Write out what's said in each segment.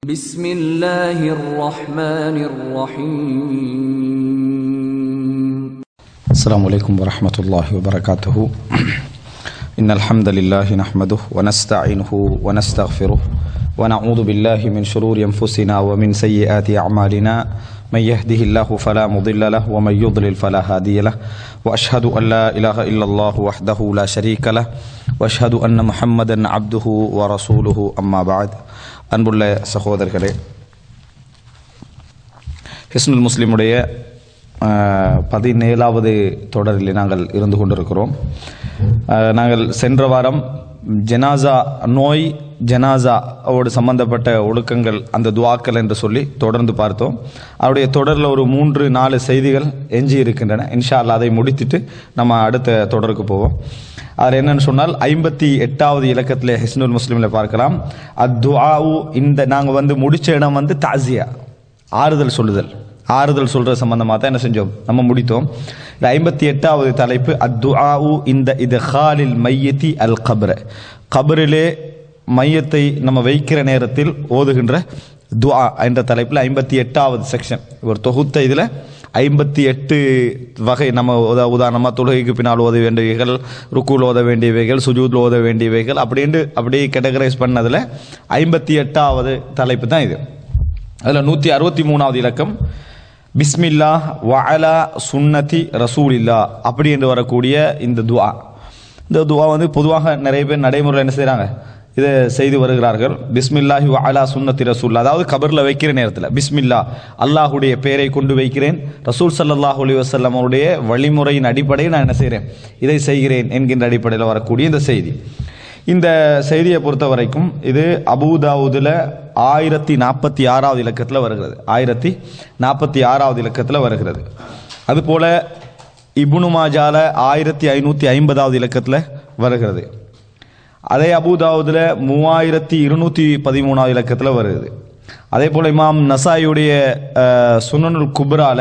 بسم الله الرحمن الرحيم. السلام عليكم ورحمة الله وبركاته. إن الحمد لله نحمده ونستعينه ونستغفره ونعوذ بالله من شرور أنفسنا ومن سيئات أعمالنا من يهده الله فلا مضل له ومن يضلل فلا هادي له وأشهد أن لا إله إلا الله وحده لا شريك له وأشهد أن محمدا عبده ورسوله أما بعد. அன்புள்ள சகோதரர்களே, ஹிஸ்னுல் முஸ்லிமுடைய 17வது தொடரில் நாங்கள் இருந்து கொண்டிருக்கிறோம். நாங்கள் சென்ற வாரம் ஜனாசாவோடு சம்பந்தப்பட்ட ஒழுக்கங்கள், அந்த துவாக்கள் என்று சொல்லி தொடர்ந்து பார்த்தோம். அவருடைய தொடரில் ஒரு 3-4 செய்திகள் எஞ்சி இருக்கின்றன. இன்ஷா அல்லாஹ் அதை முடித்துட்டு நம்ம அடுத்த தொடருக்கு போவோம். அதில் என்னன்னு சொன்னால் 58வது இலக்கத்தில் ஹிஸ்னுல் முஸ்லிமில் பார்க்கலாம், அத்துஆஉ. இந்த நாங்கள் முடிச்ச இடம் தாசியா, ஆறுதல் சொல்கிற சம்பந்தமாக தான் என்ன செஞ்சோம், நம்ம முடித்தோம். 58வது தலைப்பு அத்துஆஉ இந்த இத்காலில் மையத்தி அல் கப்ர. கபரிலே மையத்தை நம்ம வைக்கிற நேரத்தில் ஓதுகின்ற துஆ என்ற தலைப்பில் 58வது செக்ஷன். ஒரு தொகுத்த இதில் 58 வகை, நம்ம உதாரணமாக தொழுகைக்கு பின்னால் ஓத வேண்டியவைகள், ருக்கூல் ஓத வேண்டியவைகள், சுஜூதில் ஓத வேண்டியவைகள் அப்படியே கேட்டகரைஸ் பண்ணதில் 58வது தலைப்பு தான் இது. அதில் 163வது இலக்கம் பிஸ்மில்லா வஅலா சுன்னதி ரசூலில்லா அப்படி என்று வரக்கூடிய இந்த துஆ. இந்த துஆ பொதுவாக நிறைய பேர் நடைமுறையில் என்ன செய்கிறாங்க, இதை செய்து வருகிறார்கள். பிஸ்மில்லாஹி வஅலா சுன்னதி ரசூல், அதாவது கபரில் வைக்கிற நேரத்தில் பிஸ்மில்லா, அல்லாஹுடைய பெயரை கொண்டு வைக்கிறேன், ரசூல் ஸல்லல்லாஹு அலைஹி வஸல்லம் அவருடைய வழிமுறையின் அடிப்படையில் நான் என்ன செய்கிறேன், இதை செய்கிறேன் என்கின்ற அடிப்படையில் வரக்கூடிய இந்த செய்தி. இந்த செய்தியை பொறுத்த வரைக்கும் இது அபூதாவுதில் 1046வது இலக்கத்தில் வருகிறது. 1046வது இலக்கத்தில் வருகிறது. அதுபோல் இப்னு மாஜால 1550வது இலக்கத்தில் வருகிறது. அதே அபூதாவுதில் 3213வது இலக்கத்தில் வருகிறது. அதே போல் இமாம் நசாயியுடைய சுனனுல் குப்ரால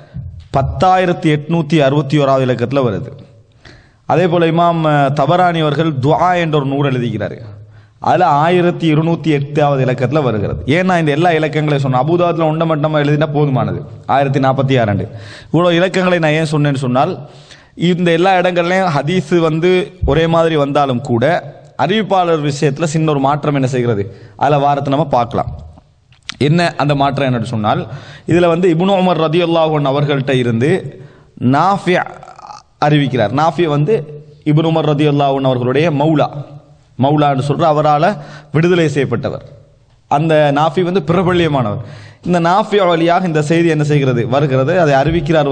10861வது இலக்கத்தில் வருது. அதே போல் இமாம் தபரானி அவர்கள் துஆ என்ற ஒரு நூல் எழுதிக்கிறார். அதில் 1208வது இலக்கத்தில் வருகிறது. ஏன்னா இந்த எல்லா இலக்கங்களையும் சொன்னேன், அபூதாவுதில் ஒன்றை மட்டும் எழுதினா போதுமானது. 1046 இவ்வளோ இலக்கங்களை நான் ஏன் சொன்னேன்னு சொன்னால், இந்த எல்லா இடங்கள்லையும் ஹதீஸு ஒரே மாதிரி வந்தாலும் கூட அறிவிப்பாளர் விஷயத்தில் சின்ன ஒரு மாற்றம் என்ன செய்கிறது, அதில் வாரத்தை நம்ம பார்க்கலாம். என்ன அந்த மாற்றம் என்னன்னு சொன்னால், இதில் இப்னு உமர் ரதியல்லாஹு அன்ஹு அவர்கள்ட்ட இருந்து நாஃபி அறிவிக்கிறார். நாஃபி இப்னு உமர் ரதியல்லாஹு அன்ஹு அவர்களுடைய மௌலான்னு சொல்கிற, அவரால் விடுதலை செய்யப்பட்டவர். அந்த நாஃபி பிரபல்யமானவர். இந்த நாஃபி வழியாக இந்த செய்தி என்ன செய்கிறது, வருகிறது. அதை அறிவிக்கிறார்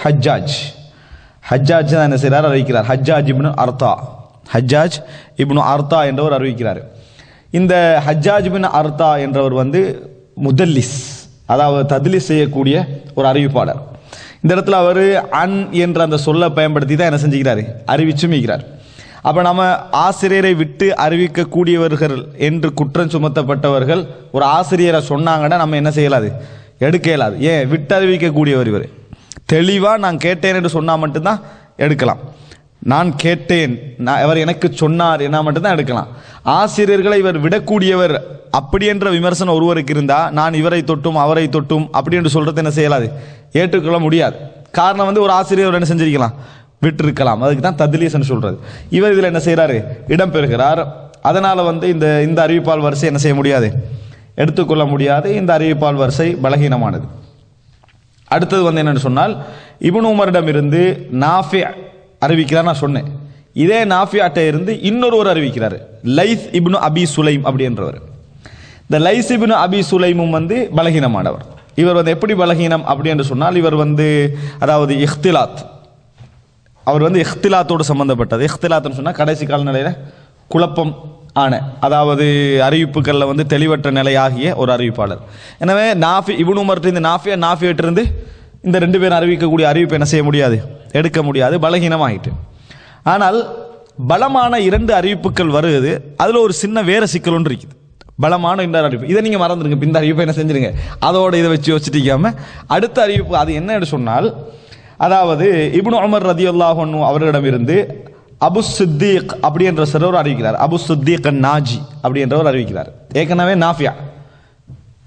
ஹஜ்ஜாஜ் தான் என்ன செய்கிறார், அறிவிக்கிறார். ஹஜ்ஜாஜ் இப்னு அர்தா என்றவர் அறிவிக்கிறார். இந்த ஹஜ்ஜாஜ் பின் அர்தா என்றவர் முதல்லிஸ், அதாவது தத்லிஸ் செய்யக்கூடிய ஒரு அறிவிப்பாளர். இந்த இடத்துல அவர் அன் என்ற அந்த சொல்லை பயன்படுத்தி தான் என்ன செஞ்சுக்கிறார், அறிவிச்சும் இருக்கிறார். அப்போ நம்ம ஆசிரியரை விட்டு அறிவிக்கக்கூடியவர்கள் என்று குற்றம் சுமத்தப்பட்டவர்கள் ஒரு ஆசிரியரை சொன்னாங்கன்னா நம்ம என்ன செய்யலாது, எடுக்க இயலாது. ஏன், விட்டு அறிவிக்கக்கூடியவர் இவர். தெளிவாக நான் கேட்டேன் என்று சொன்னால் மட்டும்தான் எடுக்கலாம். நான் கேட்டேன், அவர் எனக்கு சொன்னார் என்ன மட்டும்தான் எடுக்கலாம். ஆசிரியர்களை இவர் விடக்கூடியவர் அப்படி என்ற விமர்சனம் ஒருவருக்கு இருந்தால், நான் இவரை தொட்டும் அவரை தொட்டும் அப்படி என்று சொல்கிறது என்ன செய்யலாது, ஏற்றுக்கொள்ள முடியாது. காரணம் ஒரு ஆசிரியர் என்ன செஞ்சிருக்கலாம், விட்டிருக்கலாம். அதுக்கு தான் தத்லீஸ்ன்னு சொல்கிறது. இவர் இதில் என்ன செய்கிறாரு, இடம் பெறுகிறார். அதனால் இந்த அறிவிப்பால் வரிசை என்ன செய்ய முடியாது, எடுத்துக்கொள்ள முடியாது. இந்த அறிவிப்பால் வரிசை பலகீனமானது. அடுத்தது என்னென்னு சொன்னால், இப்னு உமரிடம் இருந்து நாஃபி அறிவிக்கிறார். நான் சொன்னேன், இதே நாஃபியாட்ட இருந்து இன்னொருவர் அறிவிக்கிறார், லைஸ் இப்னு அபி சுலைம் அப்படின்றவர். இந்த லைஸ் இப்னு அபி சுலைமும் பலகீனமானவர். இவர் எப்படி பலகீனம் அப்படி என்று சொன்னால், இவர் அதாவது இஹ்திலாத், அவர் இஹ்திலாத்தோடு சம்பந்தப்பட்டது. இஹ்திலாத்னு சொன்னால் கடைசி காலநிலையில் குழப்பம் ஆன, அதாவது அறிவிப்புகளில் தெளிவற்ற நிலை ஆகிய ஒரு அறிவிப்பாளர். எனவே நாஃபி இப்னு உமர்ட்ட இந்த நாஃபியிட்டிருந்து இந்த 2 பேரும் அறிவிக்கக்கூடிய அறிவிப்பு என்ன செய்ய முடியாது, எடுக்க முடியாது, பலகீனமாகிட்டு. ஆனால் பலமான 2 அறிவிப்புகள் வருது. அதில் ஒரு சின்ன வேற சிக்கல் ஒன்று இருக்குது. பலமான இந்த அறிவிப்பு, இதை நீங்கள் மறந்துடுங்க. இந்த அறிவிப்பை என்ன செஞ்சிருங்க, அதோட இதை வச்சுட்டிக்காம அடுத்த அறிவிப்பு அது என்னன்னு சொன்னால், அதாவது இப்னு உமர் ரதியல்லாஹு அன்ஹு அவர்களிடம் இருந்து அபு சித்திக் அப்படி என்ற சிறவர் அறிவிக்கிறார். அபு சித்திக் நாஜி அப்படி என்றவர் அறிவிக்கிறார். ஏற்கனவே நாஃபியா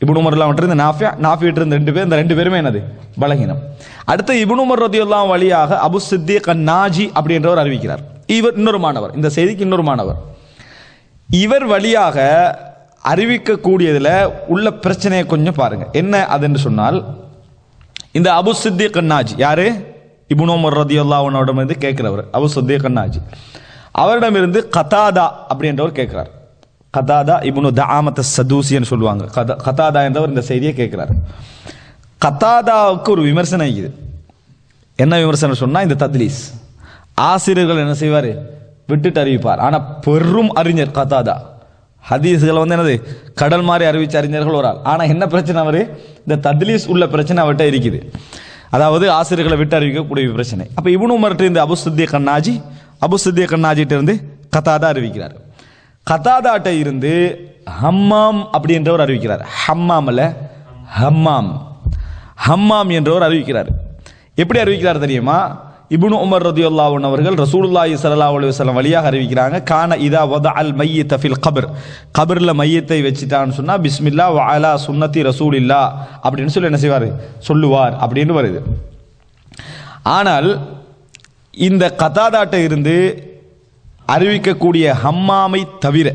இப்னு உமர்லாம் விட்டு நாஃபி இருந்த 2 பேர், இந்த 2 பேருமே என்னது பலகீனம். அடுத்து இப்னு உமர் ரலியல்லாஹு வழியாக அபு சித்திக் அன்-நாஜி அப்படின்றவர் அறிவிக்கிறார். இவர் இன்னொரு மாணவர், இந்த செய்திக்கு இன்னொரு மாணவர். இவர் வழியாக அறிவிக்கக்கூடியதுல உள்ள பிரச்சனையை கொஞ்சம் பாருங்க. என்ன அதுன்னு சொன்னால், இந்த அபு சித்திக் அன்-நாஜி யாரு? இப்னு உமர் ரலியல்லாஹு அன்ஹு கேட்கிறவர் அபு சித்திக் அன்-நாஜி. அவரிடமிருந்து கதாதா அப்படின்றவர் கேட்கிறார். கதாதா இப்னு தஆமத் அஸ்-சதூசின்னு சொல்லுவாங்க. கதாதா என்றவர் இந்த செய்தியை கேட்கிறார். கதாதாவுக்கு ஒரு விமர்சனம் இருக்குது. என்ன விமர்சனம் சொன்னா, இந்த தத்லீஸ் ஆசிரியர்கள் என்ன செய்வார், விட்டுட்டு அறிவிப்பார். ஆனா பெரும் அறிஞர் கதாதா, ஹதீஸ்களை வந்து என்னது கடல் மாதிரி அறிவிச்ச அறிஞர்கள் ஒரு ஆள். ஆனா என்ன பிரச்சனை, அவரு இந்த தத்லீஸ் உள்ள பிரச்சனை அவர்கிட்ட இருக்குது. அதாவது ஆசிரியர்களை விட்டு அறிவிக்கக்கூடிய பிரச்சனை. அப்ப இப்னு உமர்ட்ட இருந்து Abu Siddiq an Naji, Abu Siddiq அன்-நாஜிட்ட இருந்து கதாதா அறிவிக்கிறார். கதாதாட்ட இருந்து ஹம்மாம் அப்படின்றவர் அறிவிக்கிறார். ஹம்மாம் அல்ல, ஹம்மாம், ஹம்மாம் என்றவர் அறிவிக்கிறார். எப்படி அறிவிக்கிறார் தெரியுமா? இப்னு உமர் ரலியல்லாஹு அன்ஹு அவர்கள் ரசூலுல்லாஹி ஸல்லல்லாஹு அலைஹி வஸல்லம் வழியாக அறிவிக்கிறாங்க, கான இதா வதஅல் மையித ஃபில் கப்ர், கபர்ல மையத்தை வச்சிட்டான்னு சொன்னா பிஸ்மில்லாஹ் வ அலா சுன்னதி ரசூலில்லாஹ் அப்படின்னு சொல்லி என்ன செய்வார், சொல்லுவார் அப்படின்னு வருது. ஆனால் இந்த கதாதாட்ட இருந்து அறிவிக்கக்கூடிய ஹம்மாமை தவிர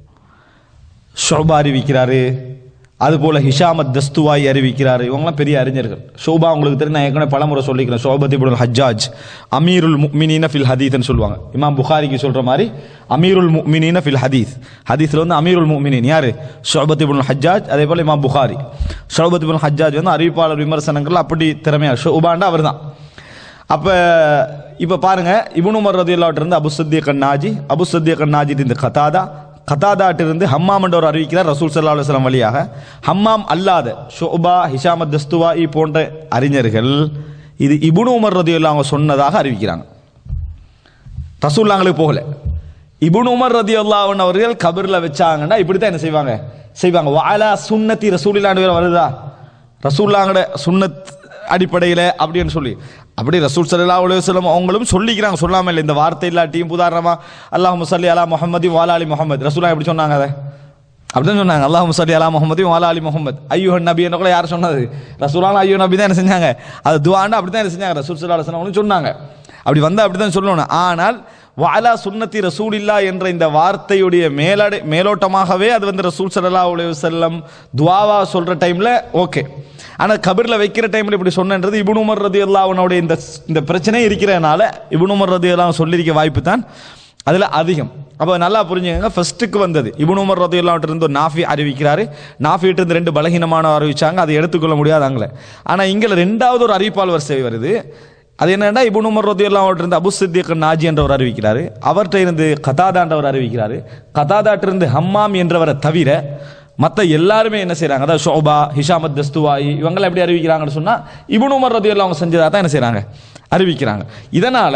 ஷுபா அறிவிக்கிறாரு, அதுபோல ஹிஷாம் அத்-தஸ்துவாயி அறிவிக்கிறாரு. இவங்கெல்லாம் பெரிய அறிஞர்கள். ஷுபா உங்களுக்கு தெரியும், நான் ஏற்கனவே பலமுறை சொல்லிக்கிறேன். ஷுபத் இப்னுல் ஹஜ்ஜாஜ் அமீருல் முஃமினீன ஃபில் ஹதீத்னு சொல்லுவாங்க. இமாம் புகாரிக்கு சொல்ற மாதிரி அமீருல் முஃமினீன ஃபில் ஹதீஸ், ஹதீஸ்ல வந்து அமீருல் முஃமினீன் யாரு, ஷுபத் இப்னுல் ஹஜ்ஜாஜ். அதே போல இமாம் புகாரி, ஷுபத் இப்னுல் ஹஜ்ஜாஜ் வந்து அறிவிப்பாளர் விமர்சனங்கள் அப்படி திறமையா, ஷுபாண்டா அவர் தான். அப்ப இப்ப பாருங்க, இப்னு உமர் ரலியல்லாஹு அன்ஹு இருந்து Abu Siddiq an Naji, Abu Siddiq an Naji இருந்து கதாதா, கதாதாட்ட இருந்து ஹம்மாம் என்றவர் அறிவிக்கிறார் ரசூல் ஸல்லல்லாஹு அலைஹி வஸல்லம் வழியாக. ஹம்மாம் அல்லாத ஷுபா, ஹிஷாம் அத்-தஸ்துவாயி போன்ற அறிஞர்கள் இது இப்னு உமர் ரலியல்லாஹு அன்ஹு சொன்னதாக அறிவிக்கிறாங்க. ரசூலுல்லாஹ்களுக்கு போகல. இப்னு உமர் ரலியல்லாஹு அன்ஹு அவர்கள் கபர்ல வச்சாங்கன்னா இப்படி தான் என்ன செய்வாங்க. வஅலா சுன்னதி ரசூலில்லாஹி வருதா, ரசூலுல்லாஹ்வோட சுன்னத் அடிப்படையில் அப்படின்னு சொல்லி அப்படி ரசூல் ஸல்லல்லாஹு அலைஹி வஸல்லம் அவங்களும் சொல்லிக்கிறாங்க, சொல்லாமல் இல்லை. இந்த வார்த்தை இல்லாட்டியும் உதாரணமா அல்லாஹும்ம ஸல்லி அலா முஹம்மதி வ அலா அலி முஹம்மத், ரசூலுல்லாஹ் எப்படி சொன்னாங்க, அதை அப்படிதான் சொன்னாங்க. அல்லாஹும்ம ஸல்லி அலா முஹம்மதி வ அலா அலி முஹம்மத். ஐயுஹன் நபி என்ன கூட யார் சொன்னது, ரசூலுல்லாஹ் ஐயோ நபி தான் என்ன செஞ்சாங்க, அது துஆண்டா அப்படி தான் என்ன செஞ்சாங்க, ரசூல் ஸல்லல்லாஹு அலைஹி வஸல்லம் சொன்னாங்க. அப்படி வந்தா அப்படி தான் சொல்லணும். ஆனால் வஅலா சுன்னத்தி ரசூலில்லாஹ் என்ற இந்த வார்த்தையுடைய மேலோட்டமாகவே அது வந்து ரசூல் ஸல்லல்லாஹு அலைஹி வஸல்லம் துஆவா சொல்ற டைம்ல ஓகே. ஆனால் கபர்ல வைக்கிற டைம்ல இப்படி சொன்னது இப்னு உமர் ரலியல்லாஹு அன்ஹுடைய இந்த பிரச்சனை இருக்கிறதுனால இப்னு உமர் ரலியல்லாஹு அன்ஹு சொல்லியிருக்க வாய்ப்பு தான் அதுல அதிகம். அப்போ நல்லா புரிஞ்சுக்கங்க, ஃபர்ஸ்ட்டுக்கு வந்தது இப்னு உமர் ரலியல்லாஹு அன்ஹு இருந்து நாஃபி அறிவிக்கிறாரு. நாஃபிட்ட இருந்து 2 பலகீனமான அறிவிச்சாங்க, அதை எடுத்துக்கொள்ள முடியாதாங்களே. ஆனால் இங்கே 2வது ஒரு அறிவிப்பால் வரிசை வருது. அது என்னன்னா, இப்னு உமர் ரலியல்லாஹு அன்ஹு இருந்து அபு சித்திக் அன்-நாஜி என்றவர் அறிவிக்கிறாரு, அவர்கிட்ட இருந்து கதாதா என்றவர் அறிவிக்கிறாரு, கதாதாட்ட இருந்து ஹம்மாம் என்றவரை தவிர மற்ற எல்லாருமே என்ன செய்யறாங்க, அதாவது ஷுபா, ஹிஷாம் அத்-தஸ்துவாயி இவங்கெல்லாம் எப்படி அறிவிக்கிறாங்கன்னு சொன்னா இப்னு உமர் ரலியல்லாஹு அன்ஹு செஞ்சதா தான் என்ன செய்யறாங்க, அறிவிக்கிறாங்க. இதனால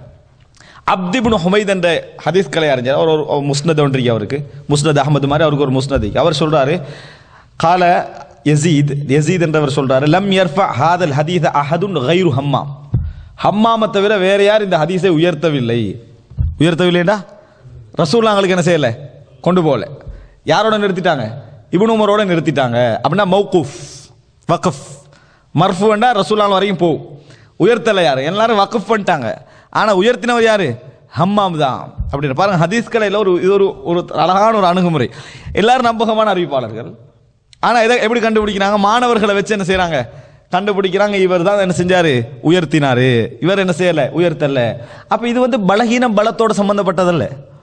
அப்த் இப்னு ஹுமைத் என்ற ஹதீஸ் கலை அறிஞர், அவர் ஒரு முஸ்னத் ஒன்றிக்கு, அவருக்கு முஸ்னத் அஹ்மத் மாதிரி அவருக்கு ஒரு முஸ்னத், அவர் சொல்றாரு, கால யஸீத் என்றவர் சொல்றாரு, லம் யர்ஃபா ஹாதல் ஹதீஸ அஹதுன் கைரு ஹம்மாம், ஹம்மாமை தவிர வேற யார் இந்த ஹதீஸை உயர்த்தவில்லைடா, ரசூலுல்லாஹ்களுக்கு என்ன செய்யல, கொண்டு போகல. யாரோட நிறுத்திட்டாங்க, இப்னு உமரோட நிறுத்திட்டாங்க. அப்படின்னா மௌகூஃப், வக்ஃப், மர்ஃபூண்டா ரசூலுல்லாஹ் வரைக்கும் போகும். உயர்த்தலை யாரு, எல்லாரும் வக்ஃப் பண்ணிட்டாங்க. ஆனா உயர்த்தினவர் யாரு, ஹம்மாம் தான். அப்படின்னு பாருங்க, ஹதீஸ் கலையில் இது ஒரு அழகான ஒரு அணுகுமுறை. எல்லாரும் நம்பகமான அறிவிப்பாளர்கள். ஆனா இதை எப்படி கண்டுபிடிக்கிறாங்க, மாணவர்களை வச்சு என்ன செய்யறாங்க, கண்டுபிடிக்கிறாங்க. இவர் தான் என்ன செஞ்சாரு, உயர்த்தினாரு, இவர் என்ன செய்யல, உயர்த்தல. அப்ப இது வந்து பலகீனம் பலத்தோட சம்பந்தப்பட்டதல்ல.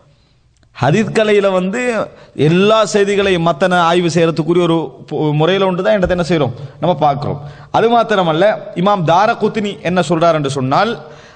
ஹதீஸ் கலையில வந்து எல்லா செய்திகளையும் மத்தன ஆய்வு செய்யறதுக்குரிய ஒரு முறையில் ஒன்று தான் என்ன செய்யறோம், நம்ம பார்க்கிறோம். அது மாத்திரமல்ல, இமாம் தாரகுத்னி என்ன சொல்றார் என்று சொன்னால்,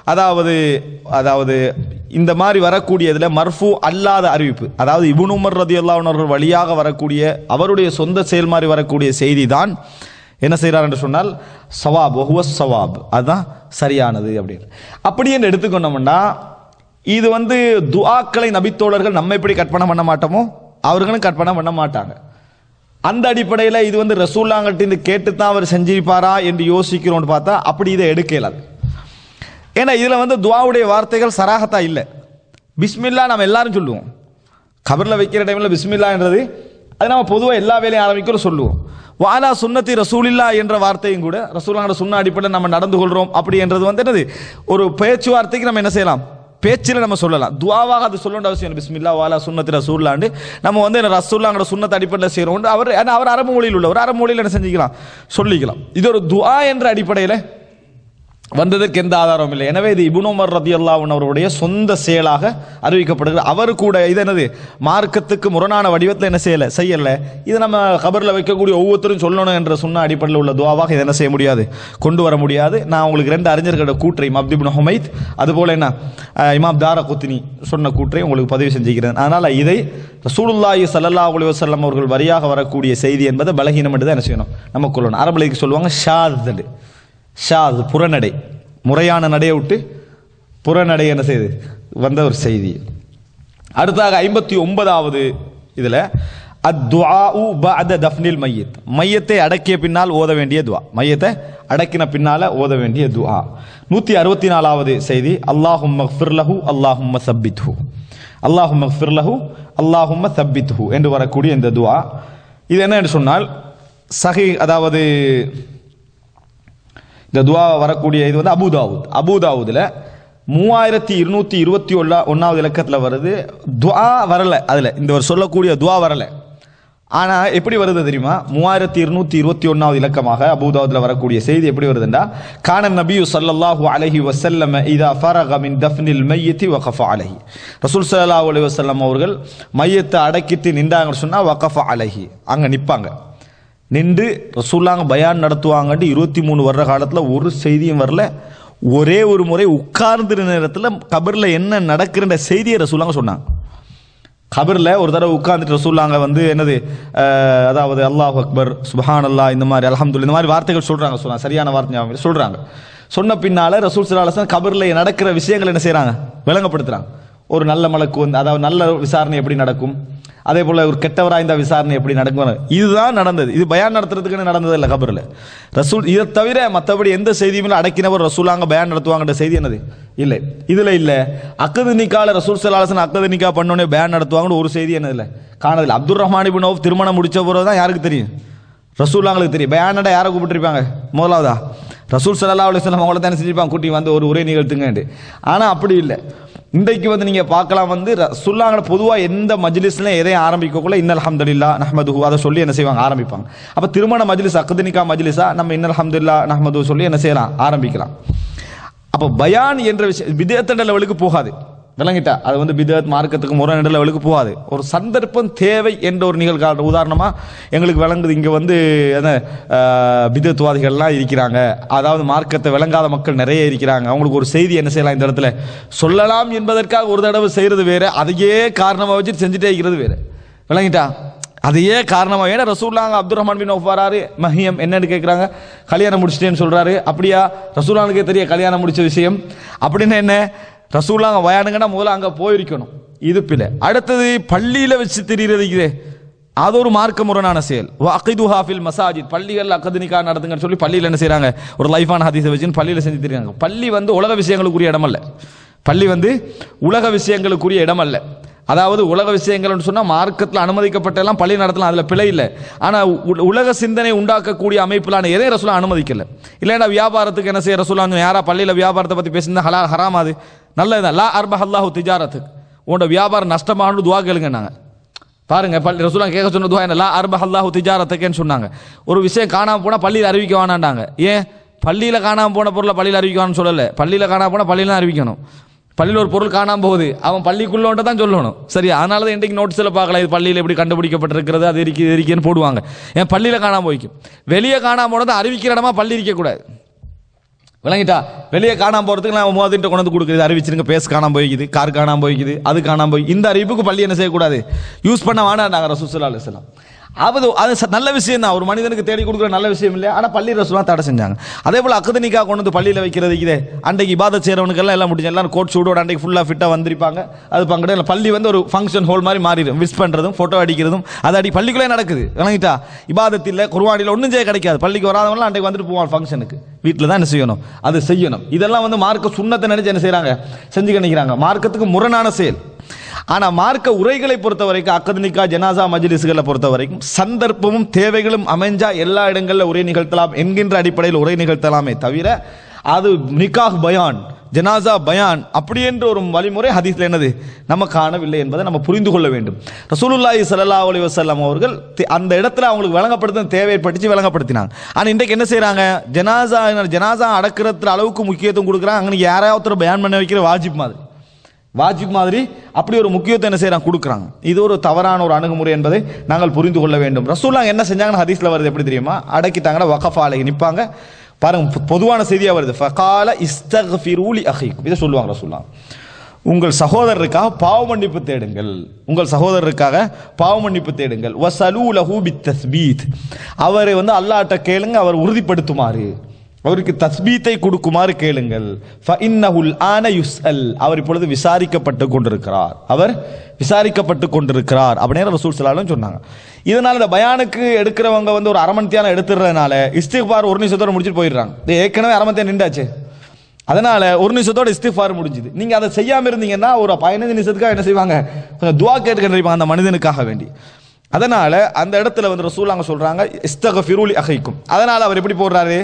அதாவது இந்த மாதிரி வரக்கூடியதுல மர்ஃபூ அல்லாத அறிவிப்பு, அதாவது இப்னு உமர் ரலியல்லாஹு அன்ஹு அவர்கள் வழியாக வரக்கூடிய அவருடைய சொந்த செயல் மாதிரி வரக்கூடிய செய்தி தான் என்ன செய்யறார் என்று சொன்னால் சவாப், வஹுவ சவாப், அதுதான் சரியானது அப்படின்னு. அப்படி என்று எடுத்துக்கொண்டோம்னா இது வந்து துஆக்களை நபித்தோழர்கள் நம்ம எப்படி கற்பனை பண்ண மாட்டோமோ அவர்களும் கற்பனை பண்ண மாட்டாங்க. அந்த அடிப்படையில் இது வந்து ரசூலுல்லாஹ்கிட்ட இருந்து கேட்டு தான் அவர் செஞ்சிருப்பாரா என்று யோசிக்கிறோம்னு பார்த்தா அப்படி இதை எடுக்கலாது. ஏன்னா இதில் வந்து துஆவுடைய வார்த்தைகள் சராகத்தா இல்லை. பிஸ்மில்லா நம்ம எல்லாரும் சொல்லுவோம், கபரில் வைக்கிற டைமில் பிஸ்மில்லான்றது அது நம்ம பொதுவாக எல்லா வேலையும் ஆரம்பிக்கிறோம் சொல்லுவோம். வாலா சுன்னத்தி ரசூலில்லா என்ற வார்த்தையும் கூட ரசூலுல்லாஹ்வோட சுன்ன அடிப்படையில் நம்ம நடந்து கொள்றோம் அப்படி என்றது வந்து என்னது ஒரு பேச்சுவார்த்தைக்கு நம்ம என்ன செய்யலாம், பேச்சில் நம்ம சொல்லலாம். துஆவாக அது சொல்ல வேண்டிய அவசியம் இல்லை. பிஸ்மில்லா வாலா சுன்னத்தி ரசூலுல்லாஹ்னு நம்ம வந்து ரசூலுல்லாஹ்வோட சுன்னத் அடிப்படையில் செய்கிறோம். அவர் அரபு மொழியில் உள்ளவர், அரபு மொழியில் என்ன செஞ்சுக்கலாம், சொல்லிக்கலாம். இது ஒரு துஆ என்ற அடிப்படையில் வந்ததற்கு எந்த ஆதாரமும் இல்லை. எனவே இது இப்னு உமர் ரலியல்லாஹு அன்ஹு அவருடைய சொந்த செயலாக அறிவிக்கப்படுகிறது. அவர் கூட இது என்னது மார்க்கத்துக்கு முரணான வடிவத்தில் என்ன செய்யலை. இது நம்ம கபரில் வைக்கக்கூடிய ஒவ்வொருத்தரும் சொல்லணும் என்ற சொன்ன அடிப்படையில் உள்ள துஆவாக இதை என்ன செய்ய முடியாது, கொண்டு வர முடியாது. நான் உங்களுக்கு 2 அறிஞர்களோட கூற்றை இமாம் இப்னு ஹுமைத் அதுபோல என்ன இமாம் தாரகுத்னி சொன்ன கூற்றை உங்களுக்கு பதிவு செஞ்சுக்கிறேன். அதனால் இதை ரசூலுல்லாஹி ஸல்லல்லாஹு அலைஹி வஸல்லம் அவர்கள் வரியாக வரக்கூடிய செய்தி என்பதை பலகீனம் என்று தான் என்ன செய்யணும், நம்ம கொள்ளணும். அரபிலைக்கு சொல்லுவாங்க ஷாத், ஷாத் புறநடை, முறையான நடையை விட்டு புறநடை என்ன செய்து வந்த ஒரு செய்தி. அடுத்தாக 59வது இதில் அத்துஆஉ பஅத தஃப்னில் மையத், மையத்தை அடக்கிய பின்னால் ஓத வேண்டிய துஆ, மையத்தை அடக்கின பின்னால ஓத வேண்டிய துஆ. 164வது செய்தி அல்லாஹும்ம ஃபிர் லஹு அல்லாஹும்ம சப்பித்ஹு, அல்லாஹும்ம ஃபிர் லஹு அல்லாஹும்ம சப்பித்ஹு என்று வரக்கூடிய இந்த துஆ. இது என்ன என்று சொன்னால் சஹீஹ், அதாவது இந்த துஆ வரக்கூடிய இது வந்து அபூதாவுதுல 3221வது இலக்கத்தில் வருது. துஆ வரல, அதில் இந்த ஒரு சொல்லக்கூடிய துஆ வரல. ஆனால் எப்படி வருது தெரியுமா, 3221வது இலக்கமாக அபூதாவுதுல வரக்கூடிய செய்தி எப்படி வருதுண்டா, கான நபியு ஸல்லல்லாஹு அலைஹி வஸல்லம் இதா ஃபரக மின் தஃப்னில் மையத்தி வகஃப அலைஹி, ரசூல் ஸல்லல்லாஹு அலைஹி வஸல்லம் அவர்கள் மையத்தை அடக்கிட்டு நின்றாங்கன்னு சொன்னா வகஃப அலைஹி, அங்க நிற்பாங்க. நின்று ரசூலுல்லாஹ் பயான் நடத்துவாங்கன்ட்டு 23 வருட காலத்தில் ஒரு செய்தியும் வரல. ஒரே ஒரு முறை உட்கார்ந்து நேரத்தில் கபரில் என்ன நடக்குற செய்தியை ரசூலுல்லாஹ் சொன்னாங்க. கபரில் ஒரு தடவை உட்கார்ந்துட்டு ரசூலுல்லாஹ் வந்து என்னது, அதாவது அல்லாஹ் அக்பர் சுப்ஹானல்லாஹ் இந்த மாதிரி அல்ஹம்துலில்லாஹ் இந்த மாதிரி வார்த்தைகள் சொல்றாங்க, சரியான வார்த்தை சொல்றாங்க. சொன்ன பின்னால ரசூல் ஸல்லல்லாஹு அலைஹி வஸல்லம் கபரில் நடக்கிற விஷயங்கள் என்ன செய்யறாங்க, விளங்கப்படுத்துறாங்க. ஒரு நல்ல மலக்கு வந்து, அதாவது நல்ல விசாரணை எப்படி நடக்கும், அதே போல ஒரு கெட்டவராக இந்த விசாரணை எப்படி நடக்கும், இதுதான் நடந்தது. இது பயான் நடத்துறதுக்குன்னு நடந்தது இல்லை கபரில். ரசூல் இதை தவிர மற்றபடி எந்த செய்தியும் அடக்கினவர் ரசூலாங்க பயான் நடத்துவாங்கன்ற செய்தி என்னது இல்லை. இதில் இல்லை அக்கது நிக்கால ரசூல் ஸல்லல்லாஹு அலைஹி வஸல்லம் அக்கது நிக்கா பண்ணோன்னே பயான் நடத்துவாங்கன்னு ஒரு செய்தி என்னது இல்லை, காணதில்லை. அப்துர் ரஹ்மான் இப்னு அவுஃப் திருமணம் முடிச்ச போது தான் யாருக்கு தெரியும், ரசூலுல்லாஹ்வுக்கு தெரியும். பயானடா யாரை கூப்பிட்டுருப்பாங்க, முதலாவதா ரசூல் ஸல்லல்லாஹு அலைஹி வஸல்லம் அவங்கள தானே செஞ்சிருப்பாங்க, கூட்டி வந்து ஒரு உரை நிகழ்த்துங்கன்ட்டு. ஆனால் அப்படி இல்லை. இன்றைக்கு வந்து நீங்க பார்க்கலாம் வந்து ரசூலுல்லாஹ் பொதுவாக எந்த மஜ்லிஸ்லையும் எதையும் ஆரம்பிக்கக்குள்ள இன்னல் ஹம்துலில்லாஹ் நஹ்மதுஹு அதை சொல்லி என்ன செய்வாங்க, ஆரம்பிப்பாங்க. அப்போ திருமண மஜ்லிஸ் அக்து நிக்கா மஜ்லிஸா நம்ம இன்னல் ஹம்துலில்லாஹ் நஹ்மதுஹு சொல்லி என்ன செய்யலாம், ஆரம்பிக்கலாம். அப்போ பயான் என்ற விஷயம் பிதஅத் லெவலுக்கு போகாது, விளங்கிட்டா, அது வந்து பிதஅத் மார்க்கத்துக்கு முரண் லெவலுக்கு போகாது. ஒரு சந்தர்ப்பம் தேவை என்ற ஒரு நிகழ்கால உதாரணமாக எங்களுக்கு விளங்குது. இங்கே வந்து பிதஅத்வாதிகள்லாம் இருக்கிறாங்க, அதாவது மார்க்கத்தை விளங்காத மக்கள் நிறைய இருக்கிறாங்க. அவங்களுக்கு ஒரு செய்தி என்ன செய்யலாம், இந்த இடத்துல சொல்லலாம் என்பதற்காக ஒரு தடவை செய்கிறது வேறு, அதையே காரணமாக வச்சுட்டு செஞ்சுட்டே இருக்கிறது வேறு, விளங்கிட்டா. அதையே காரணமாக ஏன்னா ரசூலுல்லாஹ் அப்துர் ரஹ்மான் பின் அவுஃப் வராரு, மஹியம் என்னன்னு கேட்குறாங்க, கல்யாணம் முடிச்சிட்டேன்னு சொல்கிறாரு. அப்படியா, ரசூலுல்லாஹ்வுக்கே தெரிய கல்யாணம் முடிச்ச விஷயம் அப்படின்னா என்ன, ரசூலுல்லாஹ் பயானுங்கன்னா முதல்ல அங்கே போயிருக்கணும், இது பிள்ளை. அடுத்தது பள்ளியில் வச்சு தெரிகிறது, அது ஒரு மார்க்க முரணான செயல். அகிதுஹா ஃபில் மசாஜித், பள்ளிகள் அக்து நிக்கா நடத்துங்கன்னு சொல்லி பள்ளியில் என்ன செய்கிறாங்க, ஒரு லைஃபான ஹதீஸை வச்சுன்னு பள்ளியில் செஞ்சு தெரியாங்க. பள்ளி வந்து உலக விஷயங்களுக்குரிய இடம் அல்ல, பள்ளி வந்து உலக விஷயங்களுக்குரிய இடம் அல்ல. அதாவது உலக விஷயங்கள்னு சொன்னால் மார்க்கத்தில் அனுமதிக்கப்பட்டெல்லாம் பள்ளி நடத்தலாம், அதில் பிழை இல்லை. ஆனால் உலக சிந்தனை உண்டாக்கக்கூடிய அமைப்பிலான எதை ரசூலுல்லாஹ் அனுமதிக்கல. இல்லைன்னா வியாபாரத்துக்கு என்ன செய்ய ரசூலுல்லாஹ், யாரா பள்ளியில் வியாபாரத்தை பற்றி பேசினா ஹலால் ஹராம், அது நல்லதுதான். லா அர்பஹ் அல்லாஹு திஜாரத்துக்கு, உன்னோட வியாபாரம் நஷ்டமானு துவா கேளுங்க. நாங்கள் பாருங்க பள்ளி ரசூலுல்லாஹ் கேட்க சொன்ன துவா என்ன, லா அர்பஹ் அல்லாஹு திஜாரத்துக்குன்னு சொன்னாங்க. ஒரு விஷயம் காணாமல் போனால் பள்ளியில் அறிவிக்க வேணாண்டாங்க. ஏன், பள்ளியில் காணாமல் போன பொருளை பள்ளியில் அறிவிக்கணும்னு சொல்லலை, பள்ளியில் காணாமல் போனால் பள்ளியில் தான் அறிவிக்கணும். பள்ளியில் ஒரு பொருள் காணாமல் போகுது, அவன் பள்ளிக்குள்ளோன்ட்டு தான் சொல்லணும், சரியா. அதனால தான் இன்றைக்கு நோட்டீஸில் பார்க்கலாம், இது பள்ளியில் எப்படி கண்டுபிடிக்கப்பட்டிருக்கிறது, அது இருக்குன்னு போடுவாங்க. ஏன் பள்ளியில் காணாமல் போய்க்கும், வெளியே காணாமல் போனது அறிவிக்கிற இடமா பள்ளி இருக்கக்கூடாது, விளங்கிட்டா. வெளியே காணாமல் போகிறதுக்கு நான் மோதிட்டு கொண்டு வந்து கொடுக்குறது, அறிவிச்சிருங்க, பேஸ் காணாமல் போய்க்குது, கார் காணாமல் போய்க்குது, அது காணாமல் போய், இந்த அறிவிப்புக்கு பள்ளி என்ன செய்யக்கூடாது, யூஸ் பண்ண வேணாண்டாங்க ரசூல் ஸல்லல்லாஹு அலைஹி வஸல்லம். அது நல்ல விஷயம் தான், ஒரு மனிதனுக்கு தேடி கொடுக்குற நல்ல விஷயம் இல்லையா. ஆனால் பள்ளி ரசூலுல்லாஹ் தடை செஞ்சாங்க. அதே போல் அக்து நிக்கா கொண்டு வந்து பள்ளியில் வைக்கிறது இதே, அன்றைக்கு இபாதத் செய்கிறவனுக்கெல்லாம் எல்லாம் முடிஞ்சு எல்லாரும் கோட் ஷூட்டோட அன்றைக்கு ஃபுல்லாக ஃபிட்டாக வந்திருப்பாங்க. அது பங்கிட்ட பள்ளி வந்து ஒரு ஃபங்க்ஷன் ஹால் மாதிரி மாறிடும், விஷ் பண்ணுறதும் ஃபோட்டோ அடிக்கிறதும் அது பள்ளிக்குள்ளே நடக்குது, விளங்கிட்டா. இபாதத்தில் குர்ஆனில் ஒன்றும் செய்ய கிடைக்காது, பள்ளிக்கு வராதவங்களாம் அன்றைக்கு வந்துட்டு போவான் ஃபங்க்ஷனுக்கு, வீட்டில் தான் என்ன செய்யணும், அது செய்யணும். இதெல்லாம் வந்து மார்க்க சுன்னத்தை நினைச்சு என்ன செய்கிறாங்க, செஞ்சு நினைக்கிறாங்க, மார்க்கத்துக்கு முரணான செயல். ஆனால் மார்க்க உரைகளை பொறுத்த வரைக்கும் அக்கதனிக்கா ஜனாசா மஜ்லிஸ்களை பொறுத்த வரைக்கும் சந்தர்ப்பமும் தேவைகளும் அமைஞ்சா எல்லா இடங்களில் உரை நிகழ்த்தலாம் என்கின்ற அடிப்படையில் உரை நிகழ்த்தலாமே தவிர அது நிக்காஹ் பயான் ஜனாசா பயான் அப்படி என்ற ஒரு வழிமுறை ஹதீஸ்ல என்னது நம்ம காணவில்லை என்பதை நம்ம புரிந்து கொள்ள வேண்டும். ரசூலுல்லாஹி ஸல்லல்லாஹு அலைஹி வஸல்லம் அவர்கள் அந்த இடத்துல அவங்களுக்கு வழங்கப்படுத்த தேவைப்பட்டுச்சு வழங்கப்படுத்தினாங்க. ஆனால் இன்றைக்கு என்ன செய்யறாங்க, ஜனாசா அடக்கிறதுல அளவுக்கு முக்கியத்துவம் கொடுக்குறாங்க. அங்கே யாராவது பயான் பண்ண வைக்கிற வாஜிப் மாதிரி அப்படி ஒரு முக்கியத்துவம் என்ன செய்யறாங்க கொடுக்குறாங்க. இது ஒரு தவறான ஒரு அணுகுமுறை என்பதை நாங்கள் புரிந்து கொள்ள வேண்டும். ரசூலுல்லாஹ் என்ன செஞ்சாங்கன்னு ஹதீஸ்ல வருது எப்படி தெரியுமா, அடக்கிட்டாங்கன்னா வகஃப் அலைஹி நிப்பாங்க. பாருங்க பொதுவான செய்தியா வருது, ஃபகால இஸ்தக்ஃபிரு லி அஹீக்கும், இதை சொல்லுவாங்க ரசூலுல்லாஹ், உங்கள் சகோதரருக்காக பாவ மன்னிப்பு தேடுங்கள், உங்கள் சகோதரருக்காக பாவ மன்னிப்பு தேடுங்கள். வஸலூ லஹு பித்தஸ்பீத், அவரை அல்லாஹ்ட்ட கேளுங்க, அவர் உறுதிப்படுத்துமாறு, அவருக்கு தஸ்பீத்தை கொடுக்குமாறு கேளுங்கள். ஃபஇன்னஹுல் ஆன யுஸ்அல், அவர் இப்பொழுது விசாரிக்கப்பட்டு கொண்டிருக்கிறார் அப்படின்னு ரசூல் ஸல்லல்லாஹு அலைஹி வஸல்லம் சொன்னாங்க. இதனால இந்த பயானுக்கு எடுக்கிறவங்க ஒரு அரை மணி நேரம் எடுத்துறதுனால இஸ்திக்பார் ஒரு நிமிஷத்தோட முடிச்சுட்டு போயிடுறாங்க. ஏற்கனவே அரை மணி நேரம் நின்றாச்சு, அதனால ஒரு நிமிஷத்தோட இஸ்திக்பார் முடிஞ்சுது. நீங்க அதை செய்யாம இருந்தீங்கன்னா ஒரு 15 நிமிஷத்துக்காக என்ன செய்வாங்க, கொஞ்சம் துஆ கேட்டுக்கிட்டு அந்த மனிதனுக்காக வேண்டி. அதனால அந்த இடத்துல ரசூலுல்லாஹ் சொல்றாங்க இஸ்தக்ஃபிரு லி அஹீக்கும். அதனால அவர் எப்படி போடுறாரு,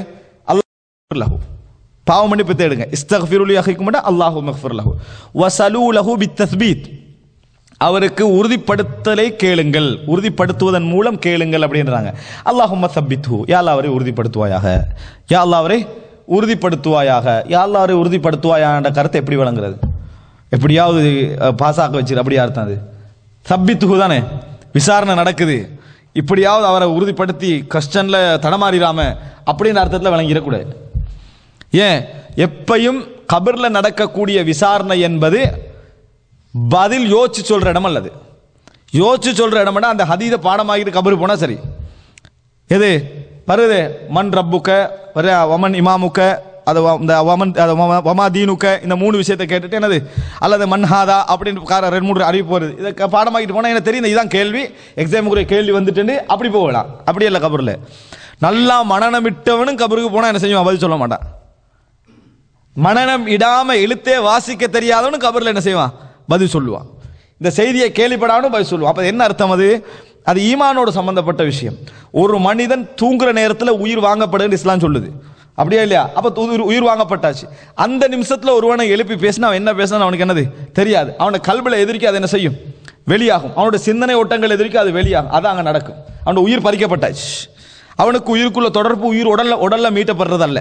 பாவ மன்னிப்பு தேடுங்க, இஸ்தக்ஃபிரு லி அஹீக்கும் அல்லாஹு மக்ஃபிர் லஹு வஸலூ லஹு பித்தஸ்பீத், அவருக்கு உறுதிப்படுத்தலை கேளுங்கள், உறுதிப்படுத்துவதன் மூலம் கேளுங்கள் அப்படின்றாங்க. அல்லாஹும்ம சப்பித்ஹு, யா அல்லாஹ் அவரை உறுதிப்படுத்துவாயாக, யா அல்லாஹ் அவரை உறுதிப்படுத்துவாயாக, யா அல்லாஹ் அவரை உறுதிப்படுத்துவாயான்ற கருத்தை எப்படி வழங்குறது, எப்படியாவது பாசாக்க வச்சிரு அப்படியா அர்த்தம்? அது சப்பித்ஹு தானே, விசாரணை நடக்குது, இப்படியாவது அவரை உறுதிப்படுத்தி கஷ்டன்ல தடமாறிடாம அப்படின்னு அர்த்தத்தில் வழங்கிடக்கூடாது. ஏன், எப்பையும் கபர்ல நடக்கக்கூடிய விசாரணை என்பது பதில் யோசிச்சு சொல்ற இடம் அல்லது, யோசிச்சு சொல்ற இடம்னா அந்த ஹதீஸை பாடமாகிட்டு கபரு போனா சரி. எது வருது, மன் ரப்புக்க வமன் இமாமுக்க, அது வமா தீனுக்க, இந்த 3 விஷயத்தை கேட்டுட்டு என்னது, அல்லது மன்ஹாதா அப்படின்னு 2-3 அறிவிப்பு வருது. இதை பாடமாக்கிட்டு போனால் எனக்கு தெரியும் இதுதான் கேள்வி, எக்ஸாமுக்குரிய கேள்வி வந்துட்டு அப்படி போகலாம். அப்படி இல்லை, கபரில் நல்லா மனநம் இட்டவனும் கபருக்கு போனால் என்ன செய்வான், பதில் சொல்ல மாட்டான். மனநம் இடாம எழுத்தே வாசிக்க தெரியாதவனும் கபரில் என்ன செய்வான், பதில் சொல்லுவான். இந்த செய்தியை கேள்விப்படாமல் பதில் சொல்லுவான். அப்போ என்ன அர்த்தம், அது ஈமானோடு சம்பந்தப்பட்ட விஷயம். ஒரு மனிதன் தூங்குற நேரத்தில் உயிர் வாங்கப்படுன்னு இஸ்லாம் சொல்லுது, அப்படியா இல்லையா? அப்போ உயிர் வாங்கப்பட்டாச்சு. அந்த நிமிஷத்தில் ஒருவனை எழுப்பி பேசினா அவன் என்ன பேசினா அவனுக்கு என்னது தெரியாது. அவனை கல்வில எதிர்க்க அது என்ன செய்யும், வெளியாகும். அவனோட சிந்தனை ஓட்டங்கள் எதிர்க்க அது வெளியாகும். அதான் அங்கே நடக்கும். அவனோட உயிர் பறிக்கப்பட்டாச்சு. அவனுக்கு உயிருக்குள்ள தொடர்பு உயிர் உடல்ல மீட்டப்படுறதல்ல,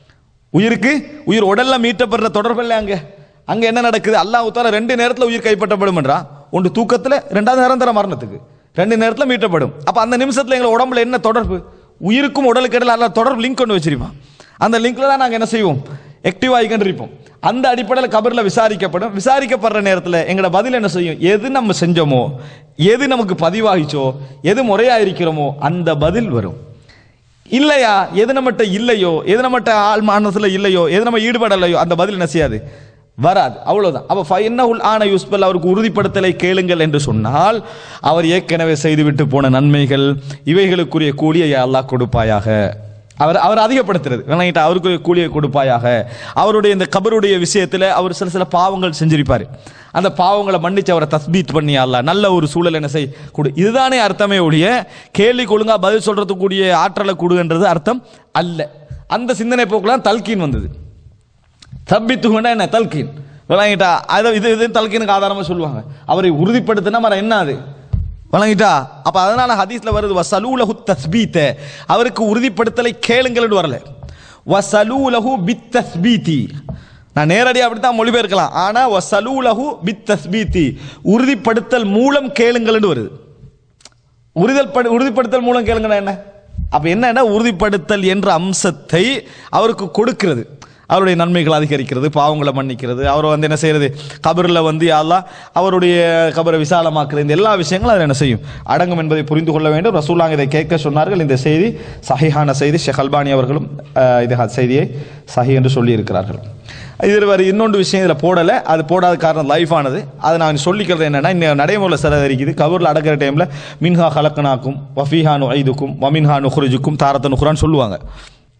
உயிர் உடல்ல மீட்டப்படுற தொடர்பு இல்லை. அங்க என்ன நடக்குது, அல்லாஹ் தஆலா 2 நேரத்தில் உயிர் கைப்பற்றப்படும் என்றா, ஒன்று தூக்கத்தில், 2வது நிரந்தர மரணத்துக்கு, 2 நேரத்தில் மீட்டப்படும். அப்ப அந்த நிமிஷத்தில் எங்க உடம்புல என்ன தொடர்பு, உயிருக்கும் உடலுக்கு இடையில அல்லாஹ் தொடர்பு லிங்க் கொண்டு வச்சிருப்பான். அந்த லிங்க்ல தான் நாங்கள் என்ன செய்வோம், ஆக்டிவ் ஆகிக்கிட்டு இருப்போம். அந்த அடிப்படையில் கபரில் விசாரிக்கப்படும். விசாரிக்கப்படுற நேரத்தில் எங்களோட பதில் என்ன செய்யும், எது நம்ம செஞ்சோமோ, எது நமக்கு பதிவாகிச்சோ, எது முறையாயிருக்கிறோமோ அந்த பதில் வரும். இல்லையா, எது நம்மகிட்ட இல்லையோ, எது நம்மகிட்ட ஆள் மனசுல இல்லையோ, எது நம்ம ஈடுபடலையோ அந்த பதில் என்ன செய்யாது, வராது. அவ்வளவுதான். அப்ப ஃபைன்னஹுல் ஆன யுஸ்பல், அவருக்கு உறுதிப்படுத்தலை கேளுங்கள் என்று சொன்னால் அவர் ஏற்கனவே செய்துவிட்டு போன நன்மைகள் இவைகளுக்குரிய கூலியை அல்லாஹ் கொடுப்பாயாக, அவர் அதிகப்படுத்துறது வேணாங்கிட்ட அவருக்கு கூலியை கொடுப்பாயாக. அவருடைய இந்த கபருடைய விஷயத்தில் அவர் சில பாவங்கள் செஞ்சிருப்பார், அந்த பாவங்களை மன்னிச்சு அவரை தஸ்பீத் பண்ணி அல்லாஹ் நல்ல ஒரு சூழல் என்ன செய் கொடு. இதுதானே அர்த்தமே ஒழிய கேள்விக்கு ஒழுங்கா பதில் சொல்றதுக்கூடிய ஆற்றலை கொடுன்றது அர்த்தம் அல்ல. அந்த சிந்தனை போக்குலாம் தல்கீன் வந்தது. தப்பித்துனா என்ன, தல்கீன் விளங்கிட்டா, இது தல்கீனுக்கு ஆதாரமாக சொல்லுவாங்க. அவரை உறுதிப்படுத்தினா மர என்ன அது வழங்கிட்டா. அப்ப அதனால ஹதீஸ்ல வருது வஸலூலஹு தஸ்பீத, அவருக்கு உறுதிப்படுத்தலை கேளுங்கள் வரல, வஸலூலஹு பித்தஸ்பீதி. நான் நேரடியாக அப்படித்தான் மொழிபெயர்க்கலாம். ஆனா வஸலூலஹு பித்தஸ்பீதி, உறுதிப்படுத்தல் மூலம் கேளுங்கள் வருது. உறுதிப்படுத்தல் மூலம் கேளுங்க என்ன, அப்ப என்ன, உறுதிப்படுத்தல் என்ற அம்சத்தை அவருக்கு கொடுக்கிறது. அவருடைய நன்மைகள் அதிகரிக்கிறது, பாவங்களை மன்னிக்கிறது, அவர் என்ன செய்யறது, கபரில் யா அல்லாஹ் அவருடைய கபரை விசாலமாக்குறது, இந்த எல்லா விஷயங்களும் அதில் என்ன செய்யும் அடங்கும் என்பதை புரிந்து கொள்ள வேண்டும். ரசூலுல்லாஹ் இதை கேட்க சொன்னார்கள். இந்த செய்தி சஹீஹான செய்தி. ஷேக் அல்பானி அவர்களும் இது செய்தியை சஹீஹ் என்று சொல்லி இருக்கிறார்கள். இதில் வேறு இன்னொன்று விஷயம் இதில் போடலை, அது போடாத காரணம் லைஃப் ஆனது. அதை நான் சொல்லிக்கிறது என்னன்னா, இந்த நடைமுறையில் சில இருக்குது. கபரில் அடக்கிற டைமில் மின்ஹா ஹலக்னாக்கும் வஃபீஹா நுஐதுக்கும் வமின்ஹா நுஹ்ரிஜுக்கும் தாரத்த நுஹ்ரான்னு சொல்லுவாங்க.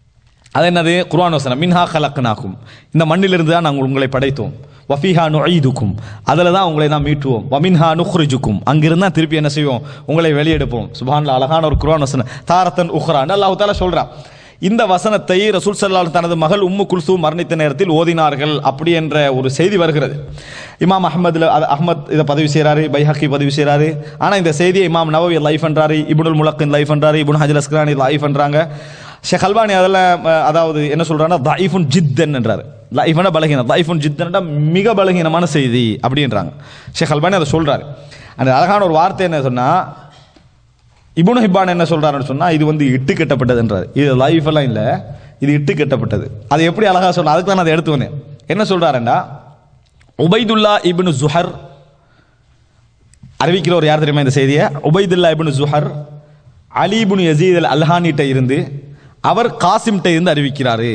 அது என்னது? குர்ஆன் வசனம், மின்ஹா கலக்னாக்கும், இந்த மண்ணிலிருந்து தான் நாங்கள் உங்களை படைத்தோம், வஃபீஹா நுஈதுக்கும், அதில் தான் உங்களை நாம் மீட்டுவோம், வமின்ஹா நுக்ரிஜுக்கும், அங்கிருந்து தான் திருப்பி என்ன செய்வோம்? உங்களை வெளியெடுப்போம். சுப்ஹானல்லாஹ், அழகான ஒரு குர்ஆன் வசனம். தாரத்தன் உஹ்ரான் அல்லாஹ் தஆலா சொல்றான். இந்த வசனத்தை ரசூல் ஸல்லல்லாஹு அலைஹி தனது மகள் உம்மு குல்சூம் மரணித்த நேரத்தில் ஓதினார்கள் அப்படி என்ற ஒரு செய்தி வருகிறது. இமாம் அஹ்மத் இதை பதிவு செய்கிறாரு, பைஹக்கி பதிவு செய்கிறாரு. ஆனால் இந்த செய்தியை இமாம் நவவி லைஃப் என்றாரு, இப்னுல் முலக்கின் லைஃப் என்றாரு, இப்னு ஹஜர் அஸ்கலானி லைஃப் என்றாங்க. ஷேக் அல்பானி அதெல்லாம் அதாவது என்ன சொல்றாங்கன்னா தைஃபுன் ஜித்தன் என்றாரு. லைஃப்னா பலகீனம், தைஃபுன் ஜித்தன்டா மிக பலகீனமான செய்தி அப்படின்றாங்க. ஷேக் அல்பானி அதை சொல்றாரு. அந்த அழகான ஒரு வார்த்தை என்ன சொன்னா, இப்னு ஹிப்பான் என்ன சொல்றாருன்னு சொன்னா, இது வந்து இட்டு கட்டப்பட்டதுன்றாரு. இது லைஃப் எல்லாம் இல்லை, இது இட்டு கட்டப்பட்டது. அது எப்படி அழகா சொல்ல, அதுக்கு தான் அதை எடுத்து வந்தேன். என்ன சொல்றாருன்னா, உபைதுல்லா இப்னு ஜுஹர் அறிவிக்கிறவர் யார் தெரியுமா இந்த செய்தியை? உபைதுல்லா இப்னு ஜுஹர் அலி இப்னு யஸீத் அல் அல்ஹானிட்ட இருந்து, அவர் காசிம்கிட்ட இருந்து அறிவிக்கிறாரு.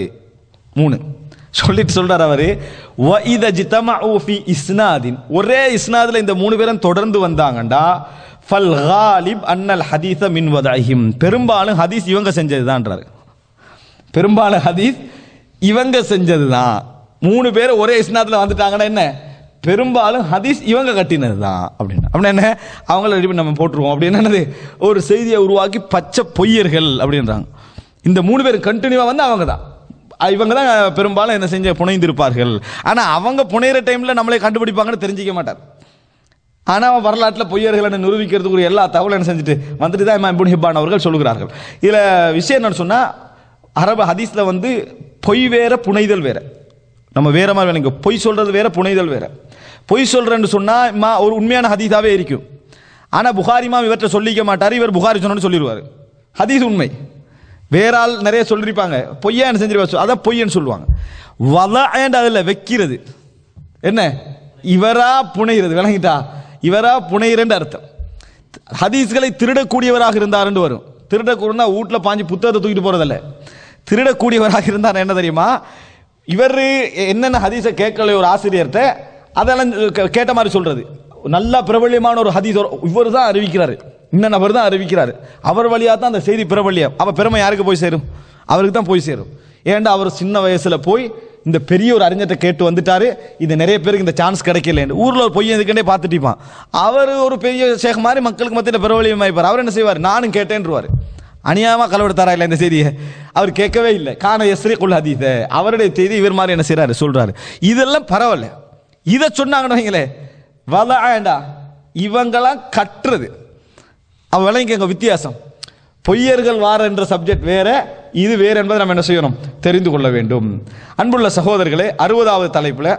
3 சொல்லிட்டு சொல்றாரு அவரு, வ இத ஜிதமஉ ஃபி இஸ்னாதின், ஒரே இஸ்னாதுல இந்த 3 பேரும் தொடர்ந்து வந்தாங்கண்டா, ஃபல் காலிப் அன்னல் ஹதீஸ மின் வதஹிம், பெரும்பாலும் ஹதீஸ் இவங்க செஞ்சதுதான்றாரு. பெரும்பாலும் ஹதீஸ் இவங்க செஞ்சதுதான். 3 பேர் ஒரே இஸ்னாதுல வந்துட்டாங்கன்னா என்ன, பெரும்பாலும் ஹதீஸ் இவங்க கட்டினது தான் அப்படின்னா. அப்படின்னா என்ன, அவங்கள ரெடி பண்ணி நம்ம போட்டுருவோம் அப்படின்னு என்னது, ஒரு செய்தியை உருவாக்கி பச்சை பொய்யர்கள் அப்படின்றாங்க. இந்த 3 பேர் கண்டினியூவா வந்து அவங்க தான், இவங்க தான் பெரும்பாலும் என்ன செஞ்ச புனைந்திருப்பார்கள். ஆனால் அவங்க புனையிற டைமில் நம்மளை கண்டுபிடிப்பாங்கன்னு தெரிஞ்சிக்க மாட்டார். ஆனால் வரலாற்றில் பொய்யர்களை நிரூபிக்கிறதுக்கு எல்லா தகவலும் என்ன செஞ்சுட்டு வந்துட்டு தான் இமாம் இப்னு ஹிப்பான் அவர்கள் சொல்கிறார்கள். இதில் விஷயம் என்னன்னு சொன்னால், அரபு ஹதீஸில் வந்து பொய் வேற புனைதல் வேற. நம்ம வேற மாதிரி வேலைங்க, பொய் சொல்கிறது வேற புனைதல் வேற. பொய் சொல்கிறேன்னு சொன்னால் ஒரு உண்மையான ஹதீஸாகவே இருக்கும். ஆனால் புகாரிமா இவற்றை சொல்லிக்க மாட்டார், இவர் புகாரி சொன்னு சொல்லிடுவார். ஹதீஸ் உண்மை, வேற ஆள் நிறைய சொல்லியிருப்பாங்க, பொய்யா என்ன செஞ்சிருவார், அதான் பொய்யன்னு சொல்லுவாங்க. வலஅண்ட் அதில் வைக்கிறது என்ன, இவரா புனைகிறது, விளங்கிட்டா, இவரா புனைகிறன்னு அர்த்தம். ஹதீஸ்களை திருடக்கூடியவராக இருந்தார் என்று வரும். திருடக்கூடனா வீட்டில் பாஞ்சு புத்தகத்தை தூக்கிட்டு போறதில்ல, திருடக்கூடியவராக இருந்தார் என்ன தெரியுமா, இவர் என்னென்ன ஹதீஸை கேட்கல ஒரு ஆசிரியர்கிட்ட அதெல்லாம் கேட்ட மாதிரி சொல்றது. நல்ல பிரபல்யமான ஒரு ஹதீஸ் இவர் தான் அறிவிக்கிறாரு, இன்னும் நபர் தான் அறிவிக்கிறாரு, அவர் வழியாக தான் அந்த செய்தி பிரபல்யம். அப்போ பெருமை யாருக்கு போய் சேரும்? அவருக்கு தான் போய் சேரும். ஏன்டா அவர் சின்ன வயசுல போய் இந்த பெரிய ஒரு அறிஞர்கிட்ட கேட்டு வந்துட்டாரு, இது நிறைய பேருக்கு இந்த சான்ஸ் கிடைக்கல, ஊரில் ஒரு பொய்யை இதுக்கண்டே பார்த்துட்டிப்பான். அவர் ஒரு பெரிய ஷேக் மாதிரி மக்களுக்கு மத்தியில் பிரபல்யம் ஆயிப்பார். அவர் என்ன செய்வார், நானும் கேட்டேன்ருவார். அநியாயமாக கலவெடுத்தாரா இல்லை இந்த செய்தியை, அவர் கேட்கவே இல்லை. கான எஸ்ரீகுல் ஹதீஸ, அவருடைய செய்தி இவர் மாதிரி என்ன செய்யறாரு சொல்றாரு. இதெல்லாம் பரவாயில்ல, இதை சொன்னாங்கன்னு வைங்களே, வலஅண்டா இவங்களாம் கட்டுறது. அவ விளங்கிங்க வித்தியாசம். பொய்யர்கள் வார என்ற சப்ஜெக்ட் வேற, இது வேற என்பதை நம்ம என்ன செய்யணும், தெரிந்து கொள்ள வேண்டும். அன்புள்ள சகோதரர்களே, 60வது தலைப்புல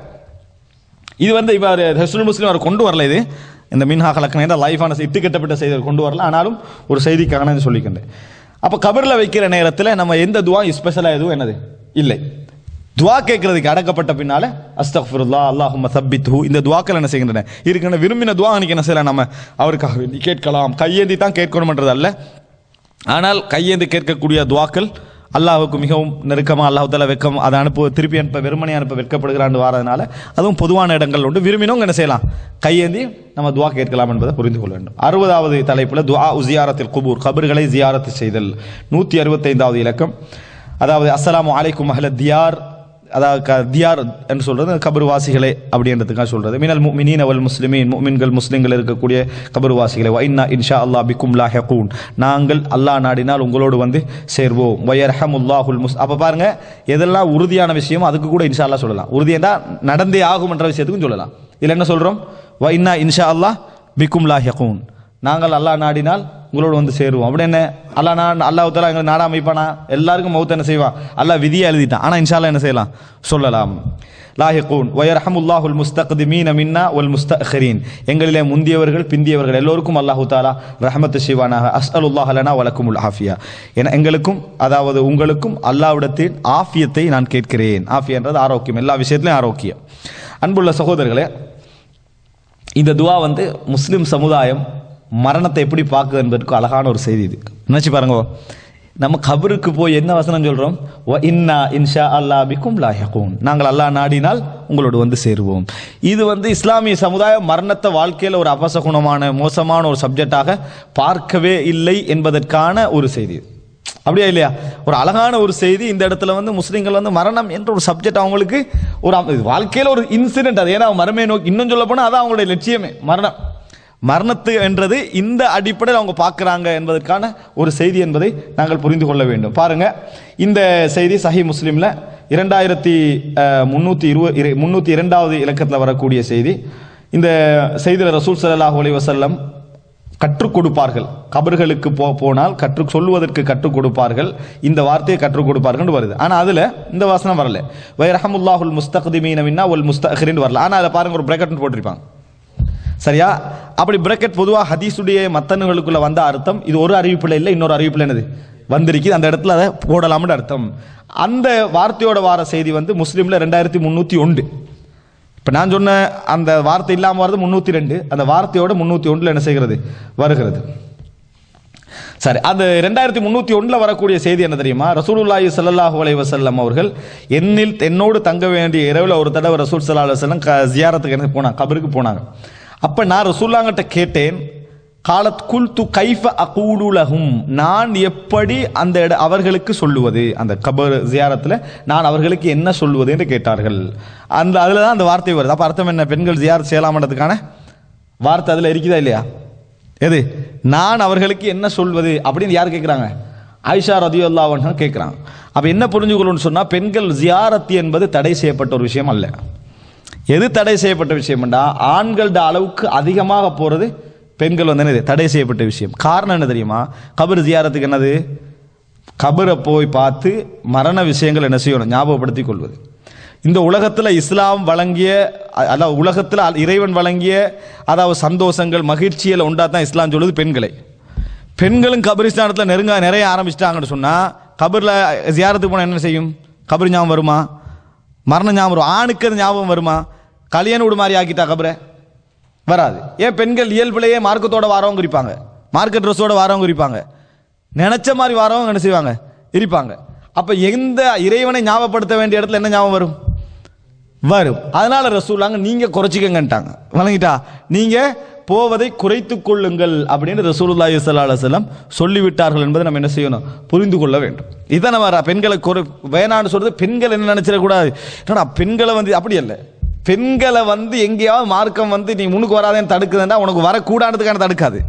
இது வந்து இவர் ஹஸ்னுல் முஸ்லிம் அவர் கொண்டு வரல, இது இந்த மின்ஹா கலக்கண லைஃபான இட்டு கட்டப்பட்ட செய்தி கொண்டு வரல, ஆனாலும் ஒரு செய்திக்காக சொல்லிக்கின்றேன். அப்போ கபரில் வைக்கிற நேரத்தில் நம்ம எந்த துவா ஸ்பெஷலாக எதுவும் என்னது இல்லை. துவா கேட்கறதுக்கு அடக்கப்பட்ட பின்னால அஸ்தக்ஃபிருல்லாஹ் அல்லாஹும்ம சப்பித்ஹு, இந்த துவாக்கள் என்ன செய்கின்றன இருக்கின்ற விரும்பின துவா அன்னைக்கு என்ன செய்யலாம், நம்ம அவருக்காக வேண்டி கேட்கலாம். கையேந்தி தான் கேட்கணும்ன்றது அல்ல, ஆனால் கையேந்தி கேட்கக்கூடிய துவாக்கள் அல்லாஹுக்கு மிகவும் நெருக்கமாக அல்லாஹ் தஆலா வெக்கம் அதை திருப்பி அனுப்ப வெறுமனே அனுப்ப வெட்கப்படுகிறான்னு வாரதுனால அதுவும் பொதுவான இடங்கள் உண்டு. விரும்பினவங்க என்ன செய்யலாம், கையேந்தி நம்ம துவா கேட்கலாம் என்பதை புரிந்து கொள்ள வேண்டும். 60வது தலைப்பில் துஆ ஜியாரத்தில் குபூர், கபர்களை ஜியாரத்து செய்தல். 165வது இலக்கம், அதாவது அஸ்ஸலாமு அலைக்கும் அஹ்ல தியார், அதாவது தியார் என்று சொல்றது கபர்வாசிகளே அப்படின்றதுக்காக சொல்றது. மினல் முஃமினீன வல் முஸ்லிமீன், முஃமின்கள் முஸ்லிம்கள் இருக்கக்கூடிய கபர்வாசிகளே. வ இன்னா இன்ஷா அல்லாஹ் பிக்கும் லாஹிகூன், நாங்கள் அல்லாஹ் நாடினால் உங்களோடு வந்து சேர்வோம். வயர்ஹமுல்லாஹுல் அப்போ பாருங்க, எதெல்லாம் உறுதியான விஷயம் அதுக்கு கூட இன்ஷா அல்லாஹ் சொல்லலாம். உறுதியா நடந்தே ஆகும் என்ற விஷயத்துக்கும் சொல்லலாம். இதில் என்ன சொல்றோம், வ இன்னா இன்ஷா அல்லாஹ் பிக்கும் லாஹிகூன், நாங்கள் அல்லாஹ் நாடினால் உங்களோடு வந்து சேருவோம். அப்படி என்ன, அல்லாஹ் தஆலா எங்களை நாடா அமைப்பானா, எல்லாருக்கும் மௌத் என்ன செய்வான், அல்லாஹ் விதியை எழுதிட்டான். ஆனால் இன்ஷா அல்லாஹ் என்ன செய்யலாம், சொல்லலாம். லாஹிகூன் வயர்ஹமுல்லாஹுல் முஸ்தக்திமீன மின்னா வல் முஸ்தஅഖிரீன், எங்களிலே முந்தியவர்கள் பிந்தியவர்கள் எல்லோருக்கும் அல்லாஹ் தஆலா ரஹ்மத் செய்வானாக. அஸ்அலுல்லாஹ் லனா வலக்குமுல் ஆஃபியா, எங்களுக்கும் அதாவது உங்களுக்கும் அல்லாஹ்விடத்தில் ஆஃபியத்தை நான் கேட்கிறேன். ஆஃபியன்றது ஆரோக்கியம், எல்லா விஷயத்திலும் ஆரோக்கியம். அன்புள்ள சகோதரர்களே, இந்த துவா வந்து முஸ்லிம் சமுதாயம் மரணத்தை எப்படி பார்க்குது என்பதற்கு அழகான ஒரு செய்தி. இது நினைச்சு பாருங்க, நம்ம கபருக்கு போய் என்ன வசனம் சொல்றோம், வ இன்னா இன்ஷா அல்லாஹ் பிக்கும் லாஹிகூன், நாங்கள் அல்லாஹ் நாடினால் உங்களோடு வந்து சேருவோம். இது வந்து இஸ்லாமிய சமுதாயம் மரணத்தை வாழ்க்கையில் ஒரு அபசகுணமான மோசமான ஒரு சப்ஜெக்டாக பார்க்கவே இல்லை என்பதற்கான ஒரு செய்தி. அப்படியா இல்லையா? ஒரு அழகான ஒரு செய்தி. இந்த இடத்துல வந்து முஸ்லீம்கள் வந்து மரணம் என்ற ஒரு சப்ஜெக்ட் அவங்களுக்கு ஒரு வாழ்க்கையில் ஒரு இன்சிடென்ட். அது ஏன்னா மறுமையை நோக்கி இன்னும் சொல்ல போனால் அதான் அவங்களுடைய லட்சியமே, மரணத்து என்றது இந்த அடிப்படையில் அவங்க பார்க்குறாங்க என்பதற்கான ஒரு செய்தி என்பதை நாங்கள் புரிந்து கொள்ள வேண்டும். பாருங்க, இந்த செய்தி சஹீஹ் முஸ்லிமில் 2302வது இலக்கத்தில் வரக்கூடிய செய்தி. இந்த செய்தியில் ரசூல் ஸல்லல்லாஹு அலைஹி வஸல்லம் கற்றுக் கொடுப்பார்கள். கபர்களுக்கு போனால் சொல்லுவதற்கு கற்றுக் கொடுப்பார்கள், இந்த வார்த்தையை கற்றுக் கொடுப்பார்கள் வருது. ஆனால் அதில் இந்த வாசனம் வரல. வயர்ஹமுல்லாஹுல் முஸ்தக்திமீன மின்னா வல் முஸ்தஅஹிரின் வரல. ஆனால் அதில் பாருங்க, ஒரு பிரேக்கெட் போட்டிருப்பாங்க. சரியா? அப்படி பிரேக்கெட் பொதுவாக ஹதீஸுடைய மத்தனுகளுக்குள்ள வந்த அர்த்தம் இது ஒரு அறிவிப்பில் இல்லை, இன்னொரு அறிவிப்பில் என்னது வந்திருக்கு, அந்த இடத்துல அதை போடலாம்னு அர்த்தம். அந்த வார்த்தையோட வார செய்தி வந்து முஸ்லீமில் 2301. இப்போ நான் சொன்ன அந்த வார்த்தை இல்லாமல் வருது 302, அந்த வார்த்தையோட 301 என்ன செய்கிறது வருகிறது. சரி, அந்த 2301 வரக்கூடிய செய்தி என்ன தெரியுமா? ரசூலுல்லாஹி ஸல்லல்லாஹு அலைஹி வஸல்லம் அவர்கள் என்னோடு தங்க வேண்டிய இரவில் ஒரு தடவை ரசூல் ஸல்லல்லாஹு அலைஹி வஸல்லம் ஜியாரத்துக்கு என்ன போனாங்க, கபருக்கு போனாங்க. அப்போ நான் ரசூலுல்லாஹ்கிட்ட கேட்டேன், காலத் குல்து கைஃப அகூலு லஹும், நான் எப்படி அந்த அவர்களுக்கு சொல்லுவது, அந்த கபர் ஜியாரத்தில் நான் அவர்களுக்கு என்ன சொல்லுவது என்று கேட்டார்கள். அதில் தான் அந்த வார்த்தை வருது. அப்போ அர்த்தம் என்ன? பெண்கள் ஜியாரத் செய்யலாமன்றதுக்கான வார்த்தை அதில் இருக்குதா இல்லையா? எது? நான் அவர்களுக்கு என்ன சொல்வது அப்படின்னு யார் கேட்குறாங்க? ஆயிஷா ரதியல்லாஹு அன்ஹா கேட்குறாங்க. அப்போ என்ன புரிஞ்சுக்கணும்னு சொன்னால், பெண்கள் ஜியாரத் என்பது தடை செய்யப்பட்ட ஒரு விஷயம் அல்ல. எது தடை செய்யப்பட்ட விஷயம்டா, ஆண்களோட அளவுக்கு அதிகமாக போகிறது பெண்கள் வந்து என்னது தடை செய்யப்பட்ட விஷயம். காரணம் என்ன தெரியுமா? கபர் ஜியாரத்துக்கு என்னது? கபரை போய் பார்த்து மரண விஷயங்கள் என்ன செய்யணும், ஞாபகப்படுத்தி கொள்வது. இந்த உலகத்தில் இஸ்லாம் வழங்கிய, அதாவது உலகத்தில் இறைவன் வழங்கிய அதாவது சந்தோஷங்கள் மகிழ்ச்சியில் உண்டாதான் இஸ்லாம் சொல்லுது பெண்களும் கபரிஸ்தானத்தில் நிறைய ஆரம்பிச்சிட்டாங்கன்னு சொன்னால், கபரில் ஜியாரத்துக்கு போனால் என்ன செய்யும்? கபர் ஞாபகம் வருமா? மரண ஞாபகம் வரும். ஆணுக்கு அது ஞாபகம் வருமா? கல்யாண வீடு மாதிரி ஆக்கிட்டா கபரை வராது. ஏன்? பெண்கள் இயல்பிலேயே மார்க்கத்தோட வாரவங்க இருப்பாங்க, மார்க்கெட் ட்ரெஸ்ஸோட வாரவங்க இருப்பாங்க, நினைச்ச மாதிரி வாரவங்க என்ன செய்வாங்க இருப்பாங்க. அப்போ எந்த இறைவனை ஞாபகப்படுத்த வேண்டிய இடத்துல என்ன ஞாபகம் வரும். அதனால ரசூலுல்லாஹ் நீங்க குறைச்சிக்கங்கன்ட்டாங்க. வணங்கிட்டா, நீங்க போவதை குறைத்து கொள்ளுங்கள் அப்படின்னு ரசூலுல்லாஹி ஸல்லல்லாஹு அலைஹி வஸல்லம் சொல்லிவிட்டார்கள் என்பதை நம்ம என்ன செய்யணும், புரிந்து கொள்ள வேண்டும். இதை நம்ம பெண்களை வேணான்னு சொல்றது, பெண்கள் என்ன நினைச்சிடக்கூடாது, என்னடா பெண்களை வந்து அப்படி அல்ல. பெண்களை வந்து எங்கேயாவது மார்க்கம் வந்து நீ முன்னுக்கு வராதேன்னு தடுக்குதுன்னா உனக்கு வரக்கூடாதுக்கான தடுக்காது.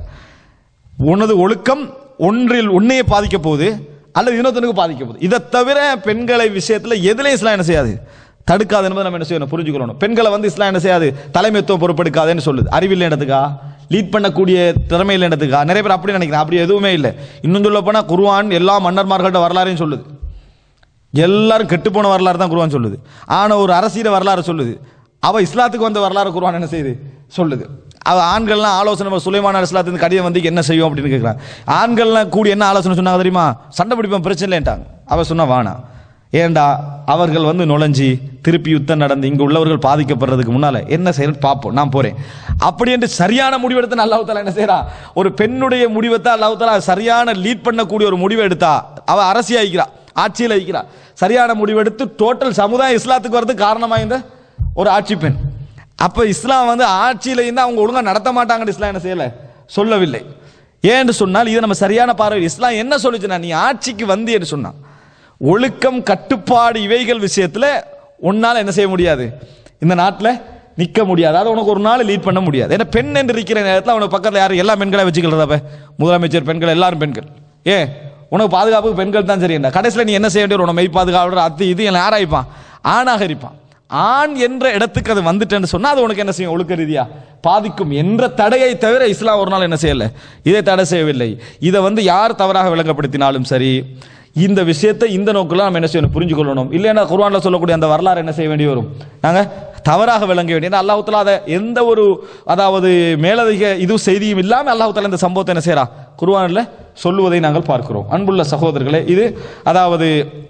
உனது ஒழுக்கம் ஒன்றில் உன்னையே பாதிக்க போகுது அல்லது இன்னொருத்தனுக்கு பாதிக்க போகுது. இதை தவிர பெண்களை விஷயத்தில் எதுலையும் இஸ்லாம் என்ன செய்யாது, தடுக்காது என்பதை நம்ம என்ன செய்யணும், புரிஞ்சுக்கணும். பெண்களை வந்து இஸ்லாம் என்ன செய்யாது, தலைமைத்துவம் பொறுப்பெடுக்காதுன்னு சொல்லுது. அறிவில் இடத்துக்கா, லீட் பண்ணக்கூடிய திறமையில் இடத்துக்கா? நிறைய பேர் அப்படி நினைக்கிறேன். அப்படி எதுவுமே இல்லை. இன்னும் சொல்ல போனால் குர்ஆன் எல்லா மன்னர்மார்கள்ட்ட வரலாறையும் சொல்லுது. எல்லாரும் கெட்டு போன வரலாறு தான் குர்ஆன் சொல்லுது. ஆனால் ஒரு அரசியல் வரலாறு சொல்லுது. அவள் இஸ்லாத்துக்கு வந்த வரலாறு குர்ஆன் என்ன செய்யுது சொல்லுது. அவள் ஆண்கள்லாம் ஆலோசனை, சுலைமான் அலைஹிஸ்ஸலாத்துக்கு கடிதம் வந்து என்ன செய்யும் அப்படின்னு கேட்குறான். ஆண்கள்லாம் கூடி என்ன ஆலோசனை சொன்னாங்க தெரியுமா? சண்டை பிடிப்போம், பிரச்சனை இல்லைன்ட்டாங்க. அவள் சொன்னா வானா, ஏண்டா அவர்கள் வந்து நுழைஞ்சி திருப்பி யுத்தம் நடந்து இங்கே உள்ளவர்கள் பாதிக்கப்படுறதுக்கு முன்னால் என்ன செய்யணும் பார்ப்போம், நான் போகிறேன் அப்படி என்று சரியான முடிவெடுத்து அல்லாஹ் தஆலா என்ன செய்யறா? ஒரு பெண்ணுடைய முடிவெடுத்தா அல்லாஹ் தஆலா சரியான லீட் பண்ணக்கூடிய ஒரு முடிவை எடுத்தா, அவள் அரசியாக இருக்கிறா, ஆட்சியில் இருக்கிறா, சரியான முடிவெடுத்து டோட்டல் சமுதாயம் இஸ்லாத்துக்கு வரதுக்கு காரணமாக இந்த ஒரு ஆட்சி பெண். அப்போ இஸ்லாம் வந்து ஆட்சியில் இருந்தால் அவங்க ஒழுங்காக நடத்த மாட்டாங்கன்னு இஸ்லாம் என்ன செய்யலை, சொல்லவில்லை. ஏன்னு சொன்னால் இதை நம்ம சரியான பார்வை. இஸ்லாம் என்ன சொல்லுச்சுன்னா, நீ ஆட்சிக்கு வந்து என்று சொன்னான், ஒழுக்கம் கட்டுப்பாடு இவைகள் விஷயத்தில் உன்னால் என்ன செய்ய முடியாது, இந்த நாட்டில் நிற்க முடியாது, அதை உனக்கு ஒரு நாள் லீட் பண்ண முடியாது. ஏன்னா பெண் என்று இருக்கிற நேரத்தில் அவனுக்கு பக்கத்தில் யாரும் எல்லா பெண்களை வச்சுக்கிறதா? முதலமைச்சர் பெண்கள், எல்லாரும் பெண்கள். ஏன் உனக்கு பாதுகாப்புக்கு பெண்கள் தான் சரியா? கடைசியில் நீ என்ன செய்ய வேண்டிய, உன மெய் பாதுகாவலர் அது இது எல்லாம் யாராயிருப்பான்? ஆணாக இருப்பான். ஆண் என்ற இடத்துக்கு அது வந்துட்டேன்னு சொன்னால் அது உனக்கு என்ன செய்யும், ஒழுக்க ரீதியா பாதிக்கும் என்ற தடையை தவிர இஸ்லாம் ஒரு நாள் என்ன செய்யலை, இதை தடை செய்யவில்லை. இதை வந்து யார் தவறாக விளங்கப்படுத்தினாலும் சரி, இந்த விஷயத்தை இந்த நோக்கில் நம்ம என்ன செய்யணும், புரிஞ்சு கொள்ளணும். இல்லைன்னா குர்ஆன்ல சொல்லக்கூடிய அந்த வரலாறு என்ன செய்ய வேண்டி வரும், நாங்கள் தவறாக விளங்க வேண்டிய. அல்லாஹ் தஆலா அதை எந்த ஒரு அதாவது மேலதிக இது செய்தியும் இல்லாமல் அல்லாஹ் தஆலா இந்த சம்பவத்தை என்ன செய்யறா, குர்ஆனில் சொல்லுவதை நாங்கள் பார்க்கிறோம். அன்புள்ள சகோதரர்களே, இது அதாவது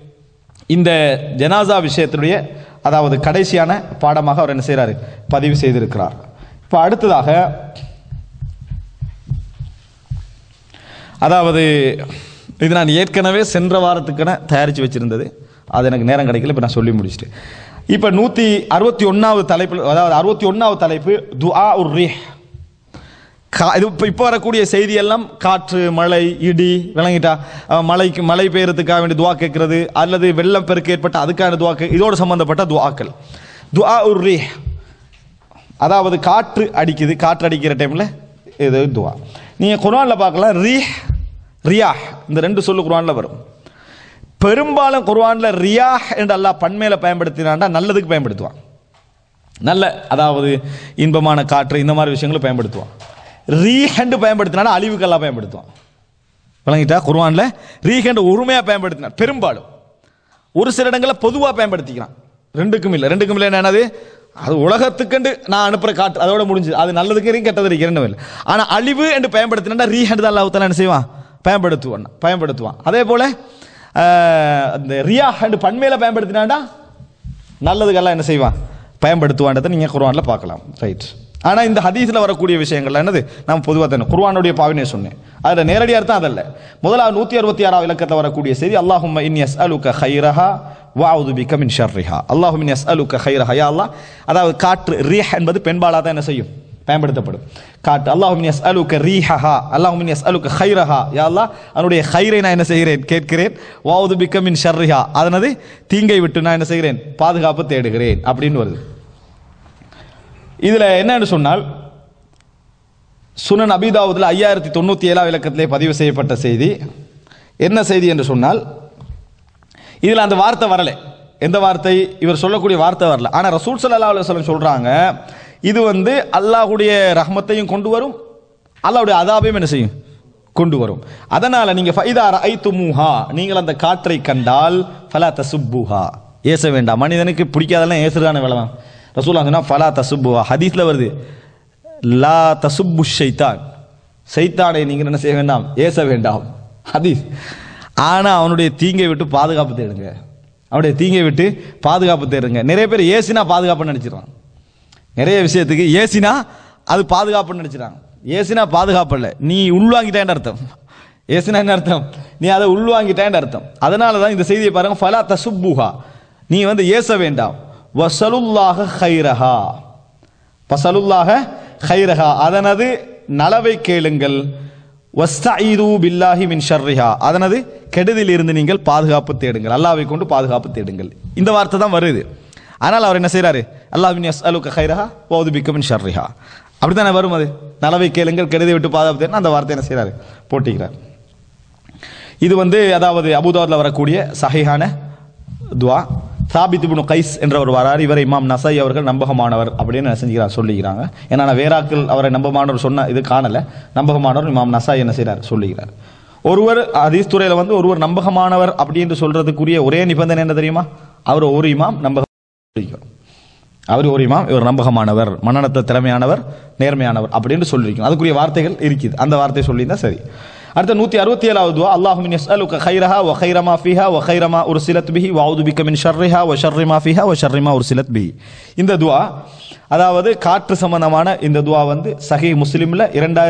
இந்த ஜனாசா விஷயத்துடைய அதாவது கடைசியான பாடமாக அவர் என்ன செய்கிறார், பதிவு செய்திருக்கிறார். இப்போ அடுத்ததாக அதாவது இது நான் ஏற்கனவே சென்ற வாரத்துக்கான தயாரித்து வச்சிருந்தது, அது எனக்கு நேரம் கிடைக்கல, இப்போ நான் சொல்லி முடிச்சுட்டு. இப்போ 161வது தலைப்பு, அதாவது 61வது தலைப்பு துஆ உர் ரீஹ். இது இப்போ வரக்கூடிய செய்தி எல்லாம் காற்று, மழை, இடி, விளங்கிட்டா, மழை பெய்யறதுக்காக வேண்டிய துவா கேட்கறது, அல்லது வெள்ளம் பெருக்கு ஏற்பட்ட அதுக்கான துவா இதோடு சம்பந்தப்பட்ட துவாக்கள். துஆ உர் ரீஹ், அதாவது காற்று அடிக்குது, காற்று அடிக்கிற டைமில் இது துவா. நீங்கள் குர்ஆனில் பார்க்கலாம், ரீஹ், ரியாஹ், இந்த ரெண்டு சொல்லு குர்ஆனில் வரும். பெரும்பாலும் குர்ஆனில் ரியாஹ் என்று அல்லாஹ் பன்மையில் பயன்படுத்தினாண்டா நல்லதுக்கு பயன்படுத்துவான். நல்ல, அதாவது இன்பமான காற்று, இந்த மாதிரி விஷயங்களை பயன்படுத்துவான். ரீஹண்டு பயன்படுத்தினா அழிவுக்கெல்லாம் பயன்படுத்துவான். விளங்கிட்டா? குர்ஆனில் ரீஹண்டு உரிமையாக பயன்படுத்தினான். பெரும்பாலும் ஒரு சில இடங்களில் பொதுவாக பயன்படுத்திக்கிறான். ரெண்டுக்கும் இல்லை என்னது, அது உலகத்துக்கு நான் அனுப்புகிற காற்று, அதோட முடிஞ்சு. அது நல்லதுக்கு இருக்கு, கெட்டது இருக்கு, ரெண்டும் இல்லை. ஆனால் அழிவு என்று பயன்படுத்தினா ரீஹண்டு தான் அல்லாஹ் தஆலா என்ன செய்வான், பயன்படுத்துவான். அதே போல அந்த ரியாஹண்டு பன்மையில் பயன்படுத்தினாண்டா நல்லதுக்கெல்லாம் என்ன செய்வான், பயன்படுத்துவான்றதை நீங்கள் குர்ஆனில் பார்க்கலாம். ரைட். ஆனால் இந்த ஹதீஸில் வரக்கூடிய விஷயங்கள் என்னது, நான் பொதுவாக தானே குர்ஆனுடைய பாவனையை சொன்னேன், அதில் நேரடி அர்த்தம் அதல்ல. முதலாவது 166 இலக்கத்தில் வரக்கூடிய செய்தி, அல்லாஹும்ம இன்னி அஸ்அலுக கைரஹா வஅஊது பிக மின் ஷர்ரிஹா. அல்லாஹும்ம இன்னி அஸ்அலுக கைரஹா, யா அல்லாஹ், அதாவது காற்று ரீஹ் என்பது பெண்பாலாக தான் என்ன செய்யும், பயன்படுத்தப்படும். காற்று, அல்லாஹும்ம இன்னி அஸ்அலுக ரீஹஹா, அல்லாஹும்ம இன்னி அஸ்அலுக கைரஹா, யா அல்லாஹ், அதனுடைய கைரை நான் என்ன செய்கிறேன், கேட்கிறேன். வஅஊது பிக மின் ஷர்ரிஹா, அதனது தீங்கை விட்டு நான் என்ன செய்கிறேன், பாதுகாப்பு தேடுகிறேன் அப்படின்னு வருது. இதில் என்னன்னு சொன்னால், சுனன் அபீ தாவூதில் 5097 இலக்கத்திலே பதிவு செய்யப்பட்ட செய்தி. என்ன செய்தி என்று சொன்னால், இதில் அந்த வார்த்தை வரலை. எந்த வார்த்தை, இவர் சொல்லக்கூடிய வார்த்தை வரல. ஆனால் ரசூல் ஸல்லல்லாஹு அலைஹி வஸல்லம் சொல்றாங்க, இது அல்லாஹ்வுடைய ரஹ்மத்தையும் கொண்டு வரும், அல்லாஹ்வுடைய அதாபையும் என்ன செய்யும், கொண்டு வரும். அதனால நீங்க ஃபைதா ரஐதுமுஹா, நீங்கள் அந்த காற்றை கண்டால் ஃபலா தசுப்புஹா, ஏச வேண்டாம். மனிதனுக்கு பிடிக்காதெல்லாம் ஏசுறான வேலை தான். ரசூலுல்லாஹ் சொன்னா ஃபலா தசுப்புஹா, ஹதீஸ்ல வருது, லா தசுப்பு ஷைத்தான், சைத்தானை நீங்கள் என்ன செய்ய வேண்டாம், ஏச வேண்டாம், ஹதீஸ். ஆனால் அவனுடைய தீங்கை விட்டு பாதுகாப்பு தேடுங்க, அவனுடைய தீங்கை விட்டு பாதுகாப்பு தேடுங்க. நிறைய பேர் ஏசினா பாதுகாப்புன்னு நினைச்சிடறான். நிறைய விஷயத்துக்கு ஏசினா அது பாதுகாப்புன்னு நினைச்சிடறாங்க. ஏசினா பாதுகாப்பு இல்லை, நீ உள்வாங்கிட்டேன்னு அர்த்தம். ஏசினா என்ன அர்த்தம், நீ அதை உள்வாங்கிட்டேன்னு அர்த்தம். அதனால தான் இந்த செய்தியை பாருங்க, ஃபலா தசுப்புஹா, நீ ஏச வேண்டாம். வஸலுல்லாஹ கைரஹா, வஸலுல்லாஹ கைரஹா, அதனது நலவை கேளுங்கள். வஸ்தஈது பில்லாஹி மின் ஷர்ரிஹா, அதனது கெடுதில் இருந்து நீங்கள் பாதுகாப்பு தேடுங்கள், அல்லாஹ்வை கொண்டு பாதுகாப்பு தேடுங்கள். இந்த வார்த்தை தான் வருது. ஆனால் அவர் என்ன செய்யறாரு, அல்லாஹ்வின் யஸ்அலுக கைரஹா வஅஊது பிக மின் ஷர்ரிஹா, அப்படித்தானே வரும். அது நலவை கேளுங்கள், கெடுதி விட்டு பாதுகாப்பு தேடுங்க, அந்த வார்த்தை என்ன செய்யறாரு, போட்டிக்கிறார். இது அதாவது அபூ தாவூத்ல வரக்கூடிய சஹீஹான துஆ. சாபித் இப்னு கைஸ் என்ற ஒரு வரார், இவரை இமாம் நஸாயி அவர்கள் நம்பகமானவர் அப்படின்னு செஞ்சுக்கிறார், சொல்லிக்கிறாங்க. ஏன்னா வேறாக்கள் அவரை நம்பகமானவர் சொன்ன இது காணல, நம்பகமானவர் இமாம் நஸாயி என்ன செய்கிறார், சொல்லுகிறார். ஒருவர் ஹதீஸ் துறையில் ஒருவர் நம்பகமானவர் அப்படின்னு சொல்றதுக்குரிய ஒரே நிபந்தனை என்ன தெரியுமா, அவர் ஒரு இமாம் நம்பகம், அவர் ஒரு இமாம், இவர் நம்பகமானவர், மனநத்த திறமையானவர், நேர்மையானவர் அப்படின்னு சொல்லியிருக்கணும். அதுக்குரிய வார்த்தைகள் இருக்குது, அந்த வார்த்தையை சொல்லியிருந்தா சரி. அடுத்த 167வது துஆ, அல்லாஹும்ம யஸ்அலுக கைரஹா வ கைரமா ஃபீஹா வ கைரமா உர்சிலத் பிஹி வ அஊது பிக மின் ஷர்ரிஹா வ ஷர்ரிமா ஃபீஹா வ ஷர்ரிமா உர்சிலத் பிஹி. இந்த துஆ, அதாவது காற்று சம்பந்தமான இந்த துஆ சஹீஹ் முஸ்லிம்ல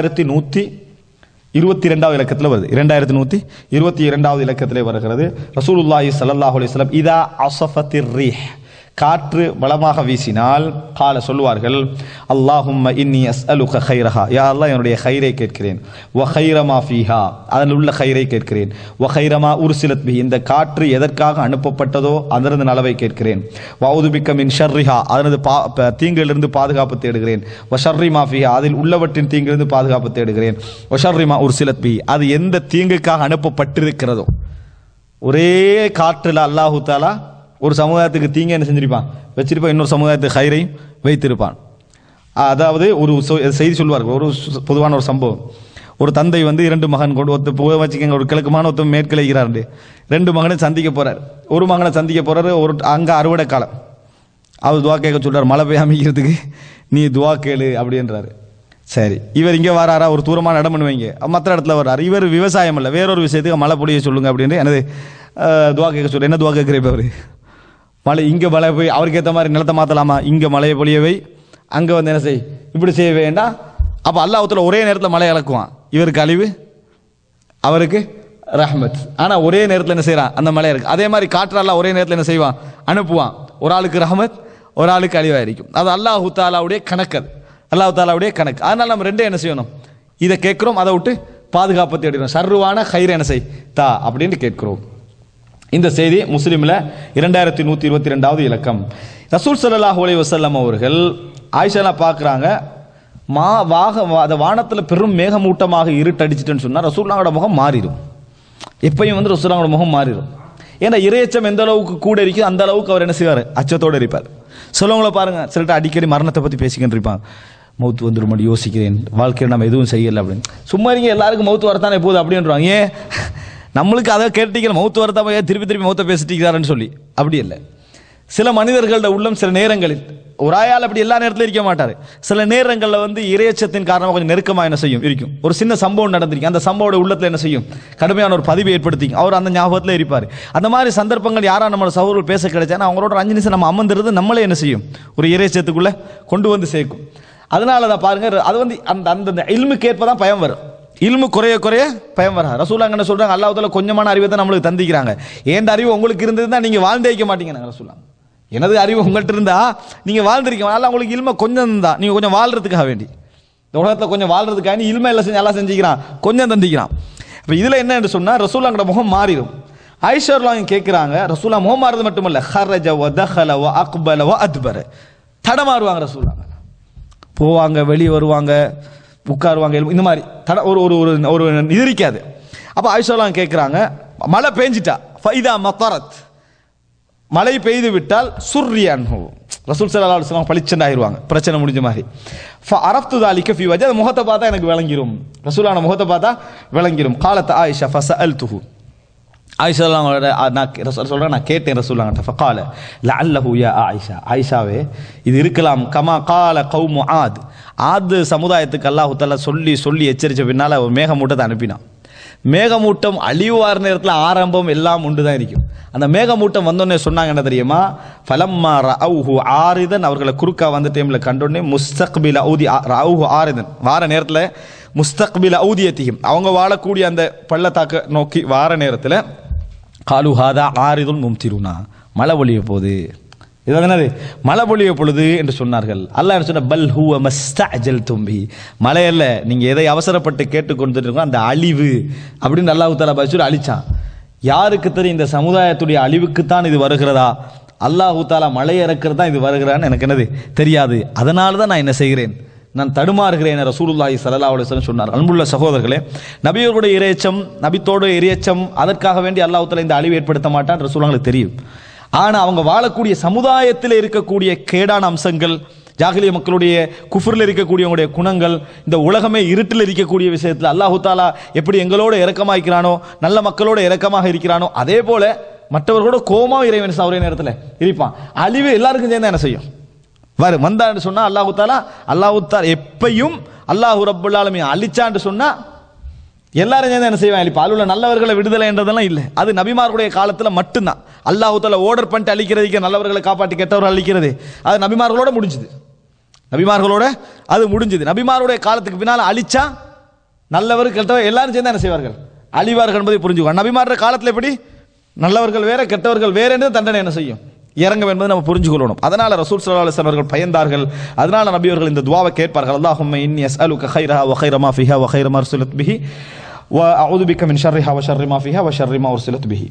2122வது இலக்கத்தில் வருது. 2122வது இலக்கத்திலே வருகிறது. ரசூலுல்லாஹி ஸல்லல்லாஹு அலைஹி வஸல்லம் இதா அஸஃபத்திர் ரீஹ், காற்று பலமாக வீசினால் கால சொல்வார்கள், அல்லாஹும்ம இன்னி அஸ்அலுக கைரஹா, யா அல்லாஹ், என்னுடைய கைரை கேட்கிறேன். வ கைரமா ஃபீஹா, அதில் உள்ள கைரை கேட்கிறேன். வ கைரமா உர்சிலத் பிஹி, இந்த காற்று எதற்காக அனுப்பப்பட்டதோ அதனது நலவை கேட்கிறேன். வ அஊது பிக மின் ஷர்ரிஹா, அதனது தீங்கிலிருந்து பாதுகாப்பு தேடுகிறேன். வ ஷர்ரிமா ஃபீஹா, அதில் உள்ளவற்றின் தீங்கிலிருந்து பாதுகாப்பு தேடுகிறேன். வ ஷர்ரிமா உர்சிலத் பிஹி, அது எந்த தீங்குக்காக அனுப்பப்பட்டிருக்கிறதோ. ஒரே காற்றுல அல்லாஹு தஆலா ஒரு சமுதாயத்துக்கு தீங்க என்ன செஞ்சிருப்பான், வச்சிருப்பான், இன்னொரு சமுதாயத்துக்கு ஹைரையும் வைத்திருப்பான். அதாவது ஒரு செய்தி சொல்வார்கள், ஒரு பொதுவான ஒரு சம்பவம். ஒரு தந்தை 2 மகன் கொண்டு வச்சுக்கோங்க, ஒரு கிழக்குமான ஒருத்தர் மேற்கில் இருக்கிறார். 2 மகனை சந்திக்க போறார். ஒரு மகனை சந்திக்க போறாரு, ஒரு அங்கே அறுவடை காலம். அவர் துவா கேட்க சொல்றார், மழை பெய்யாமிக்கிறதுக்கு நீ துவா கேளு அப்படின்றாரு. சரி, இவர் இங்கே வராரா, ஒரு தூரமான இடம் பண்ணுவீங்க, மற்ற இடத்துல வர்றாரு. இவர் விவசாயம் இல்லை, வேறொரு விஷயத்துக்கு மழை பொழிய சொல்லுங்க அப்படின்னு எனது துவா கேட்க சொல்ற. என்ன துவா கேட்குற இப்போ அவர், மழை இங்கே மழை போய் அவருக்கு ஏற்ற மாதிரி நிலத்தை மாற்றலாமா, இங்கே மழையை பொழியவை, அங்கே என்ன செய், இப்படி செய்ய வேண்டாம். அப்போ அல்லாஹ்வுத்தாலா ஒரே நேரத்தில் மழை இழக்குவான். இவருக்கு அழிவு, அவருக்கு ரஹ்மத். ஆனால் ஒரே நேரத்தில் என்ன செய்யறான், அந்த மழை இருக்கு. அதே மாதிரி காற்றாலாம் ஒரே நேரத்தில் என்ன செய்வான், அனுப்புவான். ஒரு ஆளுக்கு ரஹ்மத், ஒரு ஆளுக்கு அழிவாக இருக்கும். அது அல்லாஹ் தாலாவுடைய கணக்கு, அது அல்லாஹ் தாலாவுடைய கணக்கு. அதனால் நம்ம ரெண்டே என்ன செய்யணும், இதை கேட்குறோம், அதை விட்டு பாதுகாப்பு தேடுகிறோம். ஷர்ருவான ஹைர் என்ன செய் தா அப்படின்னு கேட்கிறோம். இந்த செய்தி முஸ்லிமில் 2122வது இலக்கம். ரசூல் ஸல்லல்லாஹு அலைஹி வஸல்லம் அவர்கள் ஆயிஷா பார்க்குறாங்க, வானத்தில் பெரும் மேகமூட்டமாக இருட்டடிச்சிட்டுன்னு சொன்னால் ரசூலுல்லாஹோட முகம் மாறிடும். எப்பயும் வந்து ரசூலுல்லாஹோட முகம் மாறிடும். ஏன்னா இறையச்சம் எந்த அளவுக்கு கூட இருக்குது அந்த அளவுக்கு அவர் என்ன செய்வார், அச்சத்தோடு இருப்பார். சிலவங்களை பாருங்க, சிலர்கிட்ட அடிக்கடி மரணத்தை பற்றி பேசிக்கிட்டு இருப்பாங்க. மௌத்து வந்துடும் மட்டும் யோசிக்கிறேன், வாழ்க்கையில் நம்ம எதுவும் செய்யலை அப்படின்னு. சும்மா நீங்கள் எல்லாருக்கும் மௌத்து வரத்தானே போகுது அப்படின்றாங்க. ஏன் நம்மளுக்கு அதை கேட்டீங்க, மௌத்து வரத்தாம ஏன் திருப்பி திருப்பி மௌத்தை பேசிட்டீங்கன்னு சொல்லி. அப்படி இல்லை. சில மனிதர்களோட உள்ளம் சில நேரங்களில் ஒரு ஆயால் அப்படி எல்லா நேரத்திலும் இருக்க மாட்டார். சில நேரங்களில் வந்து இறையச்சத்தின் காரணமாக கொஞ்சம் நெருக்கமாக என்ன செய்யும் இருக்கும். ஒரு சின்ன சம்பவம் நடந்திருக்கு, அந்த சம்பவோட உள்ளத்தில் என்ன செய்யும், கடுமையான ஒரு பதிவை ஏற்படுத்தி அவர் அந்த ஞாபகத்தில் இருப்பார். அந்த மாதிரி சந்தர்ப்பங்கள் யாரா நம்ம சகோதரர்கள் பேச கிடைச்சானா அவங்களோட ஒரு 5 நிமிஷம் நம்ம அமர்ந்துறது நம்மளே என்ன செய்யும், ஒரு இறையச்சத்துக்குள்ளே கொண்டு வந்து சேர்க்கும். அதனால தான் பாருங்க, அது வந்து அந்த அந்த இல்முக்கு ஏற்ப தான் பயம் வரும். இல்மு குறைய குறைய பயம் வர. ரசூலுல்லாஹ் என்ன சொல்றாங்க, அல்லாஹ் தஆலா கொஞ்சமான அறிவை தான் நம்மளுக்கு தந்திக்கிறாங்க. ஏன் அறிவு உங்களுக்கு இருந்ததுன்னா நீங்க வாழ்ந்தே வைக்க மாட்டீங்க. ரசூலுல்லாஹ் எனது அறிவு உங்கள்கிட்ட இருந்தா நீங்க வாழ்ந்திருக்கீங்க. அதனால உங்களுக்கு இல்ம கொஞ்சம் தான், நீங்க கொஞ்சம் வாழ்றதுக்காக வேண்டி, இந்த உலகத்தில் கொஞ்சம் வாழ்றதுக்காக நீ இல்ம எல்லாம் செஞ்சுக்கிறான், கொஞ்சம் தந்திக்கிறான். இப்போ இதுல என்ன என்று சொன்னா ரசூலுல்லாஹ்வோட முகம் மாறிடும். ஆயிஷா ரலியல்லாஹு கேட்கிறாங்க, ரசூலுல்லாஹ் முகம் மாறுறது மட்டுமல்ல, ஹரஜ வ தஹல வ அக்பல வ அத்பர, தடமாறுவாங்க ரசூலுல்லாஹ். போவாங்க, வெளியே வருவாங்க, உட்காருவாங்க, இந்த மாதிரி ஒரு ஒரு ஒரு இது இருக்காது. அப்போ ஆயிஷாலாம் கேட்குறாங்க, மழை பெஞ்சிட்டா ஃபைதா மத்தரத், மழை பெய்து விட்டால் சுர்ரியான் ரசூல் ஸல்லல்லாஹு அலைஹி வஸல்லம் பளிச்சென்று ஆயிடுவாங்க, பிரச்சனை முடிஞ்ச மாதிரி. ஃபஅரஃப்து ذلك في وجه, முகத்தை பார்த்தா எனக்கு விளங்கிரும், ரசூலுல்லாஹ் முகத்தை பார்த்தா விளங்கிரும். قالت عائشة فسألته, ஆயிஷா சொல்கிறேன், நான் கேட்டேன் ரசூலுல்லாஹ்ட்ட. ஃபகால லஅல்லஹு யா ஆயிஷா, ஆயிஷாவே இது இருக்கலாம், கமா கால கௌமு ஆத், ஆத் சமுதாயத்துக்கு அல்லாஹ் தஆலா சொல்லி சொல்லி எச்சரித்த பின்னால் ஒரு மேகமூட்டத்தை அனுப்பினான். மேகமூட்டம் அழிவார நேரத்தில் ஆரம்பம் எல்லாம் உண்டு தான் இருக்கும். அந்த மேகமூட்டம் வந்தோடனே சொன்னாங்க என்ன தெரியுமா, ஃபலம்மா ரஅவுஹு ஆரிதன், அவர்களை குறுக்கா வந்த டைமில் கண்டோடனே முஸ்தக்பில ஊதி ரஅவுஹு ஆரிதன், வார நேரத்தில் முஸ்தக்பில ஊதியத்தியும் அவங்க வாழக்கூடிய அந்த பள்ளத்தாக்க நோக்கி வார நேரத்தில் காலு ஹாதா ஆரிதுல் மும்திருனா, மழை பொழிய போகுது, இதான் என்னது மழை பொழிய பொழுது என்று சொன்னார்கள். அல்லாஹ் என்ன சொன்ன, பல் ஹுவ மஸ்தஅஜல்தும் பிஹி, மழை அல்ல நீங்க எதை அவசரப்பட்டு கேட்டுக்கொண்டு இருக்கோ அந்த அழிவு அப்படின்னு அல்லாஹ் தஆலா பதில் அழிச்சான். யாருக்கு தெரியும் இந்த சமுதாயத்துடைய அழிவுக்குத்தான் இது வருகிறதா, அல்லாஹ் தஆலா மழை இறக்குறது தான் இது வருகிறான்னு எனக்கு என்னது தெரியாது, அதனால தான் நான் என்ன செய்கிறேன், நான் தடுமாறுகிறேன் ரசூலுல்லாஹி ஸல்லல்லாஹு அலைஹி வஸல்லம் சொன்னார். அன்புள்ள சகோதரர்களே, நபியோருடைய இறையச்சம், நபித்தோட இறையச்சம், அதற்காக வேண்டி அல்லாஹ் தஆலா இந்த அழிவு ஏற்படுத்த மாட்டான் ரசூலுல்லாஹ்வுக்கு தெரியும். ஆனால் அவங்க வாழக்கூடிய சமுதாயத்தில் இருக்கக்கூடிய கேடான அம்சங்கள், ஜாகிலிய மக்களுடைய குஃப்ரில் இருக்கக்கூடியவங்களுடைய குணங்கள், இந்த உலகமே இருட்டில் இருக்கக்கூடிய விஷயத்தில் அல்லாஹ் தஆலா எப்படி எங்களோட இரக்கமாக இருக்கிறானோ, நல்ல மக்களோட இரக்கமாக இருக்கிறானோ, அதே போல மற்றவர்களோட கோபமாக இறைவன் ஒரே நேரத்தில் இருப்பான். அழிவு எல்லாருக்கும் சேர்ந்து என்ன செய்யும் வரும். வந்தான்னு சொன்னா அல்லாஹ் தஆலா எப்பையும் அல்லாஹ் ரப்பல் ஆலமீன் அழிச்சான்னு சொன்னா எல்லாரும் சேர்ந்து என்ன செய்வாங்க, இப்போ அதில் நல்லவர்களை விடுதலை என்றதெல்லாம் இல்லை. அது நபிமார்களுடைய காலத்தில் மட்டும்தான். அல்லாஹ் தஆலா ஆர்டர் பண்ணிட்டு அழிக்கிறதுக்கு, நல்லவர்களை காப்பாற்றி கெட்டவர்கள் அழிக்கிறது, அது நபிமார்களோட முடிஞ்சுது. நபிமார்களோட அது முடிஞ்சுது. நபிமாருடைய காலத்துக்கு பின்னால் அழிச்சா நல்லவர் கெட்டவர் எல்லாரும் சேர்ந்து என்ன செய்வார்கள், அழிவார்கள் என்பதை புரிஞ்சுக்குவாங்க. நபிமாருடைய காலத்தில் எப்படி நல்லவர்கள் வேற கெட்டவர்கள் வேற என்று தண்டனை என்ன செய்யும் இறங்கும் என்பதை நம்ம புரிஞ்சுக்கொள்ளணும். அதனால ரசூல் ஸல்லல்லாஹு அலைஹி வஸல்லம் அவர்கள் பயந்தார்கள். அதனால நபி அவர்கள் இந்த துஆவை கேட்பார்கள், அல்லாஹும்ம இன்னி அஸ்அலுக கைரஹா வ கைர மா ஃபீஹா வ கைர மா உர்சிலத் பிஹி வ அஊது பிக மின் ஷர்ரிஹா வ ஷர்ரி மா ஃபீஹா வ ஷர்ரி மா உர்சிலத் பிஹி.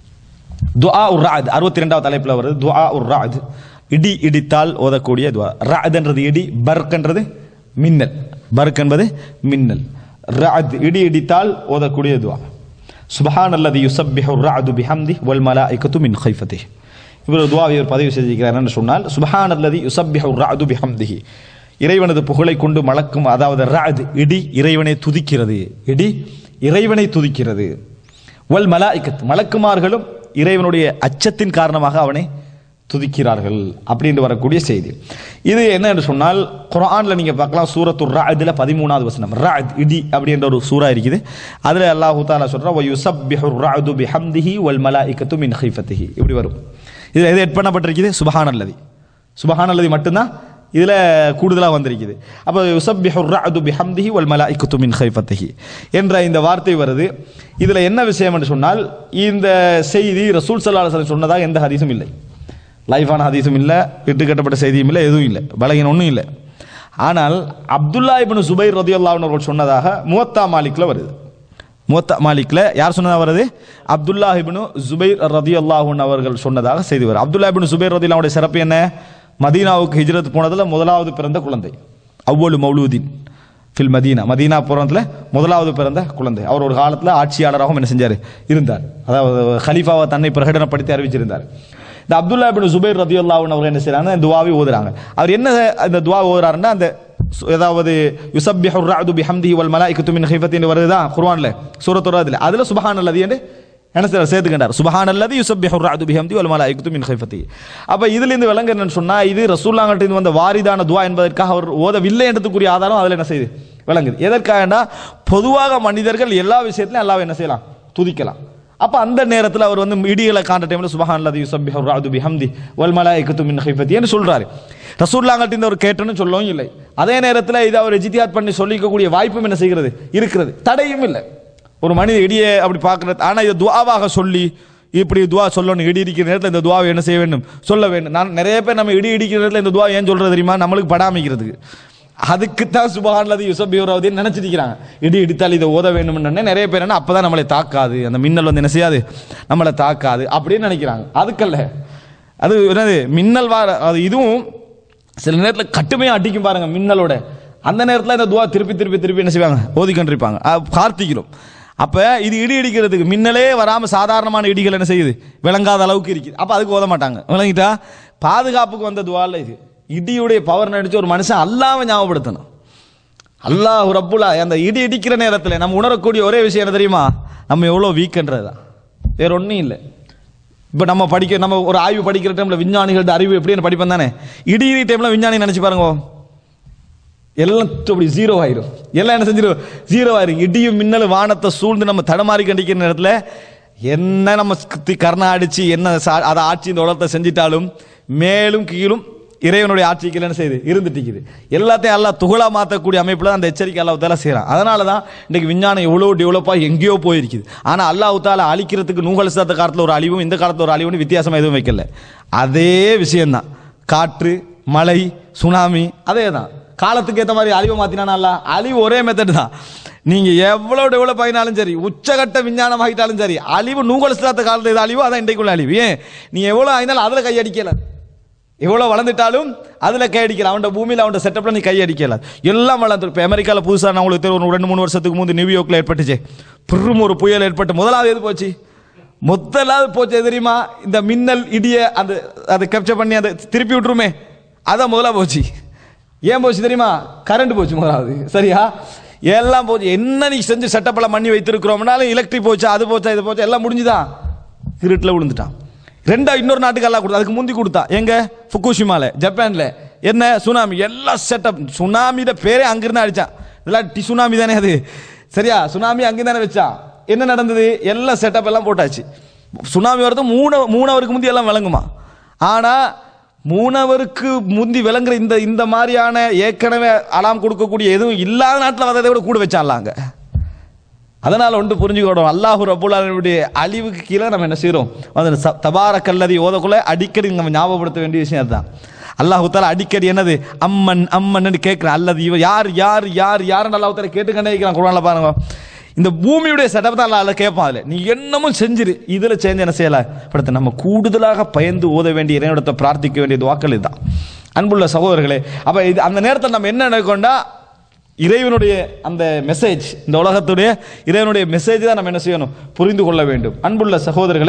துஆ உர் ரஅத் 62வது தலைப்புல வருது. துஆ உர் ரஅத், இடி இடித்தால் ஓதக்கூடிய துஆ. ரஅத் என்றது இடி, பர்க் என்றது மின்னல். பர்க் என்பது மின்னல். ரஅத் இடி இடித்தால் ஓதக்கூடிய துஆ. சுப்ஹானல்லதி யுஸப்பிஹு الرعد بحمده والملائكة من خيفته. இவர் துஆவை இவர் பதிவு செய்திருக்கிறார் என்று சொன்னால், சுப்ஹானல்லதி யுஸப்பிஹு الرعد بحمده, இறைவனது புகழை கொண்டு மலக்கும், அதாவது ரஅத் இடி இறைவனை துதிக்கிறது, இடி இறைவனை துதிக்கிறது. வல் மலாயிகத், மலக்குமார்களும் இறைவனுடைய அச்சத்தின் காரணமாக அவனை துதிக்கிறார்கள் அப்படின்னு வரக்கூடிய செய்தி. இது என்ன என்று சொன்னால், குர்ஆன்ல நீங்க பார்க்கலாம், சூரத்துர் ரஅத்ல 13வது வசனம், ரஅத் இடி அப்படின்ற ஒரு சூரா இருக்குது. அதுல அல்லாஹ் தஆலா சொல்றா, வ யுஸப்பிஹுர் ரஅது பிஹம்திஹி வல் மலாயிகத்து மின் கைஃபத்திஹி, இப்படி வரும். இதுல எது எட் பண்ணப்பட்டிருக்குது, சுப்ஹானல்லதி. சுப்ஹானல்லதி மட்டும்தான் இதுல கூடுதலாக வந்திருக்குது. அப்போ யுஸப்பிஹுர் ரஅது பிஹம்திஹி வல் மலாயிகத்து மின் கைஃபத்திஹி என்ற இந்த வார்த்தை வருது. இதுல என்ன விஷயம் என்று சொன்னால், இந்த செய்தி ரசூல் ஸல்லல்லாஹு அலைஹி வஸல்லம் சொன்னதாக எந்த ஹதீஸும் இல்லை. லைஃபான ஹதீஸும் இல்லை, இட்டு கட்டப்பட்ட செய்தியும் இல்லை, எதுவும் இல்லை, பலகீனம் ஒன்றும் இல்லை. ஆனால் அப்துல்லா இப்னு சுபைர் ரலியல்லாஹு அன்ஹு அவர்கள் சொன்னதாக முவத்தா மாலிக்ல வருது. முவத்தா மாலிக்ல யார் சொன்னதாக வருது? அப்துல்லா இப்னு சுபைர் ரலியல்லாஹு அன்ஹு அவர்கள் சொன்னதாக செய்தி வருது. அப்துல்லா இப்னு சுபைர் ரலியல்லாஹு அன்ஹுடைய சிறப்பு என்ன? மதீனாவுக்கு ஹிஜ்ரத் போனதுல முதலாவது பிறந்த குழந்தை. அவ்வளு மௌலூதின் ஃபில் மதீனா, மதீனா புறத்தில் முதலாவது பிறந்த குழந்தை. அவர் ஒரு காலத்தில் ஆட்சியாளராகவும் என்ன செஞ்சார்? இருந்தார். அதாவது ஹலீஃபாவை தன்னை பிரகடனப்படுத்தி அறிவிச்சிருந்தார். இந்த அப்துல்லா இப்னு சுபைர் ரலியல்லாஹு அன்ஹு அவங்க என்ன செய்யறாங்க? இந்த துவாவை ஓதுறாங்க. அவர் என்ன அந்த துவா ஓதுறாருன்னா, அந்த ஏதாவது யுஸப்பிஹு الرعد بحمده والملائكة من خيفته வருதா குர்ஆன்ல சூரத்துர் ரஅத்ல, அதுல சுப்ஹானல்லதி என்று என்ன செய்ய சேர்த்துக்கிட்டார். சுப்ஹானல்லதி யுஸப்பிஹு الرعد بحمده والملائكة من خيفته. அப்ப இதுல இருந்து விளங்க என்னன்னு சொன்னா, இது ரசூலுல்லாஹ்கிட்ட இருந்து வந்த வாரிதான துவா என்பதற்காக அவர் ஓதவில்லை என்றதுக்குரிய ஆதாரம் அதுல என்ன செய்யுது? விளங்குது. எதற்காகனா, பொதுவாக மனிதர்கள் எல்லா விஷயத்திலும் அல்லாஹ்வை என்ன செய்யலாம்? துதிக்கலாம். அப்ப அந்த நேரத்தில் அவர் வந்து இடிகளை காண்ற டைம்ல சுப்ஹானல்லதி யுஸப்பிஹு الرعد بحمده والملائكة من خيفته என்று சொல்றாரு. ரசூலுல்லாஹ்கிட்ட இருந்து அவர் கேட்டன்னு சொல்லவும் இல்லை. அதே நேரத்தில் இது அவர் இஜ்திஹாத் பண்ணி சொல்லிக்கக்கூடிய வாய்ப்பும் என்ன செய்கிறது? இருக்கிறது. தடையும் இல்லை. ஒரு மனித இடியை அப்படி பார்க்கறது. ஆனால் இதை துஆவாக சொல்லி இப்படி துவா சொல்லணும், இடி இடிக்கிற நேரத்தில் இந்த துவாவை என்ன செய்ய வேண்டும்? சொல்ல வேண்டும். நான் நிறைய பேர் நம்ம இடி இடிக்கிற நேரத்தில் இந்த துவா ஏன் சொல்றது தெரியுமா? நம்மளுக்கு படாமிக்கிறதுக்கு. அதுக்குத்தான் சுப்ஹானல்லதி யுஸப்பிஹு ரஅதுன்னு நினைச்சிருக்கிறாங்க. இடி இடித்தால் இதை ஓத வேண்டும்னு நிறைய பேர் என்ன, அப்பதான் நம்மளை தாக்காது, அந்த மின்னல் வந்து என்ன செய்யாது, நம்மளை தாக்காது அப்படின்னு நினைக்கிறாங்க. அதுக்கல்ல, அது என்னது மின்னல் அது இதுவும் சில நேரத்தில் கட்டுமையாக அடிக்கும் பாருங்க மின்னலோட. அந்த நேரத்தில் இந்த துவா திருப்பி திருப்பி திருப்பி என்ன செய்வாங்க? ஓதிக்கொண்டிருப்பாங்க. கார்த்திக்கிறோம். அப்போ இது இடி இடிக்கிறதுக்கு மின்னலே வராமல் சாதாரணமான இடிகள் என்ன செய்யுது? விளங்காத அளவுக்கு இருக்குது. அப்போ அதுக்கு ஓத மாட்டாங்க. விளங்கிட்டா? பாதுகாப்புக்கு வந்த துவால இது. இடியுடைய பவர் நினைச்சு ஒரு மனுஷன் அல்லாஹ்வை ஞாபகப்படுத்தணும். அல்லாஹ் ரப்புல்லா. அந்த இடி இடிக்கிற நேரத்தில் நம்ம உணரக்கூடிய ஒரே விஷயம் என்ன தெரியுமா? நம்ம எவ்வளோ வீக்ன்றது தான், வேற ஒன்றும் இல்லை. இப்போ நம்ம ஒரு ஆய்வு படிக்கிற டைமில் விஞ்ஞானிகளோட அறிவு எப்படி படிப்பேன் தானே, இடி டைமில் விஞ்ஞானி நினச்சி பாருங்க, எல்லாம் அப்படி ஜீரோ ஆயிரும். எல்லாம் என்ன செஞ்சிடும்? ஜீரோ ஆயிரும். இடியும் மின்னலும் வானத்தை சூழ்ந்து நம்ம தடமாறி கண்டிக்கிற நேரத்தில் என்ன நம்ம கர்ணா அடிச்சு என்ன அதை ஆட்சி இந்த உலகத்தை செஞ்சிட்டாலும் மேலும் கீழும் இறைவனுடைய ஆட்சிக்கு என்ன செய்யுது? இருந்துட்டு எல்லாத்தையும் எல்லாம் துகளா மாற்றக்கூடிய அமைப்பில் அந்த எச்சரிக்கை அல்லாஹ் தாலா செய்கிறான். அதனால தான் இன்றைக்கு விஞ்ஞானம் எவ்வளோ டெவலப்பாக எங்கேயோ போயிருக்குது. ஆனால் அல்லாஹ் தாலா அழிக்கிறதுக்கு நூஹ் அலைஹிஸ்ஸலாத்து காலத்தில் ஒரு அழிவும் இந்த காலத்தில் ஒரு அழிவுன்னு வித்தியாசமாக எதுவும் வைக்கல. அதே விஷயம்தான். காற்று, மழை, சுனாமி அதே தான். காலத்துக்கு ஏற்ற மாதிரி அழிவை மாற்றினானா அல்லாஹ்? அழிவு ஒரே மெத்தட் தான். நீங்கள் எவ்வளோ டெவலப் ஆகினாலும் சரி, உச்சகட்ட விஞ்ஞானம் ஆகிட்டாலும் சரி, அழிவு நூஹ் அலைஹிஸ்ஸலாத்து காலத்தில் இது அழிவு, அதான் இன்றைக்குள்ள அழிவு. ஏன் நீ எவ்வளோ ஆகினாலும் அதில் கையடிக்கல, எவ்வளோ வளர்ந்துட்டாலும் அதில் கையடிக்கல, அவன் பூமியில் அவன் செட்டப்பில் நீ கையடிக்கல, எல்லாம் வளர்ந்து. இப்போ அமெரிக்காவில் புதுசாக நான் உங்களுக்கு தெரியும், ஒரு 2-3 வருஷத்துக்கு முந்தைய நியூயார்க்கில் ஏற்பட்டுச்சு பெரும் ஒரு புயல் ஏற்பட்டு, முதலாவது எது போச்சு? முதலாவது போச்சு தெரியுமா? இந்த மின்னல் இடியை அதை கேப்சர் பண்ணி அதை திருப்பி விட்டுருமே, அதான் முதலாக போச்சு. ஏன் போச்சு தெரியுமா? கரண்ட் போச்சு முதலாவது. சரியா? எல்லாம் போச்சு. என்ன நீ செஞ்சு செட்டப்பெல்லாம் பண்ணி வைத்திருக்கிறோம்னாலும் எலக்ட்ரிக் போச்சா, அது போச்சா, இது போச்சா, எல்லாம் முடிஞ்சுதான். இருட்டில் விழுந்துட்டான். இன்னொரு நாட்டுக்கு எல்லாம் கொடுத்தா, அதுக்கு முந்தி கொடுத்தா எங்க? ஃபுகுஷிமால, ஜப்பான்ல. என்ன சுனாமி, எல்லாம் செட்டப். சுனாமியோட பேரே அங்கிருந்து அடிச்சான். இதெல்லாம் சுனாமி தானே அது. சரியா? சுனாமி அங்கே தானே வச்சா. என்ன நடந்தது? எல்லாம் செட்டப் எல்லாம் போட்டாச்சு. சுனாமி வரது 3 ஹவருக்கு முந்தி எல்லாம் விளங்குமா? ஆனா 3 ஹவருக்கு முந்தி விளங்குற இந்த மாதிரியான ஏற்கனவே அலாம் கொடுக்கக்கூடிய எதுவும் இல்லாத நாட்டில் வந்ததை விட கூட வச்சான்லாங்க. அதனால ஒன்று புரிஞ்சுக்கணும், அல்லாஹ் ரப்புல் ஆலமீனுடைய அழிவுக்கு கீழே நம்ம என்ன செய்கிறோம்? அந்த தபாரக்கல்லதி ஓதக்குள்ள அடிக்கடி நம்ம ஞாபகப்படுத்த வேண்டிய விஷயம் அதுதான். அல்லாஹு தாலா அடிக்கடி என்னது அம்மன் அம்மன் கேட்கிறான். அல்லது இவ யார் யார் யார் யாருன்னு அல்லாஹு தாலா கேட்டுக்கண்டே இருக்கிறான். குர்ஆன்ல பாருங்க, இந்த பூமியுடைய செட்டப் தான் அல்லாஹ் கேட்பான். அதில் நீ என்னமும் செஞ்சிரு, இதில் சேர்ந்து என்ன செய்யலாம் படுத்த நம்ம கூடுதலாக பயந்து ஓத வேண்டிய இறைவனிடத்தை பிரார்த்திக்க வேண்டிய துஆக்கள் இதுதான். அன்புள்ள சகோதரர்களே, அப்போ இது அந்த நேரத்தில் நம்ம என்ன நினைக்கொண்டா, இறைவனுடைய அந்த மெசேஜ், இந்த உலகத்துடைய இறைவனுடைய மெசேஜ் தான் நம்ம என்ன செய்யணும்? புரிந்து கொள்ள வேண்டும். அன்புள்ள சகோதரர்களே,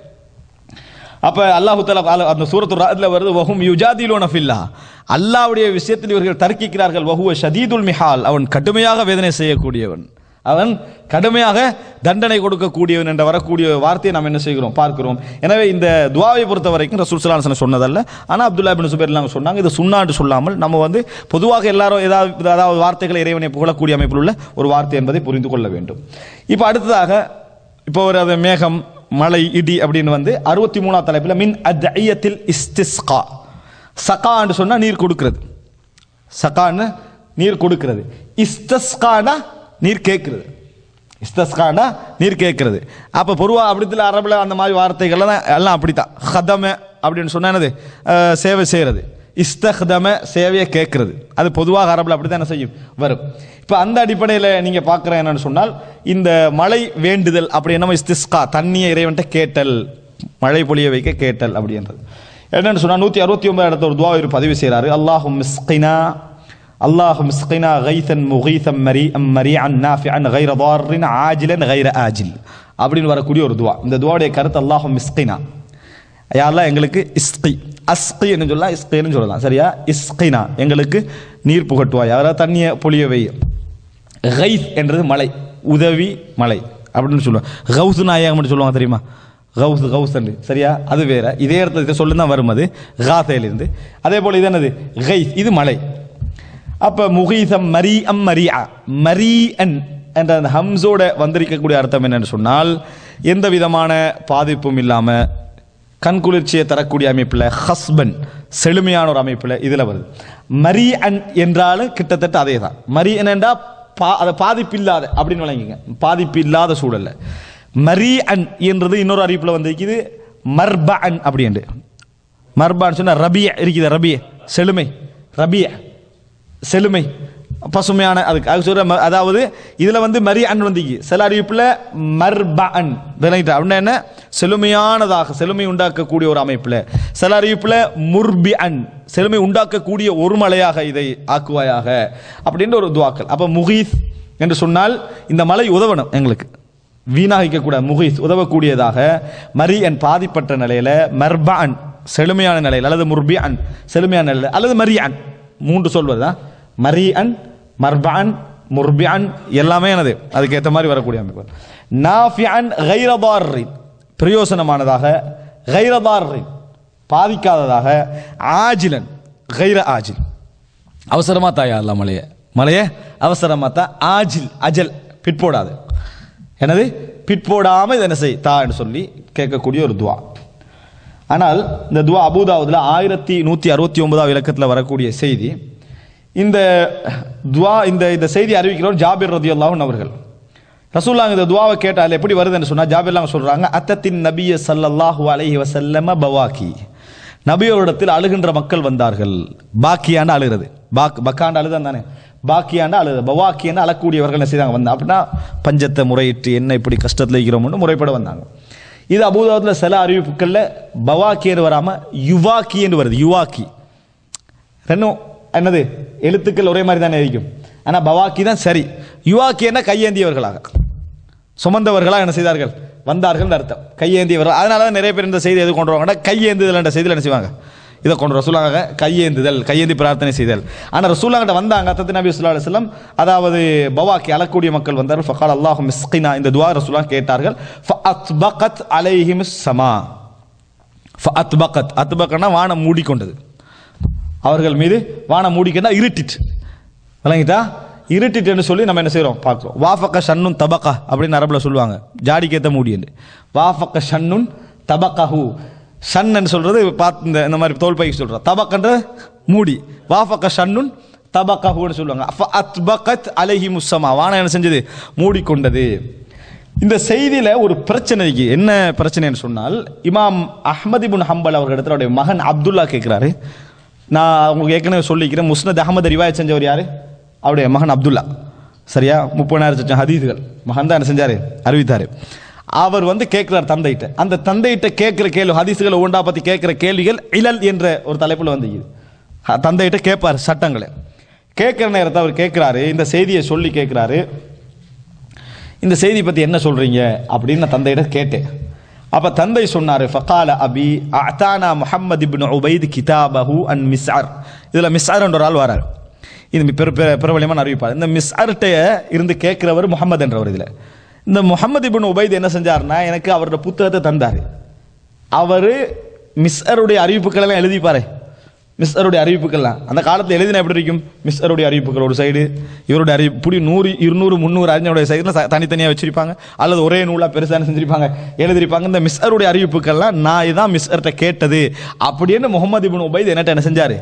அப்ப அல்லாஹ் தஆலா அந்த சூரத்துர் ரஅத்ல வருது, வஹும் யுஜாதிலூன ஃபில்லாஹ், அல்லாஹ்வுடைய விஷயத்தில் இவர்கள் தர்க்கிக்கிறார்கள். வஹுவ ஷதீதுல் மிஹால், அவன் கடுமையாக வேதனை செய்யக்கூடியவன், அவன் கடுமையாக தண்டனை கொடுக்கக்கூடியவன் என்ற வரக்கூடிய வார்த்தையை நாம் என்ன செய்கிறோம்? பார்க்கிறோம். எனவே இந்த துஆவை பொறுத்த வரைக்கும் ரசூல் ஸல்லல்லாஹு அலைஹி வஸல்லம் சொன்னதல்ல. ஆனால் அப்துல்லா இப்னு சுபைர் சொன்னாங்க, இது சுன்னான்னு சொல்லாமல் நம்ம வந்து பொதுவாக எல்லாரும் ஏதாவது வார்த்தைகளை இறைவனை புகழக்கூடிய அமைப்பில் உள்ள ஒரு வார்த்தை என்பதை புரிந்து கொள்ள வேண்டும். இப்போ அடுத்ததாக இப்போ ஒரு மேகம், மழை, இடி அப்படின்னு வந்து 63ஆம் தலைப்பில் மின் அத்இயத்தில் இஸ்திஸ்கா. சகான்னு சொன்னால் நீர் கொடுக்கிறது, சகான்னு நீர் கொடுக்கிறது, இஸ்தஸ்கானா நீர் கேட்கிறது, இஸ்தஸ்கானா நீர் கேட்கிறது. அப்போ பொதுவாக அப்படித்தில் அரபில் அந்த மாதிரி வார்த்தைகள்லாம் எல்லாம் அப்படித்தான். ஹதம அப்படின்னு சொன்னா என்னது? சேவை செய்கிறது. இஸ்தஹ்தம சேவையை கேட்கறது. அது பொதுவாக அரபில் அப்படி தான் என்ன செய்யும் வரும். இப்போ அந்த அடிப்படையில் நீங்கள் பார்க்குற என்னன்னு சொன்னால் இந்த மழை வேண்டுதல் அப்படி என்ன இஸ்திஸ்கா தண்ணியை இறைவன்ட்ட கேட்டல், மழை பொழிய வைக்க கேட்டல் அப்படின்றது என்னன்னு சொன்னால் 169 இடத்துல ஒரு துவா இவர் பதிவு செய்கிறாரு. அல்லாஹும் மிஸ்கினா அல்லாஹும் மிஸ்கினா கைசன் முகீசம் மரீஅன் நாஃபிஅன் கைர தாரின் ஆஜிலன் கைர ஆஜில் அப்படின்னு வரக்கூடிய ஒரு துவா. இந்த துவாவுடைய கருத்து அல்லாஹும் மிஸ்கினா, யாரெல்லாம் எங்களுக்கு இஸ்கி அஸ்கி என்று சொல்லலாம், இஸ்கின்னு சொல்லலாம் சரியா. இஸ்கினா எங்களுக்கு நீர் புகட்டுவாய், யாராவது தண்ணியை பொழியவை. கைஸ் என்றது மலை, உதவி மலை அப்படின்னு சொல்லுவாங்க. கவுசு நாயகம் மட்டும் சொல்லுவாங்க தெரியுமா, கவுஸ் கவுஸ் அண்டு சரியா, அது வேற. இதே இடத்துல சொல்லு தான் வரும், அது காத்தையிலிருந்து. அதே போல் இது என்னது கைஸ், இது மலை. அப்போ முகீசம் மரியா மரியன் என்ற அந்த ஹம்ஸோட வந்திருக்கக்கூடிய அர்த்தம் என்னன்னு சொன்னால் எந்த விதமான பாதிப்பும் இல்லாமல் கண்குளிர்ச்சியை தரக்கூடிய அமைப்பில், ஹஸ்பன் செழுமையான ஒரு அமைப்பில் இதில் வருது. மரியன் என்றாலும் கிட்டத்தட்ட அதே தான். மரியன் என்றால் அதை பாதிப்பில்லாத அப்படின்னு வழங்கிங்க, பாதிப்பு இல்லாத சூழல்ல. மரியன் என்றது இன்னொரு அறிவிப்பில் வந்திருக்குது மர்பன் அப்படின்ட்டு. மர்பான்னு சொன்னால் ரபிய இருக்குது, ரபிய செழுமை, ரபிய செழுமை பசுமையான, அதுக்கு சொல்ற. அதாவது இதில் வந்து மரியன் வந்திக்கு, சில அறிவிப்பில் மர்பன் அப்படின்னா என்ன செழுமையானதாக செழுமை உண்டாக்கக்கூடிய ஒரு அமைப்பில், சில அறிவிப்பில் முர்பிஅன் செழுமை உண்டாக்கக்கூடிய ஒரு மலையாக இதை ஆக்குவாயாக அப்படின்ற ஒரு துவாக்கள். அப்போ முகீஸ் என்று சொன்னால் இந்த மலை உதவணும் எங்களுக்கு, வீணாகிக்கக்கூடாது. முகீஸ் உதவக்கூடியதாக, மரியன் பாதிப்பட்ட நிலையில், மர்பான் செழுமையான நிலையில், அல்லது முர்பிஅன் செழுமையான நிலையில், அல்லது மரியன் மூன்று சொல்வதுதான். மரியன், மர்பான், முர்பிஅன் எல்லாமே என்னது அதுக்கேற்ற மாதிரி வரக்கூடிய அமைப்பு. நாஃபிஅன் கைர தாரின் பிரயோசனமானதாக, கைர தாரின் பாதிக்காததாக, ஆஜிலன் கைர ஆஜில் அவசரமா தாயா அல்ல மலையை, மலையை அவசரமா தா, ஆஜில் அஜல் பிற்போடாது, எனது பிற்போடாமல் இதை என்ன செய் தா என்று சொல்லி கேட்கக்கூடிய ஒரு துவா. ஆனால் இந்த துவா அபூதாவுதுல 1169 இலக்கத்தில் வரக்கூடிய செய்தி. இந்த துவா இந்த செய்தி அறிவிக்கிறவர் ஜாபிர் ரலியல்லாஹு அன்ஹு அவர்கள். ரசூலுல்லாஹ் இந்த துவாவை கேட்டால் எப்படி வருதுன்னு சொன்னால் ஜாபிர்லாம் சொல்றாங்க, அத்தத்தின் நபிய ஸல்லல்லாஹு அலைஹி வஸல்லம பவாக்கி, நபியோரிடத்தில் அழுகின்ற மக்கள் வந்தார்கள். பாக்கியாண்டு அழுகிறது, பக்காண்டு அழுதான் தானே, பாக்கியாண்டு அழுது, பவாக்கியாண்டு அழக்கூடியவர்கள் என்ன செய்தாங்க வந்தாங்க அப்படின்னா பஞ்சத்தை முறையிட்டு என்ன இப்படி கஷ்டத்தில் இருக்கிறோம்னு முறைப்பட வந்தாங்க. இது அபூதாவுதுல சில அறிவிப்புகளில் பவாக்கியன்னு வராமல் யுவாக்கின்னு வருது. யுவாக்கி ரெண்டும் என்னது எழுத்துக்கள் ஒரே மாதிரி தானே இருக்கும், ஆனால் பவாக்கி தான் சரி. யுவாக்கி என்ன கையேந்தியவர்களாக சுமந்தவர்களாக என்ன செய்தார்கள் வந்தார்கள் அர்த்தம், கையேந்தியவர்கள். அதனால தான் நிறைய பேர் இந்த செய்தி எது கொண்டு வருவாங்கன்னா கையேந்துதல் என்ற செய்தியில் என்ன செய்வாங்க இதை கொண்டு ரசூலுல்லாஹ் கையேந்துதல், கையேந்தி பிரார்த்தனை செய்தல். ஆனால் ரசூலுல்லாஹ் வந்தாங்க அத்தத்து நபி ஸல்லல்லாஹு அலைஹி வஸல்லம், அதாவது பவாக்கி அழக்கூடிய மக்கள் வந்தார்கள். ஃபகால் அல்லாஹும்ம இஸ்கினா, இந்த துஆ ரசூலுல்லாஹ் கேட்டார்கள். ஃபஅத்பகத் அலைஹிமிஸ் ஸமா, ஃபஅத்பகத் அத்பகனா வானம் மூடிக்கொண்டது, அவர்கள் மீது வானம் மூடிக்கொண்டா இருட்டிட்டு, விளங்கிட்டா இருட்டிட்டுன்னு சொல்லி நம்ம என்ன செய்கிறோம் பார்க்குறோம். வாஃபக்க ஷன்னுன் தபக்கா அப்படின்னு அரபில் சொல்லுவாங்க, ஜாடிக்கேற்ற மூடின்னு. வாஃபக்க ஷன்னுன் தபக்கஹு, ஷன்னு சொல்றது பார்த்து இந்த மாதிரி தோல் பைக்கு சொல்கிறோம், தபக்கன்ற மூடி. வாஃபக்க ஷன்னுன் தபக்கஹுன்னு சொல்லுவாங்க. அத்பகத் அலைஹிமுஸ் ஸமா, வானம் என்ன செஞ்சது மூடிக்கொண்டது. இந்த செய்தியில் ஒரு பிரச்சனை இருக்கு. என்ன பிரச்சனைன்னு சொன்னால், இமாம் அஹ்மத் இப்னு ஹம்பல் அவர்களிடத்தில் அவருடைய மகன் அப்துல்லா கேட்குறாரு. நான் உங்களுக்கு ஏற்கனவே சொல்லிக்கிறேன், முஸ்னத் அஹமது ரிவாயத் செஞ்சவர் யாரு, அவருடைய மகன் அப்துல்லா சரியா. 30,000 ஹதீஸ்கள் மகன் தான் என்ன செஞ்சாரு அறிவித்தார். அவர் வந்து கேட்கிறார் தந்தையிட்ட. அந்த தந்தையிட்ட கேட்கிற கேள்வி, ஹதீஸ்களை ஒன்றா பற்றி கேட்கிற கேள்விகள் இலல் என்ற ஒரு தலைப்பில் வந்து தந்தையிட்ட கேட்பார் சட்டங்களை. கேட்கிற நேரத்தை அவர் கேட்கிறாரு, இந்த செய்தியை சொல்லி கேட்கிறாரு, இந்த செய்தி பற்றி என்ன சொல்றீங்க அப்படின்னு நான் தந்தையிட்ட கேட்டேன். அப்ப தந்தை சொன்னார், ஃபகால அபி அத்தானா முஹம்மது இப்னு உபைத் கிதாபஹு அன் மிஸ்அர். இதில் மிஸ்அர் என்ற ஒரு ஆள் வரார், இது பிரபலியமான அறிவிப்பார். இந்த மிஸ்அர்ட்ட இருந்து கேட்கிறவர் முகமது என்றவர். இதில் இந்த முஹம்மது இப்னு உபைத் என்ன செஞ்சார்னா, எனக்கு அவரோட புத்தகத்தை தந்தார். அவர் மிஸ்அருடைய அறிவிப்புகளெல்லாம் எழுதிப்பாரு. மிஸ்அருடைய அறிவிப்புகள்லாம் அந்த காலத்தில் எழுதினா எப்படி இருக்கும், மிஸ்அருடைய அறிவிப்புகள் ஒரு சைடு, இவருடைய அறிவிப்பு இப்படி 100, 200, 300 அறிஞருடைய சைடில் தனித்தனியாக வச்சிருப்பாங்க, அல்லது ஒரே நூலாக பெருசாக செஞ்சிருப்பாங்க எழுதிருப்பாங்க. இந்த மிஸ்அருடைய அறிவிப்புகள்லாம் நான் இதான் மிஸ்அர்ட்ட கேட்டது அப்படின்னு முஹம்மது இப்னு உபைத் என்னட்ட என்ன செஞ்சாரு,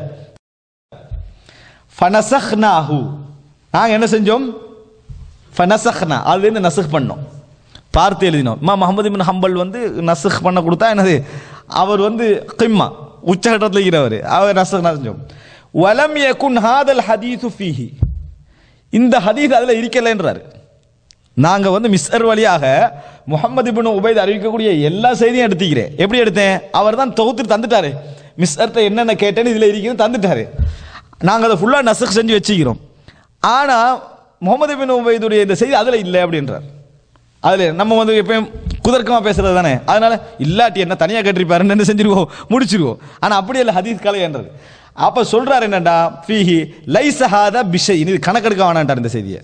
ஃபனஸஹ்னாஹு, நாங்கள் என்ன செஞ்சோம், ஃபனஸஹ்னா அதுலேருந்து நசுக் பண்ணோம், பார்த்து எழுதினோம். முஹம்மது இப்னு ஹம்பல் வந்து நசுக் பண்ண கொடுத்தா என்னது, அவர் வந்து கிம்மா உச்சகட்டத்தில் இருக்கிறவர் அவர் நசக் செஞ்சோம். வலம் யகுன் ஹாதல் ஹதீஸு ஃபீஹி, இந்த ஹதீஸ் அதில் இருக்கலைன்றார். நாங்கள் வந்து மிஸ்அர் வழியாக முஹம்மது இப்னு உபைத் அறிவிக்கக்கூடிய எல்லா செய்தியும் எடுத்துக்கிறேன். எப்படி எடுத்தேன்? அவர் தான் தொகுத்து தந்துட்டாரு. மிஸ்அர்ட்ட என்னென்ன கேட்டேன்னு இதில் இருக்கிறது தந்துட்டாரு. நாங்கள் அதை ஃபுல்லாக நசக் செஞ்சு வச்சுக்கிறோம். ஆனால் முகமது இப்னு உபைதுடைய இந்த செய்தி அதில் இல்லை அப்படின்றார். அதில் நம்ம வந்து எப்பயும் குதர்க்கமாக பேசுறது தானே, அதனால இல்லாட்டி என்ன தனியாக கேட்டிருப்பாருன்னு என்ன செஞ்சிருவோம், முடிச்சிருவோம். ஆனால் அப்படி இல்லை ஹதீஸ் கலைன்றது. அப்போ சொல்றாரு என்னண்டா, ஃபீஹி லைஸ ஹாதா பிஷை, இது கணக்கெடுக்க வேணான்ட்டார். இந்த செய்தியை,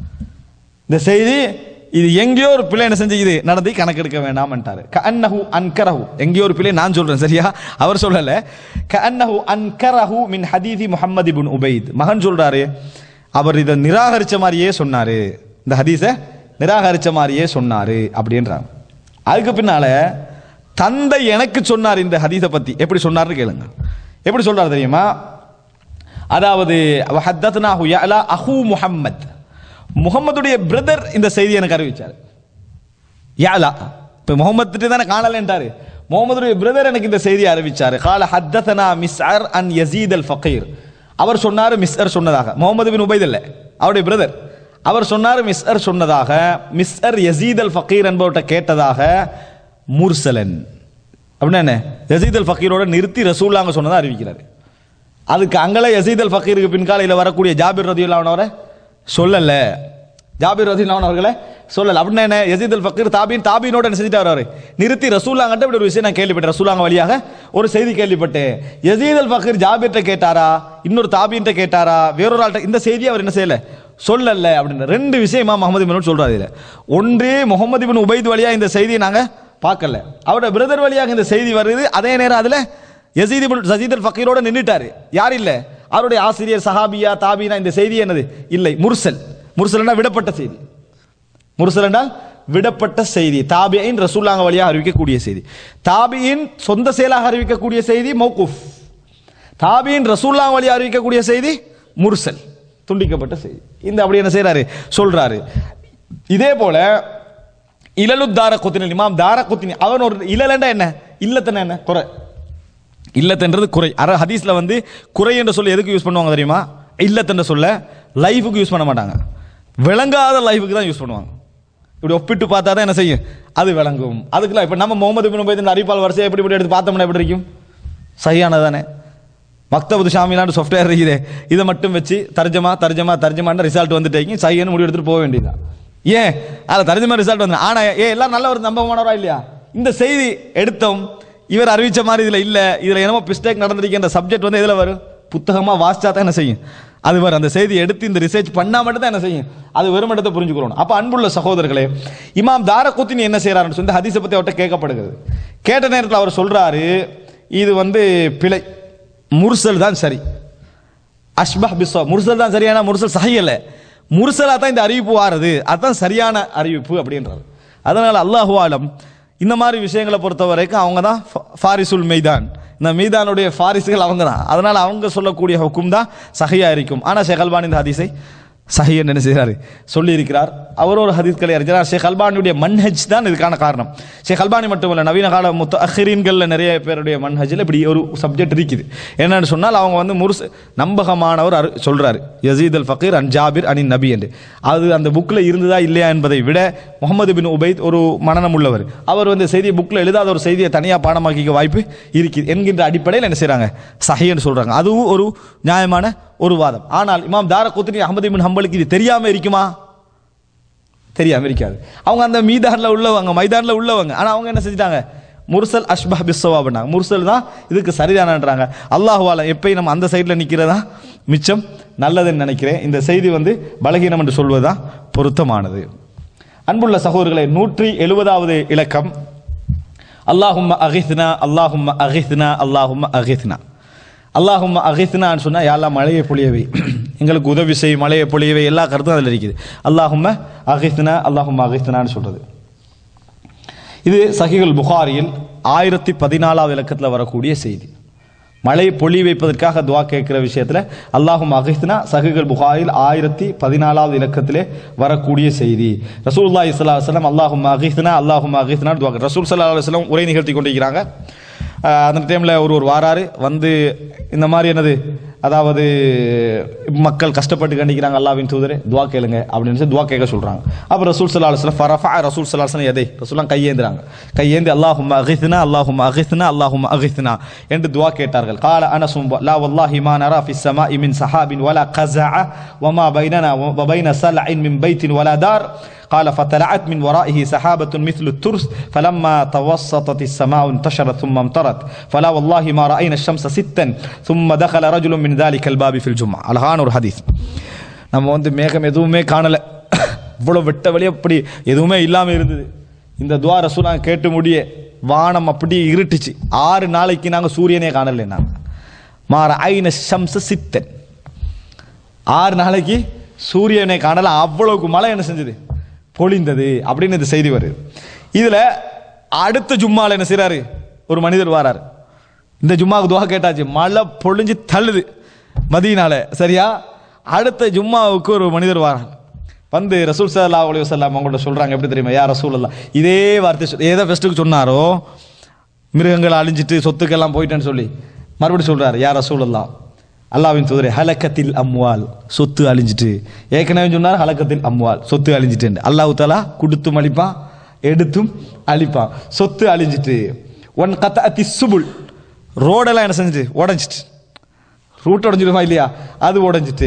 இந்த செய்தி இது எங்கேயோ ஒரு பிள்ளை என்ன செஞ்சுக்குது நடந்து கணக்கெடுக்க வேண்டாம்ட்டாரு. கஅன்னஹு அன்கரஹு, எங்கேயோ ஒரு பிள்ளை நான் சொல்றேன் சரியா, அவர் சொல்லல. கஅன்னஹு அன்கரஹு மின் ஹதீதி முஹம்மது இப்னு உபைத், மகன் சொல்றாரு அவர் இதை நிராகரிச்ச மாதிரியே சொன்னாரு, இந்த ஹதீஸை நிராகரிச்ச மாதிரியே சொன்னாரு அப்படின்றாங்க. அதுக்கு பின்னால தந்தை எனக்கு சொன்னார் இந்த ஹதீஸை பத்தி. எப்படி சொன்னார்னு கேளுங்க. எப்படி சொல்றாரு தெரியுமா? அதாவது வஹத்தத்னாஹு யஅலா அஹூ முஹம்மத், முகமதுடைய பிரதர் இந்த செய்தி எனக்கு அறிவிச்சார். யாலா, இப்போ முகமது தானே காணலன்றாரு, முகமதுடைய பிரதர் எனக்கு இந்த செய்தியை அறிவிச்சார். கால ஹத்தத்னா மிஸ்அர் அன் யஸீத் அல் ஃபகீர், அவர் சொன்னார் மிஸ்அர் சொன்னதாக, முகமது பின் உபைத் இல்லை அவருடைய பிரதர், அவர் சொன்னார் மிஸ்அர் சொன்னதாக, மிஸ்அர் யஸீத் அல் ஃபகீர் என்பவர்கிட்ட கேட்டதாக, முர்சலன் அப்படின்னா என்ன, யஸீத் அல் ஃபகீரோட நிறுத்தி ரசூலுல்லாஹ் சொன்னதாக அறிவிக்கிறார். அதுக்கு அங்கல யஸீத் அல் ஃபகீருக்கு பின்காலையில் வரக்கூடிய ஜாபிர் ரலியல்லாஹு அன்ஹு சொல்லல, ஜாபிர் ரலியல்லாஹு அன்ஹு அவர்களை சொல்லல. அப்படின்னா என்ன, யஸீத் அல் ஃபகீர் தாபீனோட என்ன செஞ்சுட்டார், அவர் நிறுத்தி ரசூலுல்லாஹ் கிட்ட இப்படி ஒரு விஷயம் நான் கேள்விப்பட்டேன், ரசூலுல்லாஹ் வழியாக ஒரு செய்தி கேள்விப்பட்டேன். யஸீத் அல் ஃபகீர் ஜாபிர்ட்ட கேட்டாரா, இன்னொரு தாபீன்ட்ட கேட்டாரா, வேறொரு ஆள்கிட்ட, இந்த செய்தியை அவர் என்ன செய்யல, சொல்லல அப்படின்னு ரெண்டு விஷயமா முகமது இப்னு சொல்றாரு. இதுல ஒன்று, முகமது இப்னு உபைத் வழியா இந்த செய்தியை நாங்க பார்க்கல, அவருடைய பிரதர் வழியாக இந்த செய்தி வருது. அதே நேரம் அதுல யஸீத் அல் ஃபகீரோட நின்றுட்டாரு, யார் இல்ல, அவருடைய ஆசிரியர் சஹாபியா தாபீனா, இந்த செய்தி என்னது இல்லை, முர்சல். முர்சல் என்றால் விடப்பட்ட செய்தி, முர்சல் என்றால் விடப்பட்ட செய்தி. தாபியின் ரசூலுல்லாஹ் வழியாக அறிவிக்கக்கூடிய செய்தி, தாபியின் சொந்த செயலாக அறிவிக்கக்கூடிய செய்தி மௌகூஃப், தாபியின் ரசூலுல்லாஹ் வழியாக அறிவிக்கக்கூடிய செய்தி முர்சல், துண்டிக்கப்பட்ட செய்தி. இந்த அப்படி என்ன செய்யறாரு சொல்றாரு. இதே போல இலலு தாரகுத்னி, இமாம் தாரகுத்னி, அவன் ஒரு இலலண்டா என்ன, இல்லத்தன என்ன, குறை, இல்லத்தன்றது குறை. ஹதீஸ்ல வந்து குறை என்ற சொல்ல எதுக்கு யூஸ் பண்ணுவாங்க தெரியுமா? இல்லத்தன்ற சொல்ல லைஃபுக்கு யூஸ் பண்ண மாட்டாங்க, விளங்காத லைஃபுக்கு தான் யூஸ் பண்ணுவாங்க. இப்படி ஒப்பிட்டு பார்த்தா தான் என்ன செய்யும், அது விளங்கும். அதுக்குலாம் இப்போ நம்ம முகமது இப்னு உபைத் இந்த அறிவிப்பால் வரிசையை எப்படி எடுத்து பார்த்தோம்னா எப்படி இருக்கும், சரியானது தானே. மக்தபுத் ஷாமிலான்னு சாஃப்ட்வேர் இருக்குது, இதை மட்டும் வச்சு தர்ஜமான்னு ரிசல்ட் வந்துட்டேங்க, சரியான முடிவு எடுத்துட்டு போக வேண்டியதுதான். ஏன் அதில் தர்ஜமா ரிசல்ட் வந்து, ஆனால் எல்லாம் நல்ல ஒரு நம்பகமானவரா இல்லையா, இந்த செய்தி எடுத்தோம் இவர் அறிவிச்ச மாதிரி இதில் இல்லை, இதில் என்னமோ மிஸ்டேக் நடந்திருக்கின்ற சப்ஜெக்ட் வந்து எதில் வரும், புத்தகமாக வாசிச்சா தான் என்ன செய்யும், அது வரும். அந்த செய்தி எடுத்து இந்த ரிசர்ச் பண்ணால் மட்டும் தான் என்ன செய்யும், அது வெறும் இடத்தை புரிஞ்சுக்கிறோம். அப்போ அன்புள்ள சகோதரர்களே, இமாம் தாரகுத்னி என்ன செய்யறாருன்னு சொல்லி ஹதீஸை பற்றி அவர்கிட்ட கேட்கப்படுகிறது. கேட்ட நேரத்தில் அவர் சொல்றாரு, இது வந்து பிழை, முர்சல் தான் சரி, அஷ்பஹ் பிஸ்ஸா, முர்சல் தான் சரியான, முர்சல் சஹீஹ், முர்சலா தான் இந்த அறிவிப்பு வாருது, அதுதான் சரியான அறிவிப்பு அப்படின்றாரு. அதனால அல்லாஹு ஆலம் இந்த மாதிரி விஷயங்களை பொறுத்த வரைக்கும் அவங்க தான் ஃபாரிசுல் மெய்தான், இந்த மீதானுடைய ஃபாரிசுகள் அவங்க தான். அதனால அவங்க சொல்லக்கூடிய ஹுக்கும் தான் சஹியா இருக்கும். ஆனால் ஷேக் அல்பானி இந்த ஹதீஸை சஹிஹ் என்ன செய்கிறாரு சொல்லி இருக்கிறார். அவர் ஒரு ஹதீஸ் கலை அறிஞர். ஷேக் அல்பானியுடைய மன்ஹஜ் தான் இதுக்கான காரணம். ஷேக் அல்பானி மட்டுமல்ல, நவீன கால முத்தஅஹிரீன்கள்ல நிறைய பேருடைய மன்ஹஜில் இப்படி ஒரு சப்ஜெக்ட் இருக்குது. என்னன்னு சொன்னால், அவங்க வந்து நம்பகமானவர் சொல்றாரு யஸீத் அல் ஃபகீர் அன் ஜாபிர் அனின் நபி என்று. அது அந்த புக்கில் இருந்ததா இல்லையா என்பதை விட முகமது பின் உபைத் ஒரு மனநம் உள்ளவர், அவர் வந்து செய்தியை புக்கில் எழுதாத ஒரு செய்தியை தனியாக பாடமாக்கிக்க வாய்ப்பு இருக்குது என்கின்ற அடிப்படையில் என்ன செய்கிறாங்க, சஹீஹ்னு சொல்றாங்க. அதுவும் ஒரு நியாயமான ஒரு வாதம். ஆனால் இமாம் தாரகுத்னி அஹ்மத் இப்னு ஹம்பலுக்கு இது தெரியாம இருக்குமா? தெரியாம இருக்காது. அவங்க அந்த மீதான்ல உள்ளவங்க, மைதான்ல உள்ளவங்க. ஆனா அவங்க என்ன செஞ்சிட்டாங்க, முர்சல் அஷ்பஹ் பிஸ்ஸவாப் பண்ணாங்க. முர்சல் தான் இதுக்கு சரிதானன்றாங்க. அல்லாஹு அலா எப்பயும் நம்ம அந்த சைடில் நிற்கிறதா மிச்சம் நல்லதுன்னு நினைக்கிறேன். இந்த செய்தி வந்து பலகீனம் என்று சொல்வதுதான் பொருத்தமானது. அன்புள்ள சகோதரர்களே, 170வது இலக்கம் அல்லாஹும்ம அகித்னா அல்லாஹும்ம அகித்னா அல்லாஹும்ம அகித்னா. அல்லாஹும்ம அகித்னான்னு சொன்னால் யாரெல்லாம் மழையை பொழியவை, எங்களுக்கு உதவி செய், மழையை பொழியவை, எல்லா கருத்தும் அதில் இருக்குது. அல்லாஹும்ம அகித்னா அல்லாஹும்ம அகித்னான்னு சொல்றது. இது சஹீஹுல் புகாரியில் 1014வது இலக்கத்தில் வரக்கூடிய செய்தி. மழை பொழி வைப்பதற்காக துவா கேட்கிற விஷயத்தில் அல்லாஹும்ம அகித்னா சஹீஹுல் புகாரியில் 1014வது இலக்கத்திலே வரக்கூடிய செய்தி. ரசூலுல்லாஹி ஸல்லல்லாஹு அலைஹி வஸல்லம் அல்லாஹும்ம அகித்னா அல்லாஹும்ம அகித்னா துவா, ரசூல் ஸல்லல்லாஹு அலைஹி வஸல்லம் உரை நிகழ்த்தி கொண்டிருக்கிறாங்க. அந்த டைமில் ஒரு வாராரு வந்து இந்த மாதிரி என்னது, அதாவது மக்கள் கஷ்டப்பட்டு கண்டிக்கிறாங்க, அல்லாஹ்வின் தூதரே துவா கேளுங்க அப்படின்னு சொல்லி துவா கேட்க சொல்கிறாங்க. அப்போ ரசூல் ஸல்லல்லாஹு அலைஹி வஸல்லம் ஃபரஃபஅ ரசூல் ஸல்லல்லாஹு அலைஹி வஸல்லம் யதை, ரசூலுல்லாஹ் கையேந்துறாங்க. கையேந்தி அல்லாஹும்ம அகிஸ்னா அல்லாஹும்ம அகிஸ்னா அல்லாஹும்ம அகிஸ்னா என்று துவா கேட்டார்கள். கால அனஸும் லா வல்லாஹி மா நரா ஃபிஸ் ஸமாஇ மின் ஸஹாபின் வலா கஸஅ வமா பைனனா வ பைன ஸல்இன் மின் பைத்தின் வலா தார். قال فطلعت من ورائه سحابة مثل الترس فلما توسطت السماء انتشرت ثم امطرت فلا والله ما رأينا الشمس ستا ثم دخل رجل من ذلك الباب في الجمعة. அழகான ஒரு ஹதீஸ். நம்ம வந்து மேகம் எதுவுமே காணல, இவ்வளவு வெட்ட வழி அப்படி எதுவுமே இல்லாமல் இருந்தது. இந்த துவா ரசூலுல்லாஹ் கேட்டு முடிய வானம் அப்படியே இருட்டுச்சு. 6 நாளைக்கு நாங்கள் சூரியனே காணல. நாங்கள் மாற ஐன ஷம்ஸ சித்தன், 6 நாளைக்கு சூரியனை காணல. அவ்வளவுக்கு மழை என்ன செஞ்சது, பொழிந்தது அப்படின்னு இந்த செய்தி வருது. இதுல அடுத்த ஜும்மால என்ன செய்றாரு, ஒரு மனிதர் வராரு. இந்த ஜும்மாவுக்கு துவா கேட்டாச்சு, மழை பொழிஞ்சு தள்ளுது மதீனால. சரியா, அடுத்த ஜும்மாவுக்கு ஒரு மனிதர் வரார். வந்து ரசூல் ஸல்லல்லாஹு அலைஹி வஸல்லம் அவங்கள்ட்ட சொல்றாங்க, எப்படி தெரியுமா, யா ரசூலல்லாஹ், இதே வார்த்தை ஏதோ ஃபெஸ்ட்டுக்கு சொன்னாரோ, மிருகங்கள் அழிஞ்சிட்டு சொத்துக்கெல்லாம் போயிட்டேன்னு சொல்லி மறுபடியும் சொல்றாரு, யா ரசூலல்லாஹ் அல்லாஹ்வின் தூதரே ஹலக்கத்தில் அம்வால், சொத்து அழிஞ்சிட்டு. ஏற்கனவே சொன்னார் ஹலக்கத்தில் அம்வால், சொத்து அழிஞ்சிட்டு. அல்லாஹ் தஆலா கொடுத்தும் அழிப்பான், எடுத்தும் அழிப்பான். சொத்து அழிஞ்சிட்டு. ஒன் கத்தஅத்தி சுபுல், ரோடெல்லாம் என்ன செஞ்சுட்டு உடஞ்சிட்டு, ரூட் உடஞ்சிடுமா இல்லையா, அது உடஞ்சிட்டு.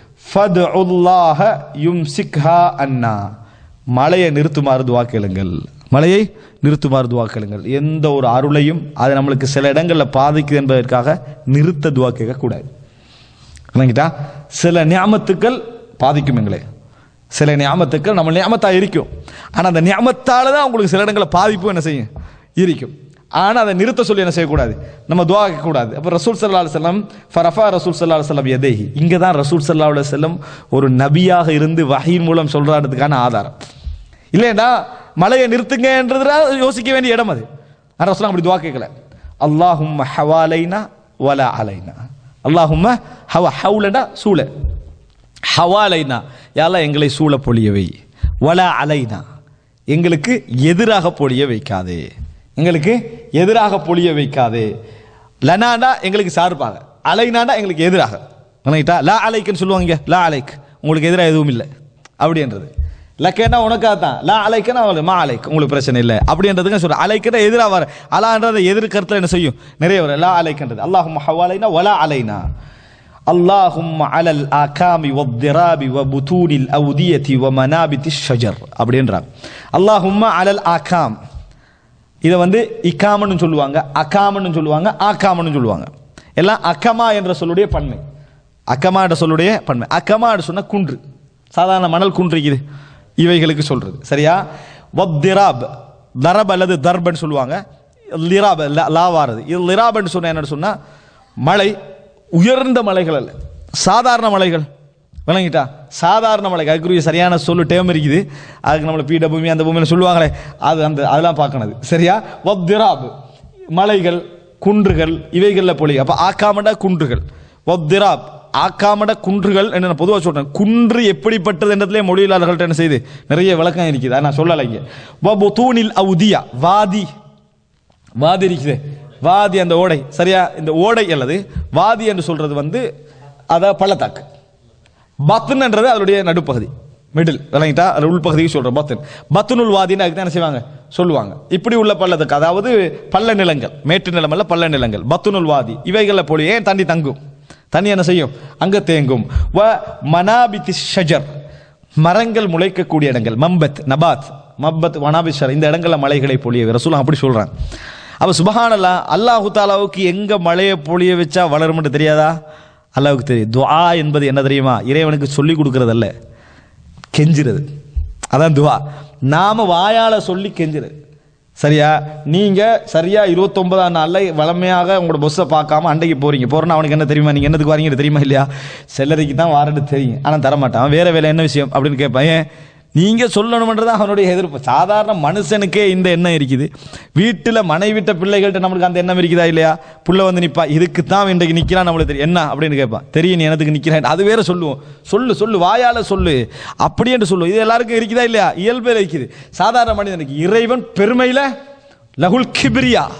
ஃபதுல்லாஹ யும்சிக்ஹா அன்னா, மழையை நிறுத்துமாறு துவா கேளுங்கள், மழையை நிறுத்துமாறு துவா கேளுங்கள். எந்த ஒரு அருளையும் அது நம்மளுக்கு சில இடங்களில் பாதிக்குது என்பதற்காக நிறுத்த துவா கேட்கக்கூடாது. இல்லைங்கிட்டா, சில நியாமத்துக்கள் பாதிக்கும் எங்களை, சில நியாமத்துக்கள் நம்ம நியாமத்தா இருக்கும். ஆனால் அந்த நியாமத்தால தான் உங்களுக்கு சில இடங்களில் பாதிப்பும் என்ன செய்யும், இருக்கும். ஆனால் அதை நிறுத்த சொல்லி என்ன செய்யக்கூடாது, நம்ம துவா கேட்கக்கூடாது. அப்போ ரசூல் ஸல்லல்லாஹு அலைஹி வஸல்லம் ஃபரஃபா ரசூல் ஸல்லல்லாஹு அலைஹி வஸல்லம் யதைஹி, இங்கே தான் ரசூல் ஸல்லல்லாஹு அலைஹி வஸல்லம் ஒரு நபியாக இருந்து வஹீன் மூலம் சொல்றாதுக்கான ஆதாரம். இல்லைன்னா மழையை நிறுத்துங்கன்றதுல யோசிக்க வேண்டிய இடம் அது. ஆனால் ரசூல் அப்படி துவா கேட்கல. அல்லாஹும்ம ஹவாலைனா வலா அலைனா, அல்லாஹும்ம ஹவுலனா சூழ, ஹவாலைனா யாரெல்லாம் எங்களை சூழ பொழியவை, வலா அலைனா எங்களுக்கு எதிராக பொழிய வைக்காதே, எங்களுக்கு எதிராக பொழிய வைக்காதே. லனாண்டா எங்களுக்கு சார்பாக, அலைனாண்டா எங்களுக்கு எதிராக. லா அலைக்குன்னு சொல்லுவாங்க, லா அலைக் உங்களுக்கு எதிராக எதுவும் இல்லை அப்படின்றது. லக்கேன்னா உனக்காக தான், லா அலைக்கன்னா மா அலைக் உங்களுக்கு பிரச்சனை இல்லை அப்படின்றதுக்கு சொல்ற. அலைக்கிட்ட எதிராக வர, அலான்றதை எதிர்கருத்தில் என்ன செய்யும், நிறைய வர. லா அலைக்ன்றது அல்லாஹும்ம ஹவாலைனா வலா அலைனா, அல்லாஹும்ம அலல் ஆகாமி வத்திராபி வபுதூனில் அவுதியதி வமனாபித்தி ஷஜர் அப்படின்றாங்க. அல்லாஹும்ம அலல் ஆகாம், இதை வந்து இக்காமன்னு சொல்லுவாங்க, அகாமன்னு சொல்லுவாங்க, ஆகாமன்னு சொல்லுவாங்க. எல்லாம் அக்கமா என்ற சொல்லுடைய பன்மை, அக்கமா என்ற சொல்லுடைய பன்மை. அக்கமா என்று சொன்ன குன்று, சாதாரண மணல் குன்று இருக்குது, இவைகளுக்கு சொல்றது. சரியா, வத்திராப் தரப் அல்லது தர்பன்னு சொல்லுவாங்க. லிராப் லாவாரது. இது லிராப்னு சொன்ன என்ன சொன்னா, மலை உயர்ந்த மலைகள் அல்ல, சாதாரண மலைகள். விளங்கிட்டா, சாதாரண மலைகள். அதுக்குரிய சரியான சொல்லு டேம் இருக்குது, அதுக்கு நம்மளை பீட பூமி அந்த பூமியில் சொல்லுவாங்களே, அது அந்த அதெல்லாம் பார்க்கணது. சரியா, வத்திராப் மலைகள் குன்றுகள் இவைகளில் பொழி. அப்போ ஆக்காமடா குன்றுகள், வத்திராப் ஆக்காமட குன்றுகள் என்று நான் பொதுவாக சொல்றேன். குன்று எப்படிப்பட்டது என்றதுலேயே மொழியியலாளர்கள்ட்ட என்ன செய்யுது, நிறைய விளக்கம் இருக்குது, நான் சொல்லலைங்க. வபுதூனில் அவுதியா, வாதி, வாதி இருக்குது, வாதி அந்த ஓடை. சரியா, இந்த ஓடை அல்லது வாதி என்று சொல்றது வந்து அதாவது பள்ளத்தாக்கு. பத்ன்ன்றது அதனுடைய நடுப்பகுதி, மிடில். விளங்கிட்டா, அது உள்பகுதிக்கு சொல்றோம் பத்ன். பத்னுல் வாதின்னு அதுக்கு தான் என்ன செய்வாங்க சொல்லுவாங்க. இப்படி உள்ள பள்ளத்துக்கு, அதாவது பள்ள நிலங்கள், மேட்டு நிலம் அல்ல பள்ள நிலங்கள், பத்னுல் வாதி. இவைகளில் போய் ஏன் தண்ணி தங்கும், தண்ணி என்ன செய்யும், அங்க தேங்கும். வ மனாபித்தி ஷஜர், மரங்கள் முளைக்கக்கூடிய இடங்கள். மம்பத் நபாத், மப்பத் வனாபித் ஷர், இந்த இடங்கள்ல மலைகளை பொழிய ரசூலுல்லாஹ் அப்படி சொல்றாங்க. அப்ப சுப்ஹானல்லாஹ், அல்லாஹு தஆலாவுக்கு எங்க மலையை பொழிய வச்சா வளரும்னு தெரியாதா, அல்லாஹ்வுக்கு தெரியும். துஆ என்பது என்ன தெரியுமா, இறைவனுக்கு சொல்லி கொடுக்கிறது அல்ல, கெஞ்சுறது. அதான் துஆ. நாம வாயால சொல்லி கெஞ்சுறது. சரியா, நீங்க சரியா 29ஆம் நாள்ல வளமையாக உங்களோட பொஸ்ஸை பார்க்காம அண்டைக்கு போறேன்னா அவனுக்கு என்ன தெரியுமா, நீங்க என்னதுக்கு வரீங்க தெரியுமா இல்லையா, செல்லறைக்கு தான் வாரன்னு தெரியும், ஆனா தரமாட்டான். வேற வேலை என்ன விஷயம் அப்படின்னு கேட்பான். ஏன் நீங்க சொல்லணும்ன்றது அவனுடைய எதிர்ப்பு. சாதாரண மனுஷனுக்கே இந்த எண்ணம் இருக்குது. வீட்டில் மனைவிட்ட பிள்ளைகள்கிட்ட நம்மளுக்கு அந்த எண்ணம் இருக்குதா இல்லையா, புள்ள வந்து நிப்பா, இதுக்கு தான் இன்றைக்கு நிற்கிறான், நம்மளுக்கு தெரியும் என்ன அப்படின்னு கேட்பான். தெரியும் நீ எனக்கு நிற்கிறேன், அது வேற சொல்லுவோம். சொல்லு வாயால சொல்லு அப்படி என்று சொல்லுவோம். இது எல்லாருக்கும் இருக்குதா இல்லையா, இயல்பே இருக்குது. சாதாரண மனிதனுக்கு இறைவன் பெருமையில லகுல் கிபிரியா,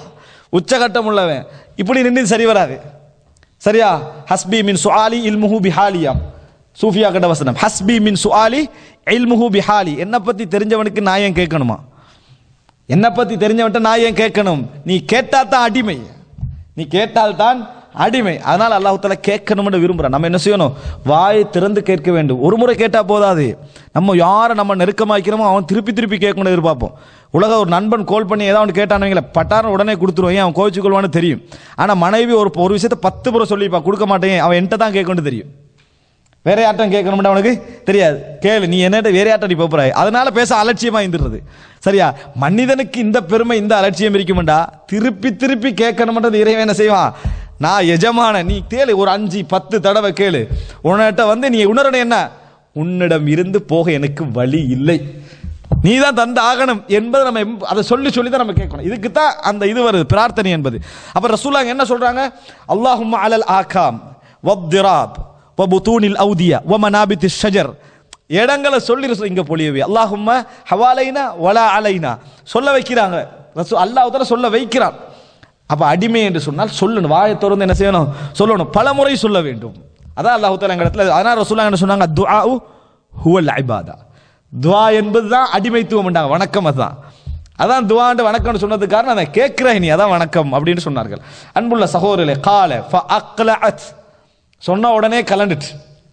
உச்சகட்டம் உள்ளவன், இப்படி நின்று சரி வராது. சரியா? ஹஸ்பி மின் சுஆலி இல்முஹு பிஹாலியாம், சூஃபியா கட்ட வசனம். ஹஸ்பி மின் சுஆலி இல்முஹு பிஹாலி, என்னை பத்தி தெரிஞ்சவனுக்கு நான் ஏன் கேட்கணுமா? என்னை பத்தி தெரிஞ்சவன்ட்ட நான் ஏன் கேட்கணும்? நீ கேட்டால் தான் அடிமை, நீ கேட்டால் தான் அடிமை. அதனால் அல்லாஹ் தஆலா கேட்கணும்னு விரும்புகிறான். நம்ம என்ன செய்யணும்? வாயை திறந்து கேட்க வேண்டும். ஒரு முறை கேட்டால் போதாது. நம்ம யாரை நம்ம நெருக்கமாக்கிறோமோ அவன் திருப்பி திருப்பி கேட்கணும்னு எதிர்பார்ப்போம். ஒரு நண்பன் கால் பண்ணி ஏதாவது ஒன்று கேட்டானுங்களே பட்டாரம் உடனே கொடுத்துருவோம், அவன் கோவிச்சுக்கொள்வான்னு தெரியும். ஆனால் மனைவி ஒரு விஷயத்தை 10 முறை சொல்லிப்பா, கொடுக்க மாட்டேன், அவன் என்கிட்ட தான் கேட்கணும்னு தெரியும். வேற யார்ட்டம் கேட்கணும்னு அவனுக்கு தெரியாது. கேளு, நீ என்னட்ட வேற யார்ட்ட நீ போறாய், அதனால பேச அலட்சியமா இருந்துடுறது. சரியா? மனிதனுக்கு இந்த பெருமை, இந்த அலட்சியம் இருக்குமெண்டா, திருப்பி திருப்பி கேட்கணும்ன்றது இறைவன் என்ன செய்வான்? நான் எஜமான, நீ கேளு, ஒரு 5-10 தடவை கேளு. உன்னிட்ட வந்து நீ உணரணும் என்ன? உன்னிடம் இருந்து போக எனக்கு வழி இல்லை, நீ தான் தந்து ஆகணும் என்பதை நம்ம அதை சொல்லி சொல்லி தான் நம்ம கேட்கணும். இதுக்கு தான் அந்த இது வருது, பிரார்த்தனை என்பது. அப்ப ரசூலுல்லாஹ் என்ன சொல்றாங்க? அல்லாஹும்ம அலல் ஆகாம் வத்திராப் வபுதூனில் அவுதியா வமனாபித்திஷ் ஷஜர், இடங்களை சொல்லி இங்க பொழியவே. அல்லாஹும்ம ஹவாலைனா வலா அலைனா சொல்ல வைக்கிறாங்க. அல்லாஹ் தஆலா சொல்ல வைக்கிறான். அப்ப அடிமை என்று சொன்னால் சொல்லணும், வாயை திறந்து என்ன செய்யணும்? சொல்லணும், பல முறை சொல்ல வேண்டும். அதான் அல்லாஹ் தஆலா எங்க இடத்துல, அதனால ரசூலுல்லாஹ் என்ன சொன்னாங்க? துஆஉ ஹுவல் இபாதா, துஆ என்பது தான் அடிமைத்துவம், வணக்கம். அதான் துஆண்டு வணக்கம்னு சொன்னதுக்கு காரணம் அதை கேட்கிறாய் நீ, அதான் வணக்கம் அப்படின்னு சொன்னார்கள். அன்புள்ள சகோதரர்களே, கால ஃபஅக்லஅத், சொன்ன உடனே கலண்டுட்டு,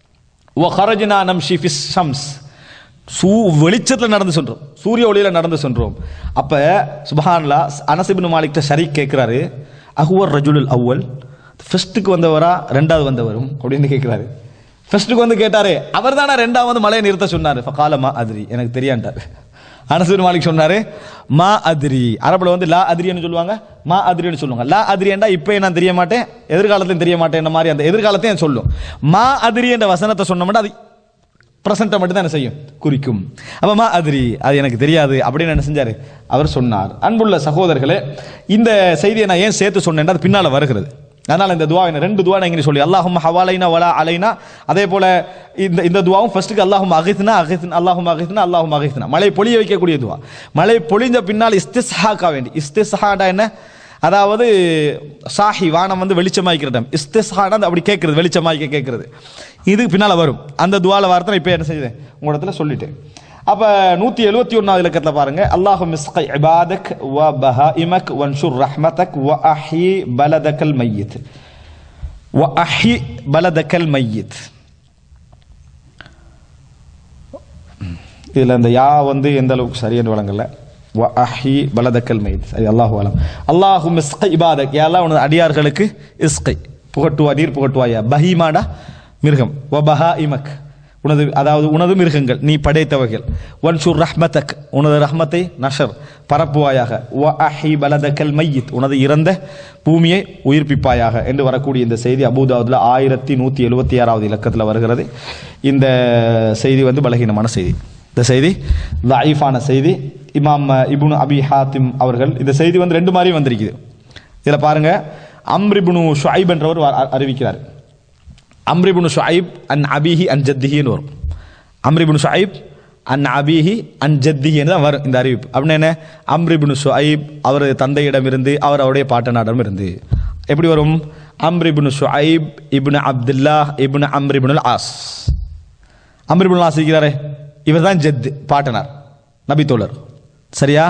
வஹரஜ்னா நம்ஷி ஃபிஸ் ஷம்ஸ், வெளிச்சத்தில் நடந்து சென்றோம், சூரிய ஒளியில நடந்து சென்றோம். அப்ப சுப்ஹானல்லாஹ், அனஸ் இப்னு மாலிக் ஷரீக் கேட்கிறாரு, அஹுவர் ரஜுலுல் அவ்வல், ஃபர்ஸ்ட்டுக்கு வந்தவரா ரெண்டாவது வந்தவரும் அப்படின்னு கேட்கிறாரு. ஃபர்ஸ்ட்டுக்கு வந்து கேட்டாரு, அவர் தானே ரெண்டாவது மலையை நிறுத்த சொன்னாரு. ஃபகால மா அத்ரி, எனக்கு தெரியாண்டாரு. அனஸ் இப்னு மாலிக் சொன்னாரு, மா அத்ரி. அரபுல வந்து லா அத்ரின்னு சொல்லுவாங்க, மா அத்ரின்னு சொல்லுவாங்க. லா அத்ரி என்றா இப்போ நான் தெரிய மாட்டேன், எதிர்காலத்தையும் தெரிய மாட்டேன் மாதிரி அந்த எதிர்காலத்தையும் சொல்லும். மா அத்ரி என்ற வசனத்தை சொன்னோம்னா அது பிரசன்ட்டை மட்டும் தான் என்ன செய்யும்? குறிக்கும். அப்ப மா அத்ரி, அது எனக்கு தெரியாது அப்படின்னு என்ன செஞ்சாரு? அவர் சொன்னார். அன்புள்ள சகோதரர்களே, இந்த செய்தியை நான் ஏன் சேர்த்து சொன்னேன், அது பின்னால வருகிறது. அதனால இந்த துவா, ரெண்டு துவா இங்கே சொல்லி, அல்லாஹும்ம ஹவாலைனா வலா அலைனா. அதே போல இந்த துவாவும் ஃபர்ஸ்ட்டுக்கு அல்லாஹும்ம அகித்னா அகித்னா, அல்லாஹும்ம அகித்னா அல்லாஹும்ம அகித்னா, மழை பொழிய வைக்கக்கூடிய துவா. மழை பொழிஞ்ச பின்னால் இஸ்திஸ்ஹாக்கா வேண்டி. இஸ்திஸ்ஹாடா என்ன? அதாவது சாஹி, வானம் வந்து வெளிச்சமாய்க்கிறது. இஸ்திஸ்ஹானா அப்படி கேட்கறது, வெளிச்சமாய்க்க கேட்கறது. இதுக்கு பின்னால் வரும் அந்த துவால வார்த்தை இப்போ என்ன செய்யுது உங்க இடத்துல சொல்லிட்டேன். அப்ப 171வது இலக்கத்துல பாருங்க, அல்லாஹும்ம இஸ்கி இபாதக் வ பஹாயிமக் வன்ஷுர் ரஹ்மதக் வ அஹ்யி பலதக்கல் மையித், வ அஹ்யி பலதக்கல் மையித். இதுல இந்த யா வந்து எந்த அளவுக்கு சரியான வழங்கல. வ அஹ்யி பலதக்கல் மையித், சரி, அல்லாஹு அலம். அல்லாஹும்ம இஸ்கி இபாதக், யா அல்லாஹ் உனது அடியார்களுக்கு இஸ்கி புகட்டுவா, நீர் புகட்டுவாயா. பஹீமாடா மிருகம், வ பஹாயிமக் உனது, அதாவது உனது மிருகங்கள் நீ படைத்தவர்கள். வன்ஷுர் ரஹ்மதக், உனது ரஹ்மத்தை நஷர் பரப்புவாயாக. வ அஹி பலதக்கல் மையித், உனது இறந்த பூமியை உயிர்ப்பிப்பாயாக என்று வரக்கூடிய இந்த செய்தி அபூதாவுதுல 1176வது இலக்கத்தில் வருகிறது. இந்த செய்தி வந்து பலகீனமான செய்தி, இந்த செய்தி லைஃபான செய்தி. இமாம் இப்னு அபி ஹாத்திம் அவர்கள் இந்த செய்தி வந்து ரெண்டு மாதிரி வந்திருக்குது. இதில் பாருங்க, அம்ர் இப்னு ஷுஐப் என்றவர் அறிவிக்கிறார். அம்ர் இப்னு ஷுஐப் அன் அபிஹி அன் ஜத்திஹின்னு வரும். அம்ர் இப்னு ஷுஐப் அன் அபிஹி அன் ஜத்திஹின்னு தான் வரும் இந்த அறிவிப்பு. அப்படின்னு என்ன? அம்ர் இப்னு ஷுஐப் அவர் தந்தையிடமிருந்து, அவர் அவருடைய பாட்டனாரிடம் இருந்து. எப்படி வரும்? Amr Ibn Shuaib Ibn Abdullah Ibn Amr Ibnul As. Amr Ibnul As இருக்கிறாரே, இவர் தான் ஜத், பாட்டனார், நபி தோழர். சரியா?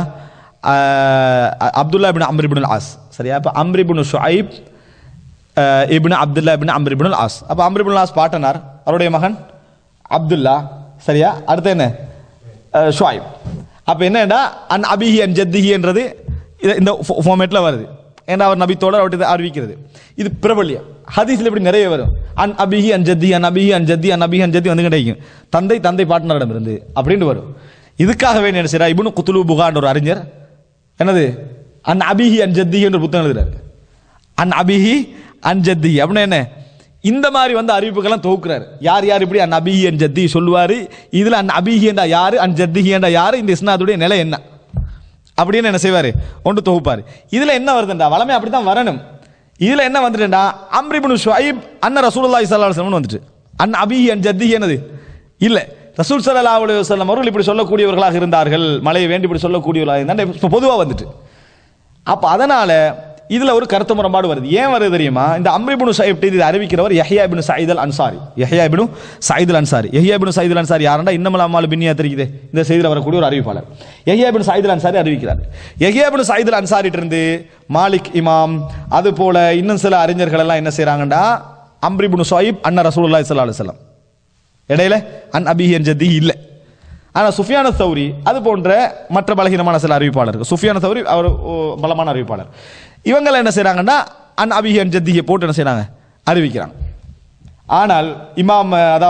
Abdullah Ibn Amr Ibnul As. சரியா? இப்போ Amr Ibn Shuaib Ibn Abdullah Ibn Amr Ibnul As. அப்போ அம்ர் இப்னுல் ஆஸ் பாட்டனார், அவருடைய மகன் அப்துல்லா. சரியா? அடுத்து என்ன? ஷுஐப். அப்போ என்னடா அன் அபிஹி அன் ஜத்திஹி என்றது இந்த ஃபார்மேட்டில் வருது. ஏன்னா அவர் நபி தோழர் அவர்கிட்ட அறிவிக்கிறது. இது பிரபல்யம். ஹதீஸ்ல இப்படி நிறைய வரும். அன் அபிஹி அன் ஜத்தி, அன் அபிஹி அன் ஜத்தி, அன் அபிஹி அன் ஜத்தி வந்து கிடைக்கும். தந்தை தந்தை பாட்டனரிடம் இருந்து அப்படின்னு வரும். இதுக்காக வேண்டிய என்ன செய்யறா, இப்னு குத்லு புகான் ஒரு அறிஞர் என்னது அன் அபிஹி அன் ஜத்தி என்ற புத்தகம் எழுதுறாரு. அன் அபிஹி அன் ஜத்தி அப்படின்னா என்ன? இந்த மாதிரி வந்து அறிவிப்புகள்லாம் தொகுக்கிறாரு. யார் யார் இப்படி அன் அபிஹி அன் ஜத்தி சொல்லுவாரு, இதுல அன் அபிஹி என்றா யாரு, அன் ஜத்திஹி என்றா யாரு, இந்த இஸ்னாதுடைய நிலை என்ன அப்படின்னு என்ன செய்வாரு, ஒன்று தொகுப்பாரு. இதுல என்ன வருதுண்டா, வளமை அப்படித்தான் வரணும். இதுல என்ன வந்துட்டா, அம்ர் இப்னு ஷுஐப் அன்ன ரசூலுல்லாஹி ஸல்லல்லாஹு அலைஹி வஸல்லம் வந்துட்டு, அன் அபிஹி அன் ஜத்திஹி என்னது இல்ல. ரசூல் ஸல்லல்லாஹு அலைஹி வஸல்லம் அவர்கள் இப்படி சொல்லக்கூடியவர்களாக இருந்தார்கள், மலையை வேண்டி இப்படி சொல்லக்கூடியவர்களாக இருந்தாங்க, இப்போ பொதுவாக வந்துட்டு. அப்போ அதனால இதுல ஒரு கருத்து முரண்பாடு வருது. ஏன் வருது தெரியுமா? இந்த அம்ர் இப்னு ஷுஐப் இது அறிவிக்கிறவர் யஹ்யா இப்னு ஸயீத் அல் அன்சாரி. யஹ்யா இப்னு ஸயீத் அல் அன்சாரி. யஹ்யா இப்னு ஸயீத் அல் அன்சாரி யாருன்னா இன்னமல் அமாலு பின்னியாத் இருக்குது இந்த செய்தியில் வரக்கூடிய ஒரு அறிவிப்பாளர். யஹ்யா இப்னு ஸயீத் அல் அன்சாரி அறிவிக்கிறார். யஹ்யா இப்னு ஸயீத் அல் அன்சாரிட்ட இருந்து மாலிக் இமாம் அது போல இன்னும் சில அறிஞர்கள் எல்லாம் என்ன செய்றாங்கடா, அம்ர் இப்னு ஷுஐப் அன்ன ரசூலுல்லாஹி ஸல்லல்லாஹு அலைஹி வஸல்லம் இடையில அன் அபிஹி அன் ஜத்தி இல்லை. ஆனால் சுஃபியான தௌரி அது போன்ற மற்ற பலகீனமான சில அறிவிப்பாளர்கள், சுஃபியான தௌரி அவர் பலமான அறிவிப்பாளர், இவங்களை என்ன செய்கிறாங்கன்னா அன் அபிஹி அன் ஜத்தியை போட்டு என்ன செய்கிறாங்க, அறிவிக்கிறாங்க. ஆனால் இமாம்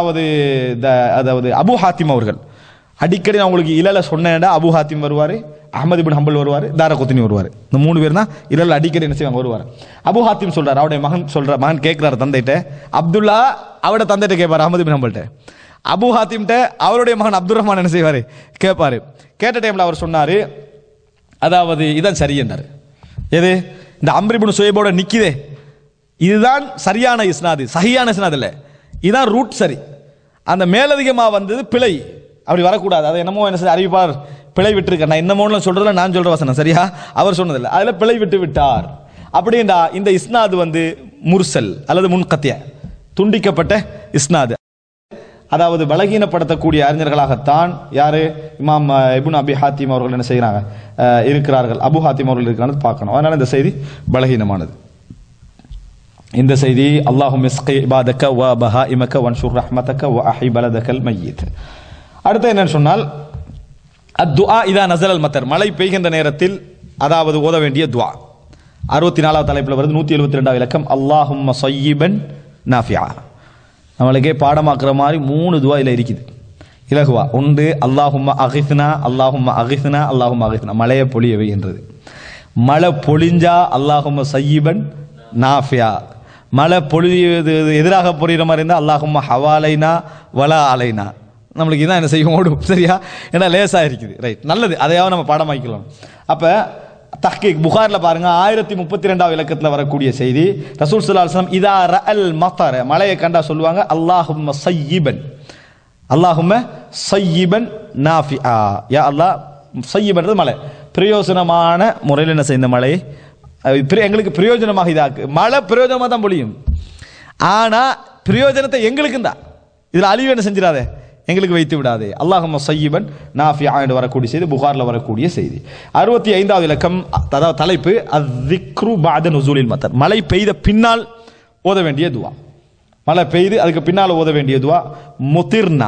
அதாவது அபு ஹாத்திம் அவர்கள் அடிக்கடி நான் உங்களுக்கு இலல சொன்னேன்டா, அபு ஹாத்திம் வருவார், அஹ்மது இப்னு ஹம்பல் வருவார், தாரகுத்னி வருவார். இந்த 3 பேர் தான் இலல அடிக்கடி என்ன செய்வாங்க, வருவார். அபு ஹாத்திம் சொல்றார், அவருடைய மகன் கேட்கிறார் தந்தைட்ட, அப்துல்லா அவருடைய தந்தைட்ட கேட்பார் அஹ்மது இப்னு ஹம்பல்கிட்ட. அபு ஹாத்திம்கிட்ட அவருடைய மகன் அப்துல் ரஹ்மான் என்ன செய்வார், கேட்பாரு. கேட்ட டைம்ல அவர் சொன்னார், அதாவது இதான் சரி என்றார். எது இந்த அம்ர் இப்னு ஷுஐபோட நிக்குதே இதுதான் சரியான இஸ்னாது, சஹியான இஸ்னாது இல்லை, இதுதான் ரூட் சரி. அந்த மேலதிகமாக வந்தது பிழை, அப்படி வரக்கூடாது. அது என்னமோ என்ன அறிவிப்பார் பிழை விட்டுருக்க, நான் என்னமோன்னு சொல்றதுல நான் சொல்ற வசனம் சரியா, அவர் சொன்னதில்லை, அதில் பிழை விட்டு விட்டார். அப்படின்றா இந்த இஸ்னாது வந்து முர்சல் அல்லது முன்கத்திய துண்டிக்கப்பட்ட இஸ்னாது, அதாவது பலகீனப்படுத்தக்கூடிய அறிஞர்களாகத்தான் யாரு இமாம் இப்னு அபி ஹாத்திம் அவர்கள் என்ன செய்கிறாங்க இருக்கிறார்கள், அபு ஹாத்திம் அவர்கள் இருக்கிறாங்க பார்க்கணும். அதனால இந்த செய்தி பலகீனமானது. இந்த செய்தி அல்லாஹும் இஸ்கி இபாதக வ பஹாயிமக வன்ஷுர் ரஹ்மதக வ அஹி பலதகல் மய்யித். அடுத்து என்னன்னு சொன்னால் அத்துஆ இதா நஸல் அல் மத்தர், மழை பெய்கின்ற நேரத்தில் அதாவது ஓத வேண்டிய துஆ. 64வது தலைப்பில் வருது, 172வது இலக்கம் அல்லாஹும்ம ஸய்யிபன் நாஃபிஆ. நம்மளுக்கே பாடமாக்குற மாதிரி 3 துவா இதில் இருக்குது இலகுவா. ஒன்று அல்லாஹும்ம அகிஸ்னா, அல்லாஹும்ம அகிஸ்னா, அல்லாஹும்ம அகிஸ்னா, மழையை பொழியவை என்றது. மழை பொழிஞ்சா அல்லாஹும்ம ஸய்யிபன் நாஃபிஆ, மழை பொழிவது எதிராக பொழிகிற மாதிரி இருந்தால் அல்லாஹும்ம ஹவாலைனா வலா அலைனா. நம்மளுக்கு இதான் என்ன செய்யும், ஓடும் சரியா, ஏன்னா லேசாக இருக்குது. ரைட், நல்லது, அதையாவது நம்ம பாடமாக்கலாம். அப்போ தஹ்கீக் புகாரில் பாருங்க 1032வது இலக்கத்தில் வரக்கூடிய செய்தி, ரசூல் ஸல்லல்லாஹு அலைஹி வஸல்லம் இதா ரஅல் மத்தர, மழையை கண்டா சொல்லுவாங்க அல்லாஹும்ம ஸய்யிபன், அல்லாஹும்ம ஸய்யிபன் நாஃபிஆ, யா அல்லாஹ் ஸய்யிபன்றது மழை, பிரயோஜனமான முறையில் என்ன செய்ய மழையை எங்களுக்கு பிரயோஜனமாக இதாக்கு. மழை பிரயோஜனமாக தான் பொழியும், ஆனால் பிரயோஜனத்தை எங்களுக்கு தான், இதில் அழிவு என்ன செஞ்சிடாதே, எங்களுக்கு வைத்து விடாதே. அல்லாஹும்ம ஸய்யிபன் நாஃபிஆ என்று வரக்கூடிய செய்தி புகாரில் வரக்கூடிய செய்தி. 65வது இலக்கம், அதாவது தலைப்பு அஸ்ஸிக்ரு பஅத நுஸூலில் மத்தர், மழை பெய்த பின்னால் ஓத வேண்டிய துவா. மழை பெய்து அதுக்கு பின்னால் ஓத வேண்டிய துவா முத்திர்னா,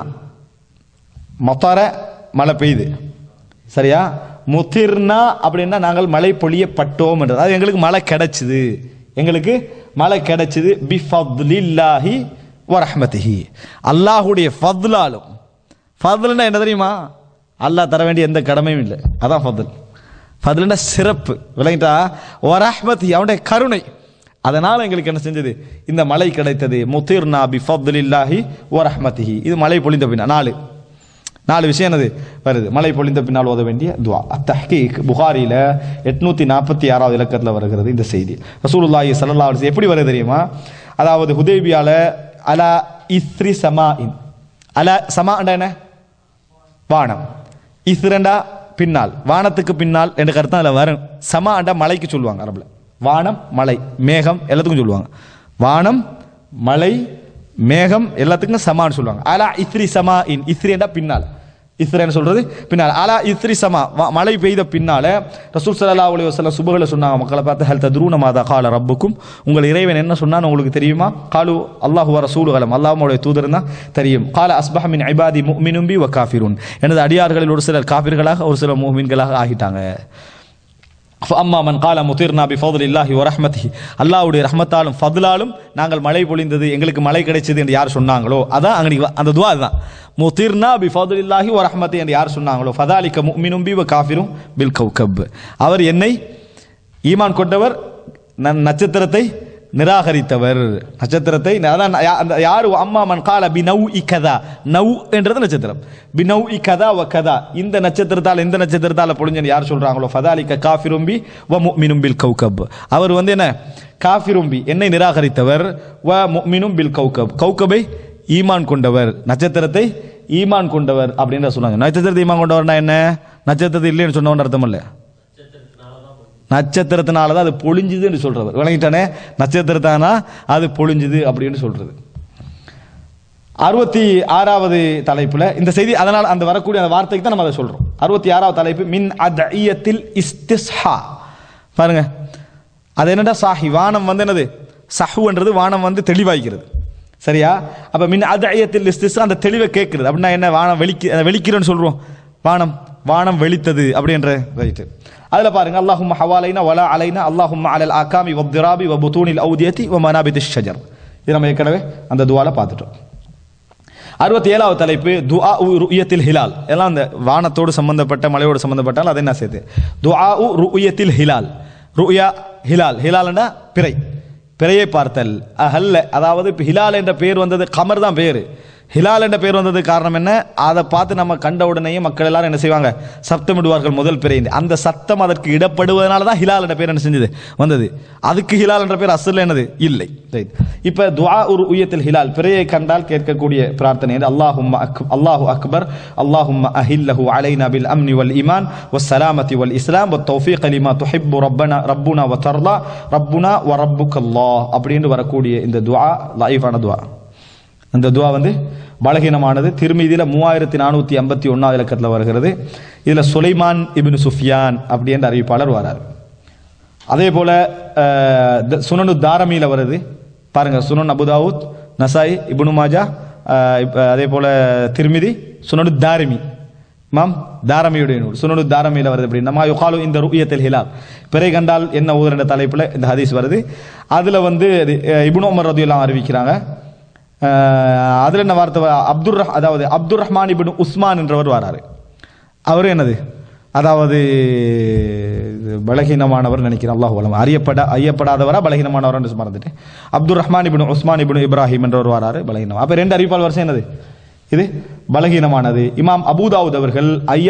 மத்தர மழை பெய்து சரியா, முத்திர்னா அப்படின்னா நாங்கள் மழை பொழியப்பட்டோம் என்றது, அது எங்களுக்கு மழை கிடைச்சிது, எங்களுக்கு மழை கிடைச்சிது பிஃபத்லில்லாஹி வரஹ்மத்திஹி, அல்லாஹுடைய ஃபத்லாலும். ஃபத்லுன்னா என்ன தெரியுமா, அல்லாஹ் தர வேண்டிய எந்த கடமையும் இல்லை, அதான் ஃபத்ல். ஃபத்லுன்னா சிறப்பு, விளங்கிட்டா, வரஹ்மத்திஹி அவனுடைய கருணை, அதனால் எங்களுக்கு என்ன செஞ்சது, இந்த மழை கிடைத்தது. முத்திர்னா பிஃபத்லில்லாஹி வரஹ்மத்திஹி, இது மழை பொழிந்த பின்னால் 4 விஷயம் என்னது வருது, மழை பொழிந்த பின்னால் ஓத வேண்டிய துவா. அத்தஹ்கீக் புகாரில 846வது இலக்கத்தில் வருகிறது இந்த செய்தி. ரசூலுல்லாஹி ஸல்லல்லாஹு அலைஹி வஸல்லம் எப்படி வருது தெரியுமா, அதாவது ஹுதைபியால அலா இஸ்ரி சமாஇன், அலா சமாண்டா என்ன வானம், இஸ்ரண்டா பின்னால், வானத்துக்கு பின்னால் என்ற கருத்து அதில் வரும். சமாண்டா மலைக்கு சொல்லுவாங்க அரபில், வானம் மலை மேகம் எல்லாத்துக்கும் சொல்லுவாங்க, வானம் மலை மேகம் எல்லாத்துக்கும் சமான்னு சொல்லுவாங்க. அலா இஸ்ரி சமாஇன், இஸ்ரேண்டா பின்னால், இஸ்ரேன்னு சொல்றது பின்னால், அலா இஸ்ரி சமா மழை பெய்த பின்னால ரசூல் ஸல்லல்லாஹு அலைஹி வஸல்லம் சுபஹில சொன்னாங்க, மக்களை பார்த்து ஹல் தத்ரூன மாதா கால ரப்புக்கும், உங்கள் இறைவன் என்ன சொன்னான்னு உங்களுக்கு தெரியுமா? காலு அல்லாஹு வ ரசூலுஹு அலம், அல்லாஹ்வுடைய தூதர் தான் தெரியும். கால அஸ்பஹ மின் இபாதி முஃமினுன் பி வ காஃபிருன், எனது அடியார்களில் ஒரு சிலர் காஃபிர்களாக ஒரு சிலர் முஃமின்களாக ஆகிட்டாங்க. அம்மா மன் கால முத்திர்னா பி ஃபத்லில்லாஹி வ ரஹ்மத்திஹி, அல்லாஹ்வுடைய ரஹ்மத்தாலும் ஃபத்லாலும் நாங்கள் மழை பொழிந்தது, எங்களுக்கு மழை கிடைச்சது என்று யார் சொன்னாங்களோ, அதான் அங்க அந்த துஆ அதுதான், முத்திர்னா பி ஃபத்லில்லாஹி வ ரஹ்மத்திஹி என்று யார் சொன்னாங்களோ, ஃபதாலிக முஃமினுன் பி வ காஃபிரும் பில் கௌகப், அவர் என்னை ஈமான் கொண்டவர், நட்சத்திரத்தை நிராகரித்தவர், நட்சத்திரத்தை யாரு, அம்மா மன் கால பி நௌஇ கதா, நௌ என்றது நட்சத்திரம், பி நௌஇ கதா வ கதா, இந்த நட்சத்திரத்தால் இந்த நட்சத்திரத்தால் பொழிஞ்சன்னு யார் சொல்றாங்களோ, ஃபதாலிக காஃபிரும் பி வ முஃமினும் பில் கௌகப், அவர் வந்து என்ன காஃபிரும் பி என்னை நிராகரித்தவர், வ முஃமினும் பில் கௌகப், கௌகபை ஈமான் கொண்டவர், நட்சத்திரத்தை ஈமான் கொண்டவர் அப்படின்னு சொல்லுவாங்க. நட்சத்திரத்தை ஈமான் கொண்டவர்னா என்ன, நட்சத்திரத்தை இல்லைன்னு சொன்னவன் அர்த்தம் இல்லை, நட்சத்திரத்தினால தான் அது பொழிஞ்சுதுன்னு சொல்றவர் விளங்கிட்டானே, நட்சத்திரத்தானா அது பொழிஞ்சுது அப்படின்னு சொல்றது. 66வது தலைப்புல இந்த செய்தி, அதனால் அந்த வரக்கூடிய அந்த வார்த்தைக்கு தான் நம்ம அதை சொல்றோம். 66வது தலைப்பு மின் அத்இயத்தில் இஸ்திஸ்ஹா. பாருங்க, அது என்னடா சாஹி, வானம் வந்து என்னது, சஹுன்றது வானம் வந்து தெளிவாய்க்கிறது, சரியா? அப்ப மின் அத்இயத்தில் இஸ்திஸ்ஹா, அந்த தெளிவை கேட்கிறது. அப்படின்னா என்ன, வானம் வெளிக்கிறோன்னு சொல்றோம், வானம் வெளித்தது அப்படின்ற ரைட்டு. அதுல பாருங்க, அல்லாஹும்ம ஹவாலைனா வலா அலைனா அல்லாஹும்ம அலல் ஆகாமி வத்திராபி வபுதூனில் ஔதியதி வமனாபிதிஷ் ஷஜர். இது நம்ம ஏற்கனவே அந்த துஆல பார்த்துட்டோம். 67வது தலைப்பு துஆ ருயத்தில் ஹிலால். எல்லாம் அந்த வானத்தோடு சம்பந்தப்பட்ட மலையோடு சம்பந்தப்பட்டால் அதை என்ன சேர்த்து துஆ ருயத்தில் ஹிலால். ருயா ஹிலால், ஹிலால்னா பிறையை பார்த்தல். அஹல்ல, அதாவது ஹிலால் என்ற பெயர் வந்தது, கமர் தான் பேரு. ஹிலால் என்ற பெயர் வந்தது காரணம் என்ன, அதை பார்த்து நம்ம கண்ட உடனேயே மக்கள் எல்லாரும் என்ன செய்வாங்க, சப்தமிடுவார்கள் முதல் பிறை. அந்த சத்தம் அதற்கு இடப்படுவதனால தான் ஹிலால் என்ற பெயர் என்ன செஞ்சது வந்தது. அதுக்கு ஹிலால் என்ற பெயர் அசல் என்னது இல்லை. இப்ப துஆ ருயத்தில் ஹிலால், பிறையை கண்டால் கேட்கக்கூடிய பிரார்த்தனை அல்லாஹு அக்பர் அல்லாஹும்ம அஹில்லஹு அலைனா பில் அம்னி வல் ஈமான் வஸ்ஸலாமத்தி வல் இஸ்லாம் வத்தௌஃபீக லிமா துஹிப்பு ரப்புனா வ தர்லா ரப்புனா வ ரப்புக்கல்லாஹ் அப்படின்னு வரக்கூடிய இந்த துஆ லைஃபான துஆ. அந்த துஆ வந்து பலகீனமானது. திருமீதியில 3451 இலக்கத்தில் வருகிறது. இதுல சுலைமான் இப்னு சுஃபியான் அப்படி என்ற அறிவிப்பாளர் வரார். அதே போல சுனனு தாரமியில வருது பாருங்க, சுனன் அபுதாவுத், நசாய், இப்னு மாஜா, அதே போல திருமிதி, சுனனு தாரிமி, இமாம் தாரமியுடைய நூல் சுனனு தாரமியில வருது. அப்படி நம்ம யுகாலு இந்த ருயத்தில் ஹிலால், பிறை கண்டால் என்ன ஊர் என்ற தலைப்புல இந்த ஹதீஸ் வருது. அதுல வந்து இப்னு உமர் ரலியல்லாஹு அன்ஹு அறிவிக்கிறாங்க. அதுல என்ன வார்த்தை, அதாவது அப்துர் ரஹ்மான் இப்னு உஸ்மான் என்றவர் வராரு. அவரு என்னது, அதாவது பலகீனமானவர் நினைக்கிறேன், அல்லாஹு அலம், ஐயப்படாதவரா பலகீனமானவர் என்று மறந்துட்டு, அப்துர் ரஹ்மான் இப்னு உஸ்மான் இப்னு இப்ராஹிம் என்றவர் வராரு, பலகீனம். அப்ப 2 அறிவிப்பால் வருஷம் என்னது, இது பலகீனமானது. இமாம் அபூதாவுத் அவர்கள்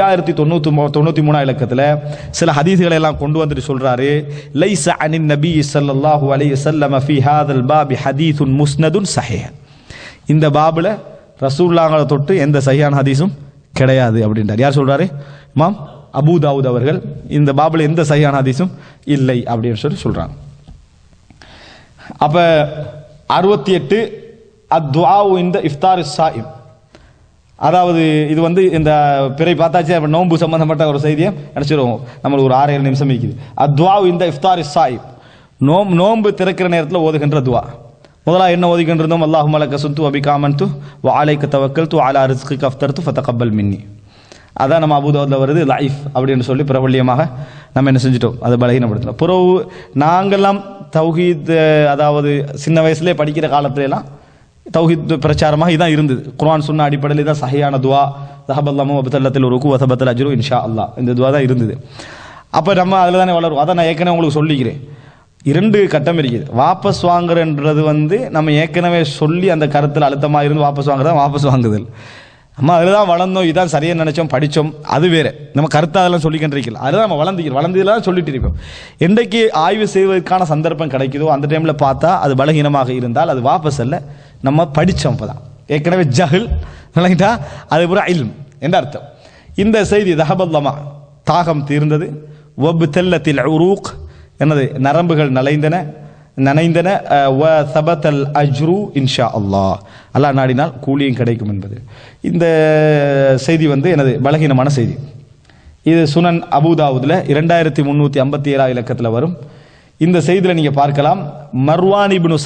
5093 இலக்கத்துல சில ஹதீஸ்களை எல்லாம் கொண்டு வந்துட்டு சொல்றாரு, லைஸ அனின் நபி ஸல்லல்லாஹு அலைஹி வஸல்லம் ஃபீ ஹாதல் பாப் ஹதீஸுன் முஸ்னதுன் ஸஹீஹ். இந்த பாபுல ரசூலுல்லாஹ்வை தொட்டு எந்த சஹீஹான ஹதீஸும் கிடையாது அப்படின்றார். யார் சொல்றாரு? இமாம் அபூதாவுத் அவர்கள். இந்த பாபுல எந்த சஹீஹான ஹதீஸும் இல்லை அப்படின்னு சொல்றாங்க. அப்ப 68 அத்ஆ இந்த இஃப்தார் ஸாயிம். அதாவது இது வந்து இந்த பிறை பார்த்தாச்சு, நோன்பு சம்பந்தப்பட்ட ஒரு செய்தியை நினைச்சிருவோம். நம்மளுக்கு ஒரு 6-7 நிமிஷம் இருக்குது. அத்ஆ இந்த இஃப்தார் ஸாயிம், நோன்பு திறக்கிற நேரத்தில் ஓதுகின்ற துஆ. முதலாக என்ன ஓதுகின்றோம், அல்லாஹும்ம லக சுன்து வ பிக ஆமன்து வ அலைக தவக்கல்து அலா ரிஸ்கிக அஃப்தர்து ஃபதகப்பல் மின்னி. அதான் நம்ம அபூதாவுத்ல வருது லைஃப் அப்படின்னு சொல்லி பிரபல்யமாக நம்ம என்ன செஞ்சிட்டோம், அதை பலகீனப்படுத்தலாம். பிறகு நாங்கெல்லாம் தௌஹீத், அதாவது சின்ன வயசுலேயே படிக்கிற காலத்துலலாம் தௌஹீத் பிரச்சாரமாக இதான் இருந்தது. குர்ஆன் சுன்னா அடிப்படையில் இதான் சஹீஹான துஆ, தஹபல்லாஹு வபதல்லத்தில் ருக்கு வதபத்தல் அஜ்ரு இன்ஷா அல்லாஹ், இந்த துஆ தான் இருந்தது. அப்போ நம்ம அதில் தானே வளரும். அதை நான் ஏற்கனவே உங்களுக்கு சொல்லிக்கிறேன். 2 கட்டம் இருக்குது. வாபஸ் வாங்குறன்றது வந்து நம்ம ஏற்கனவே சொல்லி அந்த கருத்தில் அழுத்தமாக இருந்து வாபஸ் வாங்குறதா வாபஸ் வாங்குதல். நம்ம அதில் தான் வளர்ந்தோம், இதான் சரியாக நினைச்சோம், படித்தோம், அது வேறு. நம்ம கருத்தை அதெல்லாம் சொல்லிக்கின்றிருக்கல, அதுதான் நம்ம வளர்ந்ததெல்லாம் சொல்லிட்டு இருப்போம். என்றைக்கு ஆய்வு செய்வதற்கான சந்தர்ப்பம் கிடைக்குதோ அந்த டைமில் பார்த்தா அது பலகீனமாக இருந்தால் அது வாபஸ் அல்ல, நம்ம படித்தோம். அப்போதான் ஏற்கனவே ஜஹில் விளங்கிட்டா அது ஒரு இல்ம் என்ற அர்த்தம். இந்த செய்தி தஹபல்லமா, தாகம் தீர்ந்தது, வப்தல்லத்தில் உரூக், என்னது, நரம்புகள் நனைந்தன, வ தபத்தல் அஜ்ரு இன்ஷா அல்லாஹ், அல்லாஹ் நாடினால் கூலியும் கிடைக்கும் என்பது. இந்த செய்தி வந்து எனது பலகீனமான செய்தி. இது சுனன் அபூதாவுதுல 2357 இலக்கத்தில் வரும். இந்த செய்தியில் நீங்க பார்க்கலாம், மர்வான் இப்னு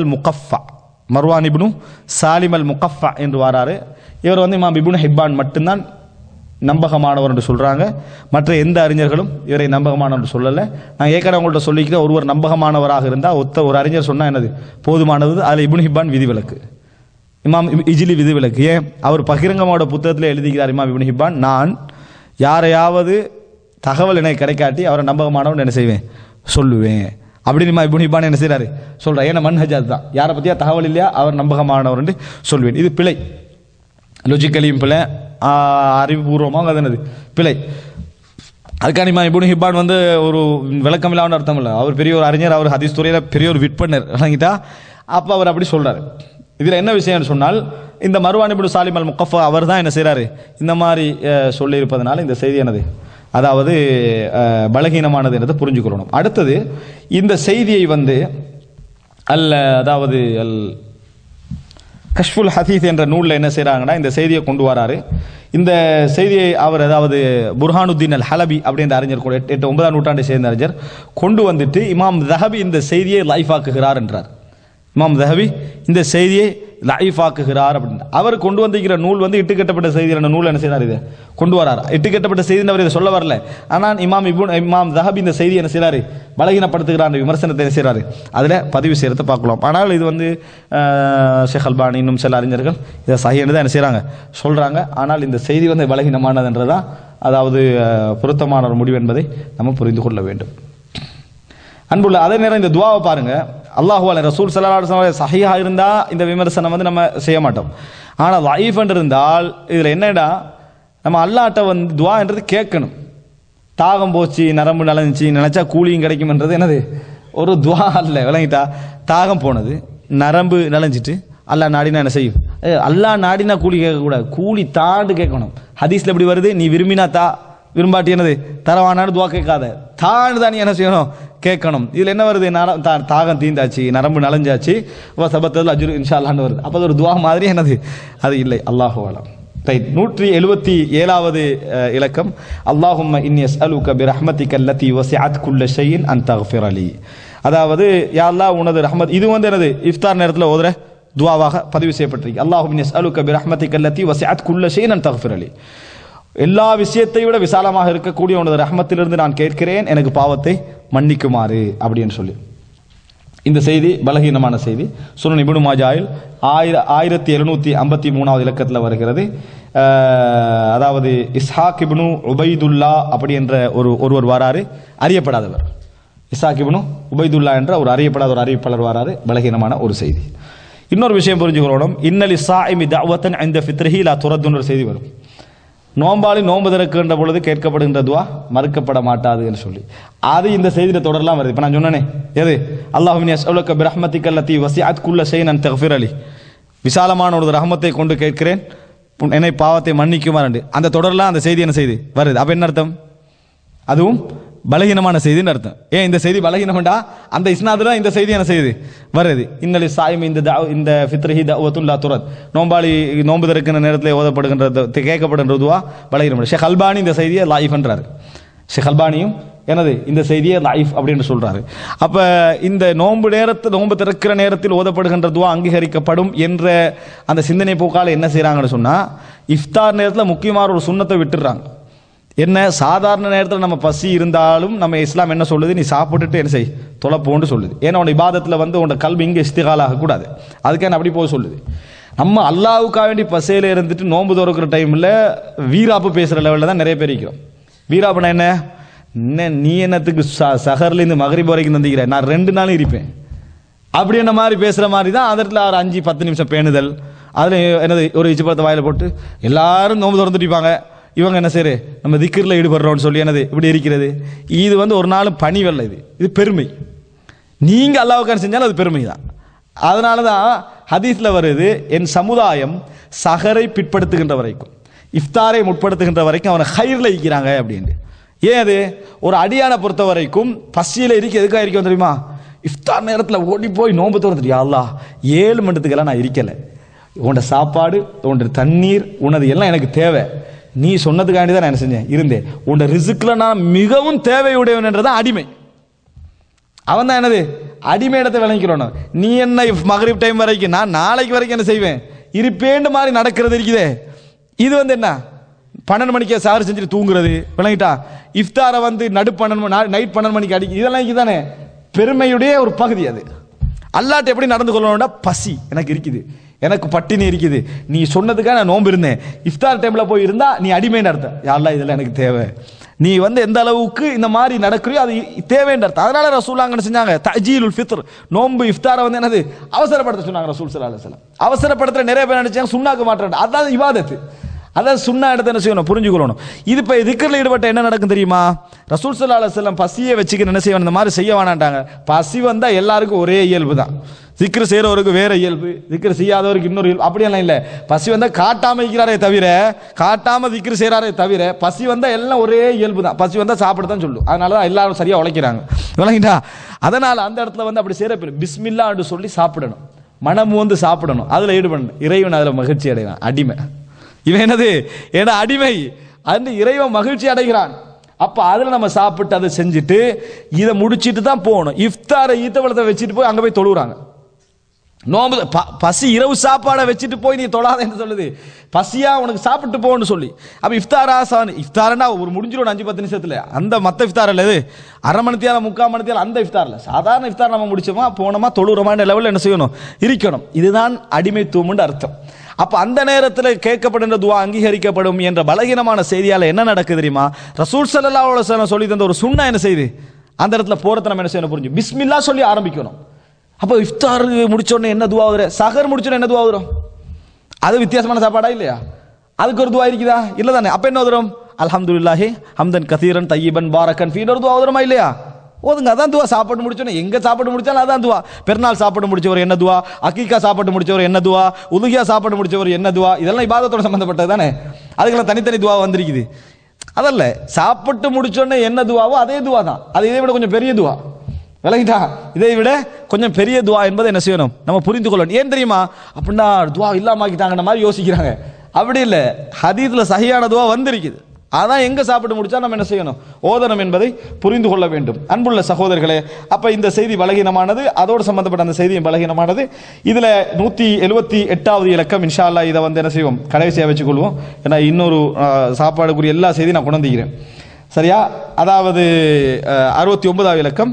சாலிம் அல் முகஃபா என்று வராரு. இவர் வந்து இமாம் இப்னு ஹிப்பான் மட்டும்தான் நம்பகமானவர் என்று சொல்றாங்க. மற்ற எந்த அறிஞர்களும் இவரை நம்பகமானவர் என்று சொல்லலை. நான் ஏற்கனவே உங்கள்கிட்ட சொல்லிக்கிற ஒருவர் நம்பகமானவராக இருந்தால் ஒரு அறிஞர் சொன்னா என்னது போதுமானது. அதில் இப்னு ஹிப்பான் விதிவிலக்கு, இமாம் இஜ்லி விதிவிலக்கு. ஏன், அவர் பகிரங்கமான புத்தகத்தில் எழுதிக்கிறார் இமாம் இப்னு ஹிப்பான், நான் யாரையாவது தகவல் எனக்கு கிடைக்காட்டி அவரை நம்பகமானவன் என்ன செய்வேன், சொல்லுவேன் அப்படின்னு இமாம் இப்னு ஹிப்பான் என்ன செய்யறாரு சொல்றாரு. ஏன்னா மன்ஹஜ் தான், யாரை பற்றியா தகவல் இல்லையா அவர் நம்பகமானவர் என்று சொல்வேன். இது பிழை, லொஜிக்கலியும் பிழை, அறிவுபூர்வமாக அது என்னது பிழை. அதுக்கான இமாம் இப்னு ஹிப்பான் வந்து ஒரு விளக்கம் இல்லாமல் அர்த்தம் இல்லை. அவர் பெரிய ஒரு அறிஞர், அவர் ஹதீஸ் துறையில் பெரிய ஒரு விற்பனர் விளங்கிட்டா. அப்போ அவர் அப்படி சொல்றாரு. இதில் என்ன விஷயம்னு சொன்னால், இந்த மர்வான் இப்னு சாலிம் அல் முகஃபா அவர் தான் என்ன செய்கிறாரு, இந்த மாதிரி சொல்லியிருப்பதனால இந்த செய்தி என்னது அதாவது பலகீனமானது என்றதை புரிஞ்சுக்கொள்ளணும். அடுத்தது இந்த செய்தியை வந்து அதாவது கஷ்ஃபுல் ஹதீஸ் என்ற நூலில் என்ன செய்கிறாங்கன்னா இந்த செய்தியை கொண்டு வராரு. இந்த செய்தியை அவர் அதாவது புர்ஹானுத்தீன் அல் ஹலபி அப்படின்ற அறிஞர் 8-9ஆம் நூற்றாண்டை சேர்ந்த அறிஞர் கொண்டு வந்துட்டு இமாம் தஹபி இந்த செய்தியை லைஃப் ஆக்குகிறார் என்றார். இமாம் தஹபி இந்த செய்தியை லைஃப் ஆக்குகிறார் அப்படின்னு அவர் கொண்டு வந்திருக்கிற நூல் வந்து இட்டுக்கட்டப்பட்ட செய்தி என்ற நூல் என்ன செய்கிறார், இதை கொண்டு வரார். இட்டுக்கட்டப்பட்ட செய்தின்னு அவர் இதை சொல்ல வரல. ஆனால் இமாம் தஹபி இந்த செய்தி என்ன செய்கிறாரு, பலகீனப்படுத்துகிறார், விமர்சனத்தை என்ன செய்கிறாரு, அதில் பதிவு செய்யறதை பார்க்கலாம். ஆனால் இது வந்து ஷேக் அல்பானி இன்னும் சில அறிஞர்கள் இதை சஹீஹ்னு தான் என்ன செய்கிறாங்க சொல்கிறாங்க. ஆனால் இந்த செய்தி வந்து பலகீனமானதுன்றதான் அதாவது பொருத்தமான ஒரு முடிவு என்பதை நம்ம புரிந்து கொள்ள வேண்டும். அன்புள்ள அதே நேரம் இந்த துவாவை பாருங்க, அல்லாஹு அலைஹி ரசூல் ஸல்லல்லாஹு அலைஹி வஸல்லம் சஹீஹா இருந்தா இந்த விமர்சனம் வந்து நம்ம செய்ய மாட்டோம். ஆனால் லைஃப் இருந்தால் இதில் என்னடா நம்ம அல்லாஹ்ட்ட வந்து துவான்றது கேட்கணும். தாகம் போச்சு, நரம்பு நலஞ்சி, நினைச்சா கூலியும் கிடைக்கும்ன்றது என்னது ஒரு துவா அல்ல, விளங்கிட்டா. தாகம் போனது, நரம்பு நலஞ்சிட்டு அல்லாஹ் நாடினா என்ன செய்யும், அல்லாஹ் நாடினா கூலி கேட்கக்கூடாது, கூலி தாண்டு கேட்கணும். ஹதீஸ்ல எப்படி வருது, நீ விரும்பினா தா, விரும்பாட்டி என்னது தரவானான்னு துவா கேட்காத, தாண்டு தான் நீ என்ன செய்யணும் கேட்கணும். இதில் என்ன வருது, தாகம் தீந்தாச்சு, நரம்பு நலஞ்சாச்சு, சபத்தல் அஜ்ரு இன்ஷா அல்லாஹ்னு வருது. அப்போ அது ஒரு துவா மாதிரி என்னது அது இல்லை. அல்லாஹு அலம். ரைட். 177வது இலக்கம், அல்லாஹும்ம இன்னி அஸ்அலுக பிரஹ்மதிக அல்லதி வஸிஅத் குல்ல ஷைஇன் அன் தக்ஃபிர லி. அதாவது யா அல்லாஹ் உனது ரஹ்மத், இது வந்து என்னது இஃப்தார் நேரத்தில் ஓதுற துவாவாக பதிவு செய்யப்பட்டிருக்கு. அல்லாஹும்ம இன்னி அஸ்அலுக பிரஹ்மதிக அல்லதி வஸிஅத் குல்ல ஷைஇன் அன் தக்ஃபிர லி. எல்லா விஷயத்தை விட விசாலமாக இருக்கக்கூடிய உனது ரஹ்மத்திலிருந்து நான் கேட்கிறேன், எனக்கு பாவத்தை மன்னிக்குமாறு அப்படின்னு சொல்லி. இந்த செய்தி பலகீனமான செய்தி. சுனன் இப்னு மாஜாவில் 1753வது இலக்கத்தில் வருகிறது. அதாவது இஸ்ஹாக் இப்னு உபைதுல்லா அப்படி என்ற ஒருவர் வராரு, அறியப்படாதவர். இஸ்ஹாக் இப்னு உபைதுல்லா என்ற ஒரு அறியப்படாத ஒரு அறிவிப்பாளர் வராரு, பலகீனமான ஒரு செய்தி. இன்னொரு விஷயம் புரிஞ்சுக்கிறோம், இன்னலி ஸாயிமி தஅவத்தன் இன்த ஃபித்ரிஹி லா துரத்துன்ற செய்தி வரும். நோம்பாளி நோன்பு திறக்கின்ற பொழுது கேட்கப்படுகின்ற துவா மறுக்கப்பட மாட்டாது என்று சொல்லி அது இந்த செய்தியில் தொடரலாம் வருது. இப்போ நான் சொன்னேனே எது, அல்லாஹும்ம அஸ்அலுக பிரஹ்மதிக அல்லதி வஸிஅத் குல்ல ஷைஇன் அன் தக்ஃபிர லி, விசாலமான ஒரு ரஹமத்தை கொண்டு கேட்கிறேன், என்னை பாவத்தை மன்னிக்குமாறு. அந்த தொடரலாம் அந்த செய்தி என்ன செய்து வருது. அப்போ என்ன அர்த்தம், அதுவும் பலகீனமான செய்தின்னு அர்த்தம். ஏன் இந்த செய்தி பலகீனம்டா, அந்த இஸ்னாதுல இந்த செய்தி என்ன செய்யுது வருது. இன்னலி சாயிம் இந்த ஃபித்ரிஹி தஅவத்துன் லா துரத், நோம்பாளி நோன்பு திறக்கிற நேரத்தில் ஓதப்படுகின்ற கேட்கப்படுகின்ற துவா பலகீனம். ஷேக் அல்பானி இந்த செய்தியை லைஃப் என்றாரு. ஷேக் அல்பானியும் என்னது இந்த செய்தியை லைஃப் அப்படின்னு சொல்றாரு. அப்ப இந்த நோன்பு திறக்கிற நேரத்தில் ஓதப்படுகின்ற துவா அங்கீகரிக்கப்படும் என்ற அந்த சிந்தனை போக்கால என்ன செய்யறாங்கன்னு சொன்னா, இஃப்தார் நேரத்தில் முக்கியமான ஒரு சுன்னத்தை விட்டுறாங்க. என்ன, சாதாரண நேரத்தில் நம்ம பசி இருந்தாலும் நம்ம இஸ்லாம் என்ன சொல்லுது, நீ சாப்பிட்டுட்டு என்ன செய் தொலைப்போன்னு சொல்லுது. ஏன்னா உன் இபாதத்தில் வந்து உன்னோட கல்வி இங்கே இஸ்திகால் ஆகக்கூடாது, அதுக்கான அப்படி போக சொல்லுது. நம்ம அல்லாவுக்காக வேண்டி பசையில் இருந்துட்டு நோன்பு திறக்கிற டைமில் வீராப்பு பேசுகிற லெவலில் தான் நிறைய பேர் இருக்கிறோம். வீராப்புனா என்ன, நீ என்னத்துக்கு சஹர்லேருந்து மகரிப் வரைக்கும் தந்திக்கிற, நான் 2 நாளும் இருப்பேன் அப்படி என்ன மாதிரி பேசுகிற மாதிரி தான். அந்த இடத்துல ஒரு 5-10 நிமிஷம் பேணுதல், அதில் என்னது ஒரு இச்சிப்பழத்தை வாயில் போட்டு எல்லாரும் நோன்பு திறந்துட்டு இருப்பாங்க. இவங்க என்ன செய்யற, நம்ம திக்ரில் ஈடுபடுறோம்னு சொல்லி என்னது இப்படி இருக்கிறது. இது வந்து ஒரு நாள் பணி வெல்ல, இது பெருமை. நீங்க அல்லாஹ்வுக்காக செஞ்சாலும் அது பெருமை தான். அதனால தான் ஹதீஸ்ல வருது, என் சமுதாயம் சஹரை பிற்படுத்துகின்ற வரைக்கும், இஃப்தாரை முற்படுத்துகின்ற வரைக்கும் அவனை ஹைர்ல இருக்கிறாங்க அப்படின்னு. ஏன் அது, ஒரு அடியான பொறுத்த வரைக்கும் பசியில இருக்க எதுக்காக இருக்கும் தெரியுமா, இஃப்தார் நேரத்தில் ஓடி போய் நோன்பு திறந்துட்டு, யா அல்லாஹ் 7 மணித்துக்கெல்லாம் நான் இருக்கல, உன்னோட சாப்பாடு, உன்னோட தண்ணீர், உனது எல்லாம் எனக்கு தேவை, நீ சொன்னதுக்காண்டி தான் நான் என்ன செஞ்சேன் இருந்தேன், உன்னோட ரிஸ்க்ல நான் மிகவும் தேவையுடையவன் என்றதான் அடிமை. அவன் தான் என்னது அடிமை இடத்தை விளங்கிக்கிறோம். நீ என்ன மகரிப் டைம் வரைக்கும், நான் நாளைக்கு வரைக்கும் என்ன செய்வேன் இருப்பேண்டு மாதிரி நடக்கிறது இருக்குதே, இது வந்து என்ன 12 மணிக்கே சாறு செஞ்சுட்டு தூங்குறது, விளங்கிட்டா. இஃப்தாரை வந்து நைட் 12 மணிக்கு அடி, இதெல்லாம் தானே பெருமையுடைய ஒரு பகுதி. அது அல்லாட்ட எப்படி நடந்து கொள்ளணும்னா, பசி எனக்கு இருக்குது, எனக்கு பட்டினி இருக்குது, நீ சொன்னதுக்காக நான் நோன்பு இருந்தேன், இஃப்தார் டைம்ல போய் இருந்தா நீ அடிமைன்னு அர்த்தம். யா அல்லாஹ் இதெல்லாம் எனக்கு தேவை, நீ வந்து எந்த அளவுக்கு இந்த மாதிரி நடக்கிறியோ அது தேவைன்ற அர்த்தம். அதனால ரசூலுல்லாஹ் என்ன செஞ்சாங்க, தஜீலுல் ஃபித்ர், நோன்பு இஃப்தாரை வந்து என்னது அவசரப்படுத்த சொன்னாங்க ரசூல் ஸல்லல்லாஹு அலைஹி வஸல்லம். அவசரப்படுத்துற நிறைய பேர் நினைச்சாங்க சுன்னாக்கு மாற்றாங்க, அதான் இபாதத்து, அதான் சுன்னா இடத்தை என்ன செய்யணும் புரிஞ்சுக்கணும். இது இப்போ திக்ரில் ஈடுபட்ட என்ன நடக்கும் தெரியுமா, ரசூல் ஸல்லல்லாஹு அலைஹி வஸல்லம் பசியை வச்சுக்க என்ன செய்யணும், இந்த மாதிரி செய்ய வேணாண்டாங்க. பசி வந்தா எல்லாருக்கும் ஒரே இயல்பு தான், திக்ரு செய்கிறவருக்கு வேற இயல்பு, திக்ரு செய்யாதவருக்கு இன்னொரு இயல்பு, அப்படியெல்லாம் இல்லை. பசி வந்தால் காட்டாமல் இருக்கிறாரே தவிர, காட்டாமல் திக்ரு செய்கிறாரே தவிர, பசி வந்தால் எல்லாம் ஒரே இயல்பு தான். பசி வந்தால் சாப்பிட தான் சொல்லும். அதனால தான் எல்லாரும் சரியாக உழைக்கிறாங்க, விளங்கிட்டா? அதனால் அந்த இடத்துல வந்து அப்படி செய்கிற பிஸ்மில்லா என்று சொல்லி சாப்பிடணும், மனம் வந்து சாப்பிடணும், அதில் ஈடுபடணும். இறைவன் அதில் மகிழ்ச்சி அடைகிறான். அடிமை இவன் என்னது, ஏன்னா அடிமை, அந்த இறைவன் மகிழ்ச்சி அடைகிறான். அப்ப அதுல நம்ம சாப்பிட்டு அதை செஞ்சுட்டு இதை முடிச்சிட்டு தான் போகணும். இஃப்தாரை ஈத்தவளத்தை வச்சுட்டு போய் அங்க போய் தொழுகிறாங்க. நோம்பு பசி இரவு சாப்பாடை வச்சுட்டு போய் நீ தொழாத என்று சொல்லுது. பசியா உனக்கு சாப்பிட்டு போன்னு சொல்லி. அப்ப இஃப்தாரா ஒரு முடிஞ்சிடும் 5-10 நிமிஷத்துல. அந்த மத்த இஃப்தார் இல்ல, இது அரை மணி நேரம் 3/4 மணி நேரம் அந்த இஃப்தார்ல. சாதாரண இஃப்தார் நம்ம முடிச்சோமா போனோமா தொழுகிறோமான லெவலில் என்ன செய்யணும், இருக்கணும். இதுதான் அடிமைத்துவம் அர்த்தம். அப்ப அந்த நேரத்தில் கேட்கப்படுகின்ற துவா அங்கீகரிக்கப்படும் என்ற பலகீனமான செய்தியால என்ன நடக்குது தெரியுமா? ரசூல் ஸல்லல்லாஹு அலைஹி வஸல்லம் சொல்லி தந்த ஒரு சுன்னா என்ன செய்யுது, அந்த இடத்துல போறத நம்ம என்ன செய்யணும் புரிஞ்சு, பிஸ்மில்லா சொல்லி ஆரம்பிக்கணும். அப்போ இஃப்தார் முடிச்ச உடனே என்ன துவா வரும், சஹர் முடிச்ச உடனே என்ன துவா வரும்? அது வித்தியாசமான சாப்பாடா இல்லையா? அதுக்கு ஒரு துவா இருக்குதா? இல்ல தானே. அப்ப என்ன வரும்? அல்ஹம்துலில்லாஹி ஹம்தன் கதீரன் தய்யிபன் பாரக்கன் ஃபீ ஒரு துவா வருமா இல்லையா? ஓதுங்க, அதான் துவா. சாப்பாடு முடிச்சோன்னே எங்க சாப்பாடு முடிச்சாலும் அதான் துவா. பெருநாள் சாப்பாடு முடிச்சவர் என்ன துவா, அக்கீகா சாப்பாடு முடிச்சவர் என்ன துவா, உதுகியா சாப்பாடு முடிச்சவர் என்ன துவா, இதெல்லாம் இபாதத்தோட சம்பந்தப்பட்டது தானே. அதுக்கெல்லாம் தனித்தனி துவா வந்திருக்குது. அதல்ல, சாப்பிட்டு முடிச்சோன்னே என்ன துவாவோ அதே துவா தான். அது இதை விட கொஞ்சம் பெரிய துவா, விளங்கிட்டா? இதை விட கொஞ்சம் பெரிய துவா என்பதை என்ன செய்யணும், நம்ம புரிந்து கொள்ளணும். ஏன் தெரியுமா? அப்படின்னா துவா இல்லாமக்கிட்டாங்கன்ற மாதிரி யோசிக்கிறாங்க. அப்படி இல்லை, ஹதீஸ்ல சஹீஹான துவா வந்திருக்குது. அதான் எங்க சாப்பிட்டு முடிச்சா நம்ம என்ன செய்யணும், ஓதனம் என்பதை புரிந்து கொள்ள வேண்டும். அன்புள்ள சகோதரர்களே, அப்ப இந்த செய்தி பலகீனமானது, அதோடு சம்பந்தப்பட்ட அந்த செய்தியும் பலகீனமானது. இதுல 178வது இலக்கம் இன்ஷா அல்லாஹ் இதை வந்து என்ன செய்வோம், கடைசியா வச்சுக்கொள்வோம். ஏன்னா இன்னொரு சாப்பாடுக்குரிய எல்லா செய்தியும் நான் கொண்டிருக்கிறேன், சரியா? அதாவது 69வது இலக்கம்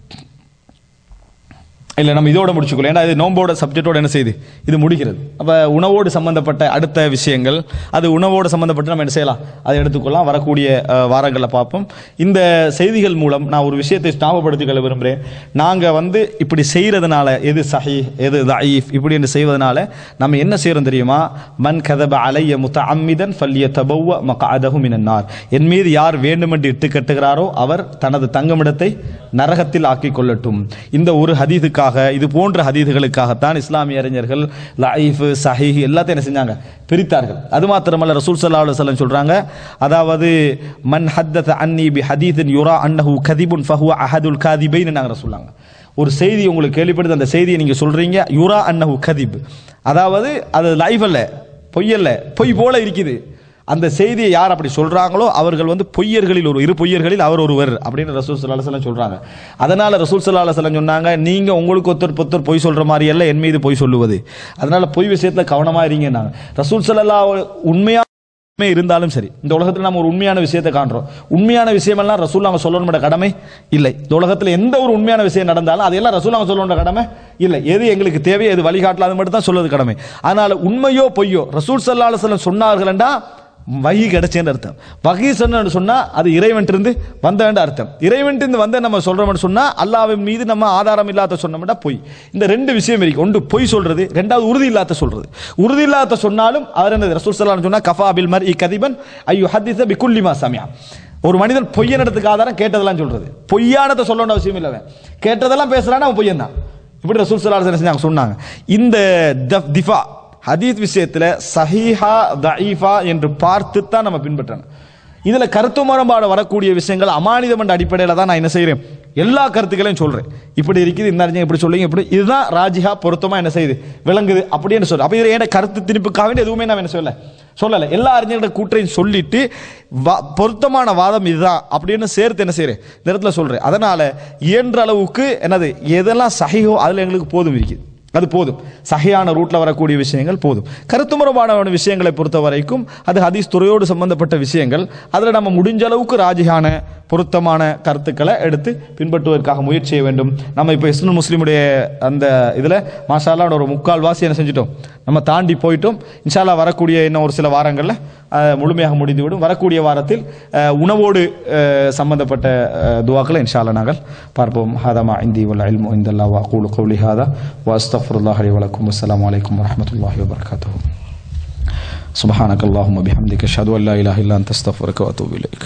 இல்லை, நம்ம இதோட முடிச்சுக்கொள்ள. ஏன்னா இது நோம்போட சப்ஜெக்டோட என்ன செய்யுது, இது முடிக்கிறது. அப்போ உணவோடு சம்பந்தப்பட்ட அடுத்த விஷயங்கள், அது உணவோடு சம்பந்தப்பட்டு நம்ம என்ன செய்யலாம், அதை எடுத்துக்கொள்ளலாம். வரக்கூடிய வாரங்களில் பார்ப்போம். இந்த செய்திகள் மூலம் நான் ஒரு விஷயத்தை ஞாபகப்படுத்திக் கொள்ள விரும்புகிறேன். நாங்கள் வந்து இப்படி செய்கிறதுனால, எது சஹீஹ் எது தஈஃப் இப்படி என்று செய்வதனால நம்ம என்ன செய்கிறோம் தெரியுமா? மன் கதப அலைய முத்தஅம்மிதன் ஃபல்யதபவ்வ மக்அதஹு மினன் நார். என் மீது யார் வேண்டுமென்று இட்டு கட்டுகிறாரோ அவர் தனது தங்குமிடத்தை நரகத்தில் ஆக்கிக் கொள்ளட்டும். இந்த ஒரு ஹதீதுக்காக, இது போன்ற ஹதீதுகளுக்காகத்தான் இஸ்லாமிய அறிஞர்கள் லஈஃப் சஹீஹ் எல்லாத்தையும் என்ன செஞ்சாங்க, பிரித்தார்கள். அது மாத்திரமல்ல, ரசூல் ஸல்லல்லாஹு அலைஹி வஸல்லம் சொல்றாங்க, அதாவது மன் ஹத்தஸ அன்னி பி ஹதீஸின் யுரா அன்னஹு கதிபுன் ஃபஹுவ அஹதுல் காதிபைன் நாங்க சொல்லாங்க. ஒரு செய்தி உங்களுக்கு கேள்விப்படுது, அந்த செய்தியை நீங்க சொல்றீங்க யுரா அன்னஹு கதிப், அதாவது அது லைஃப் அல்ல, பொய்யல்ல, பொய் போல இருக்குது. அந்த செய்தியை யார் அப்படி சொல்றாங்களோ அவர்கள் வந்து பொய்யர்களில் இரு பொய்யர்களில் அவர் ஒருவர் அப்படின்னு ரசூல் ஸல்லல்லாஹு அலைஹி வஸல்லம் சொல்றாங்க. அதனால ரசூல் ஸல்லல்லாஹு அலைஹி வஸல்லம் சொன்னாங்க, நீங்க உங்களுக்கு ஒருத்தர் பொய் சொல்ற மாதிரி அல்ல என் மீது பொய் சொல்லுவது. அதனால பொய் விஷயத்துல கவனமா இருங்கன்னாங்க. ரசூல் ஸல்லல்லாஹு உண்மையா இருந்தாலும் சரி, இந்த உலகத்தில் நம்ம ஒரு உண்மையான விஷயத்தை காண்றோம். உண்மையான விஷயம் எல்லாம் ரசூலுல்லாஹ் சொல்லணும்ன்ற கடமை இல்லை. இந்த உலகத்தில் எந்த ஒரு உண்மையான விஷயம் நடந்தாலும் அதையெல்லாம் ரசூலுல்லாஹ் சொல்லணும்ன்ற கடமை இல்லை. எது எங்களுக்கு தேவையோ எது வழிகாட்டல அது மட்டும் தான் சொல்றது கடமை. அதனால உண்மையோ பொய்யோ ரசூல் ஸல்லல்லாஹு அலைஹி வஸல்லம் சொன்னார்கள் என்றா வகி கிடைச்சேன்னு அர்த்தம். வகி சொன்னு சொன்னா அது இறைவன்ட்டிருந்து வந்தேன்னு அர்த்தம். இறைவன்ட்டிருந்து வந்த நம்ம சொல்றோம்னு சொன்னா அல்லாஹ்வின் மீது நம்ம ஆதாரம் இல்லாத சொன்னோம்னா பொய். இந்த ரெண்டு விஷயம் இருக்கு. ஒன்று பொய் சொல்றது, ரெண்டாவது உறுதி இல்லாத சொல்றது. உறுதி இல்லாத சொன்னாலும் அவர் என்ன ரசூல் ஸல்லல்லாஹு அலைஹி வஸல்லம் சொன்னா கஃபா பில் மர்இ கதிபன் ஐயு ஹதீஸ பிகுல்லி மா சமிஅ. ஒரு மனிதன் பொய்யனத்துக்கு ஆதாரம் கேட்டதெல்லாம் சொல்றது. பொய்யானதை சொல்லணும்னு அவசியம் இல்லை, கேட்டதெல்லாம் பேசுறானா அவன் பொய்யன் தான். இப்படி ரசூல் ஸல்லல்லாஹு அலைஹி வஸல்லம் சொன்னாங்க. இந்த திஃபா ஹதீஸ் விஷயத்தில் சஹீஹா தஈஃபா என்று பார்த்து தான் நம்ம பின்பற்றணும். இதுல கருத்து முரண்பாடு வரக்கூடிய விஷயங்கள் அமானிதம் என்ற அடிப்படையில் தான் நான் என்ன செய்கிறேன், எல்லா கருத்துக்களையும் சொல்றேன். இப்படி இருக்குது, இந்த அறிஞர் இப்படி சொல்லுங்க, இப்படி இதுதான் ராஜிஹா பொருத்தமா என்ன செய்யுது விளங்குது அப்படின்னு சொல்றேன். அப்ப இதுல ஏன் கருத்து திணிப்புக்காக எதுவுமே நான் என்ன சொல்லல, எல்லா அறிஞர்களோட கூற்றையும் சொல்லிட்டு பொருத்தமான வாதம் இதுதான் அப்படின்னு சேர்த்து என்ன செய்யறேன் இந்த இடத்துல சொல்றேன். அதனால இயன்ற அளவுக்கு என்னது எதெல்லாம் சஹீஹோ அதுல எங்களுக்கு போதும் இருக்குது, அது போதும். சஹீஹான ரூட்ல வரக்கூடிய விஷயங்கள் போதும். கருத்து முரண்பாடான விஷயங்களை பொறுத்த வரைக்கும் அது ஹதீஸ் துறையோடு சம்பந்தப்பட்ட விஷயங்கள். அதில் நம்ம முடிஞ்ச அளவுக்கு ராஜிஹான பொருத்தமான கருத்துக்களை எடுத்து பின்பற்றுவதற்காக முயற்சி செய்ய வேண்டும். நம்ம இப்போ இஸ்லாமிய முஸ்லீமுடைய அந்த இதில் மாஷா அல்லாஹ் ஒரு முக்கால்வாசி என்ன செஞ்சிட்டோம், நம்ம தாண்டி போயிட்டோம். இன்ஷா அல்லாஹ் வரக்கூடிய இன்னும் ஒரு சில வாரங்களில் முழுமையாக முடிந்துவிடும். வரக்கூடிய வாரத்தில் உணவோடு சம்பந்தப்பட்ட துவாக்களை இன்ஷா அல்லாஹ் நாங்கள் பார்ப்போம். ஹாதமா இந்தி வல் இல்மு இந்தல்லாஹ் வ அகூலு கௌலி ஹாதா வ அஸ்தக்ஃபிருல்லாஹ் லி வ லக்கும். அஸ்ஸலாமு அலைக்கும் வ ரஹ்மத்துல்லாஹி வ பரகாத்துஹு. சுப்ஹானக அல்லாஹும்ம பிஹம்திக அஷ்ஹது அன் லா இலாஹா இல்லா அன்த அஸ்தக்ஃபிருக வ அத்தூபு இலைக்.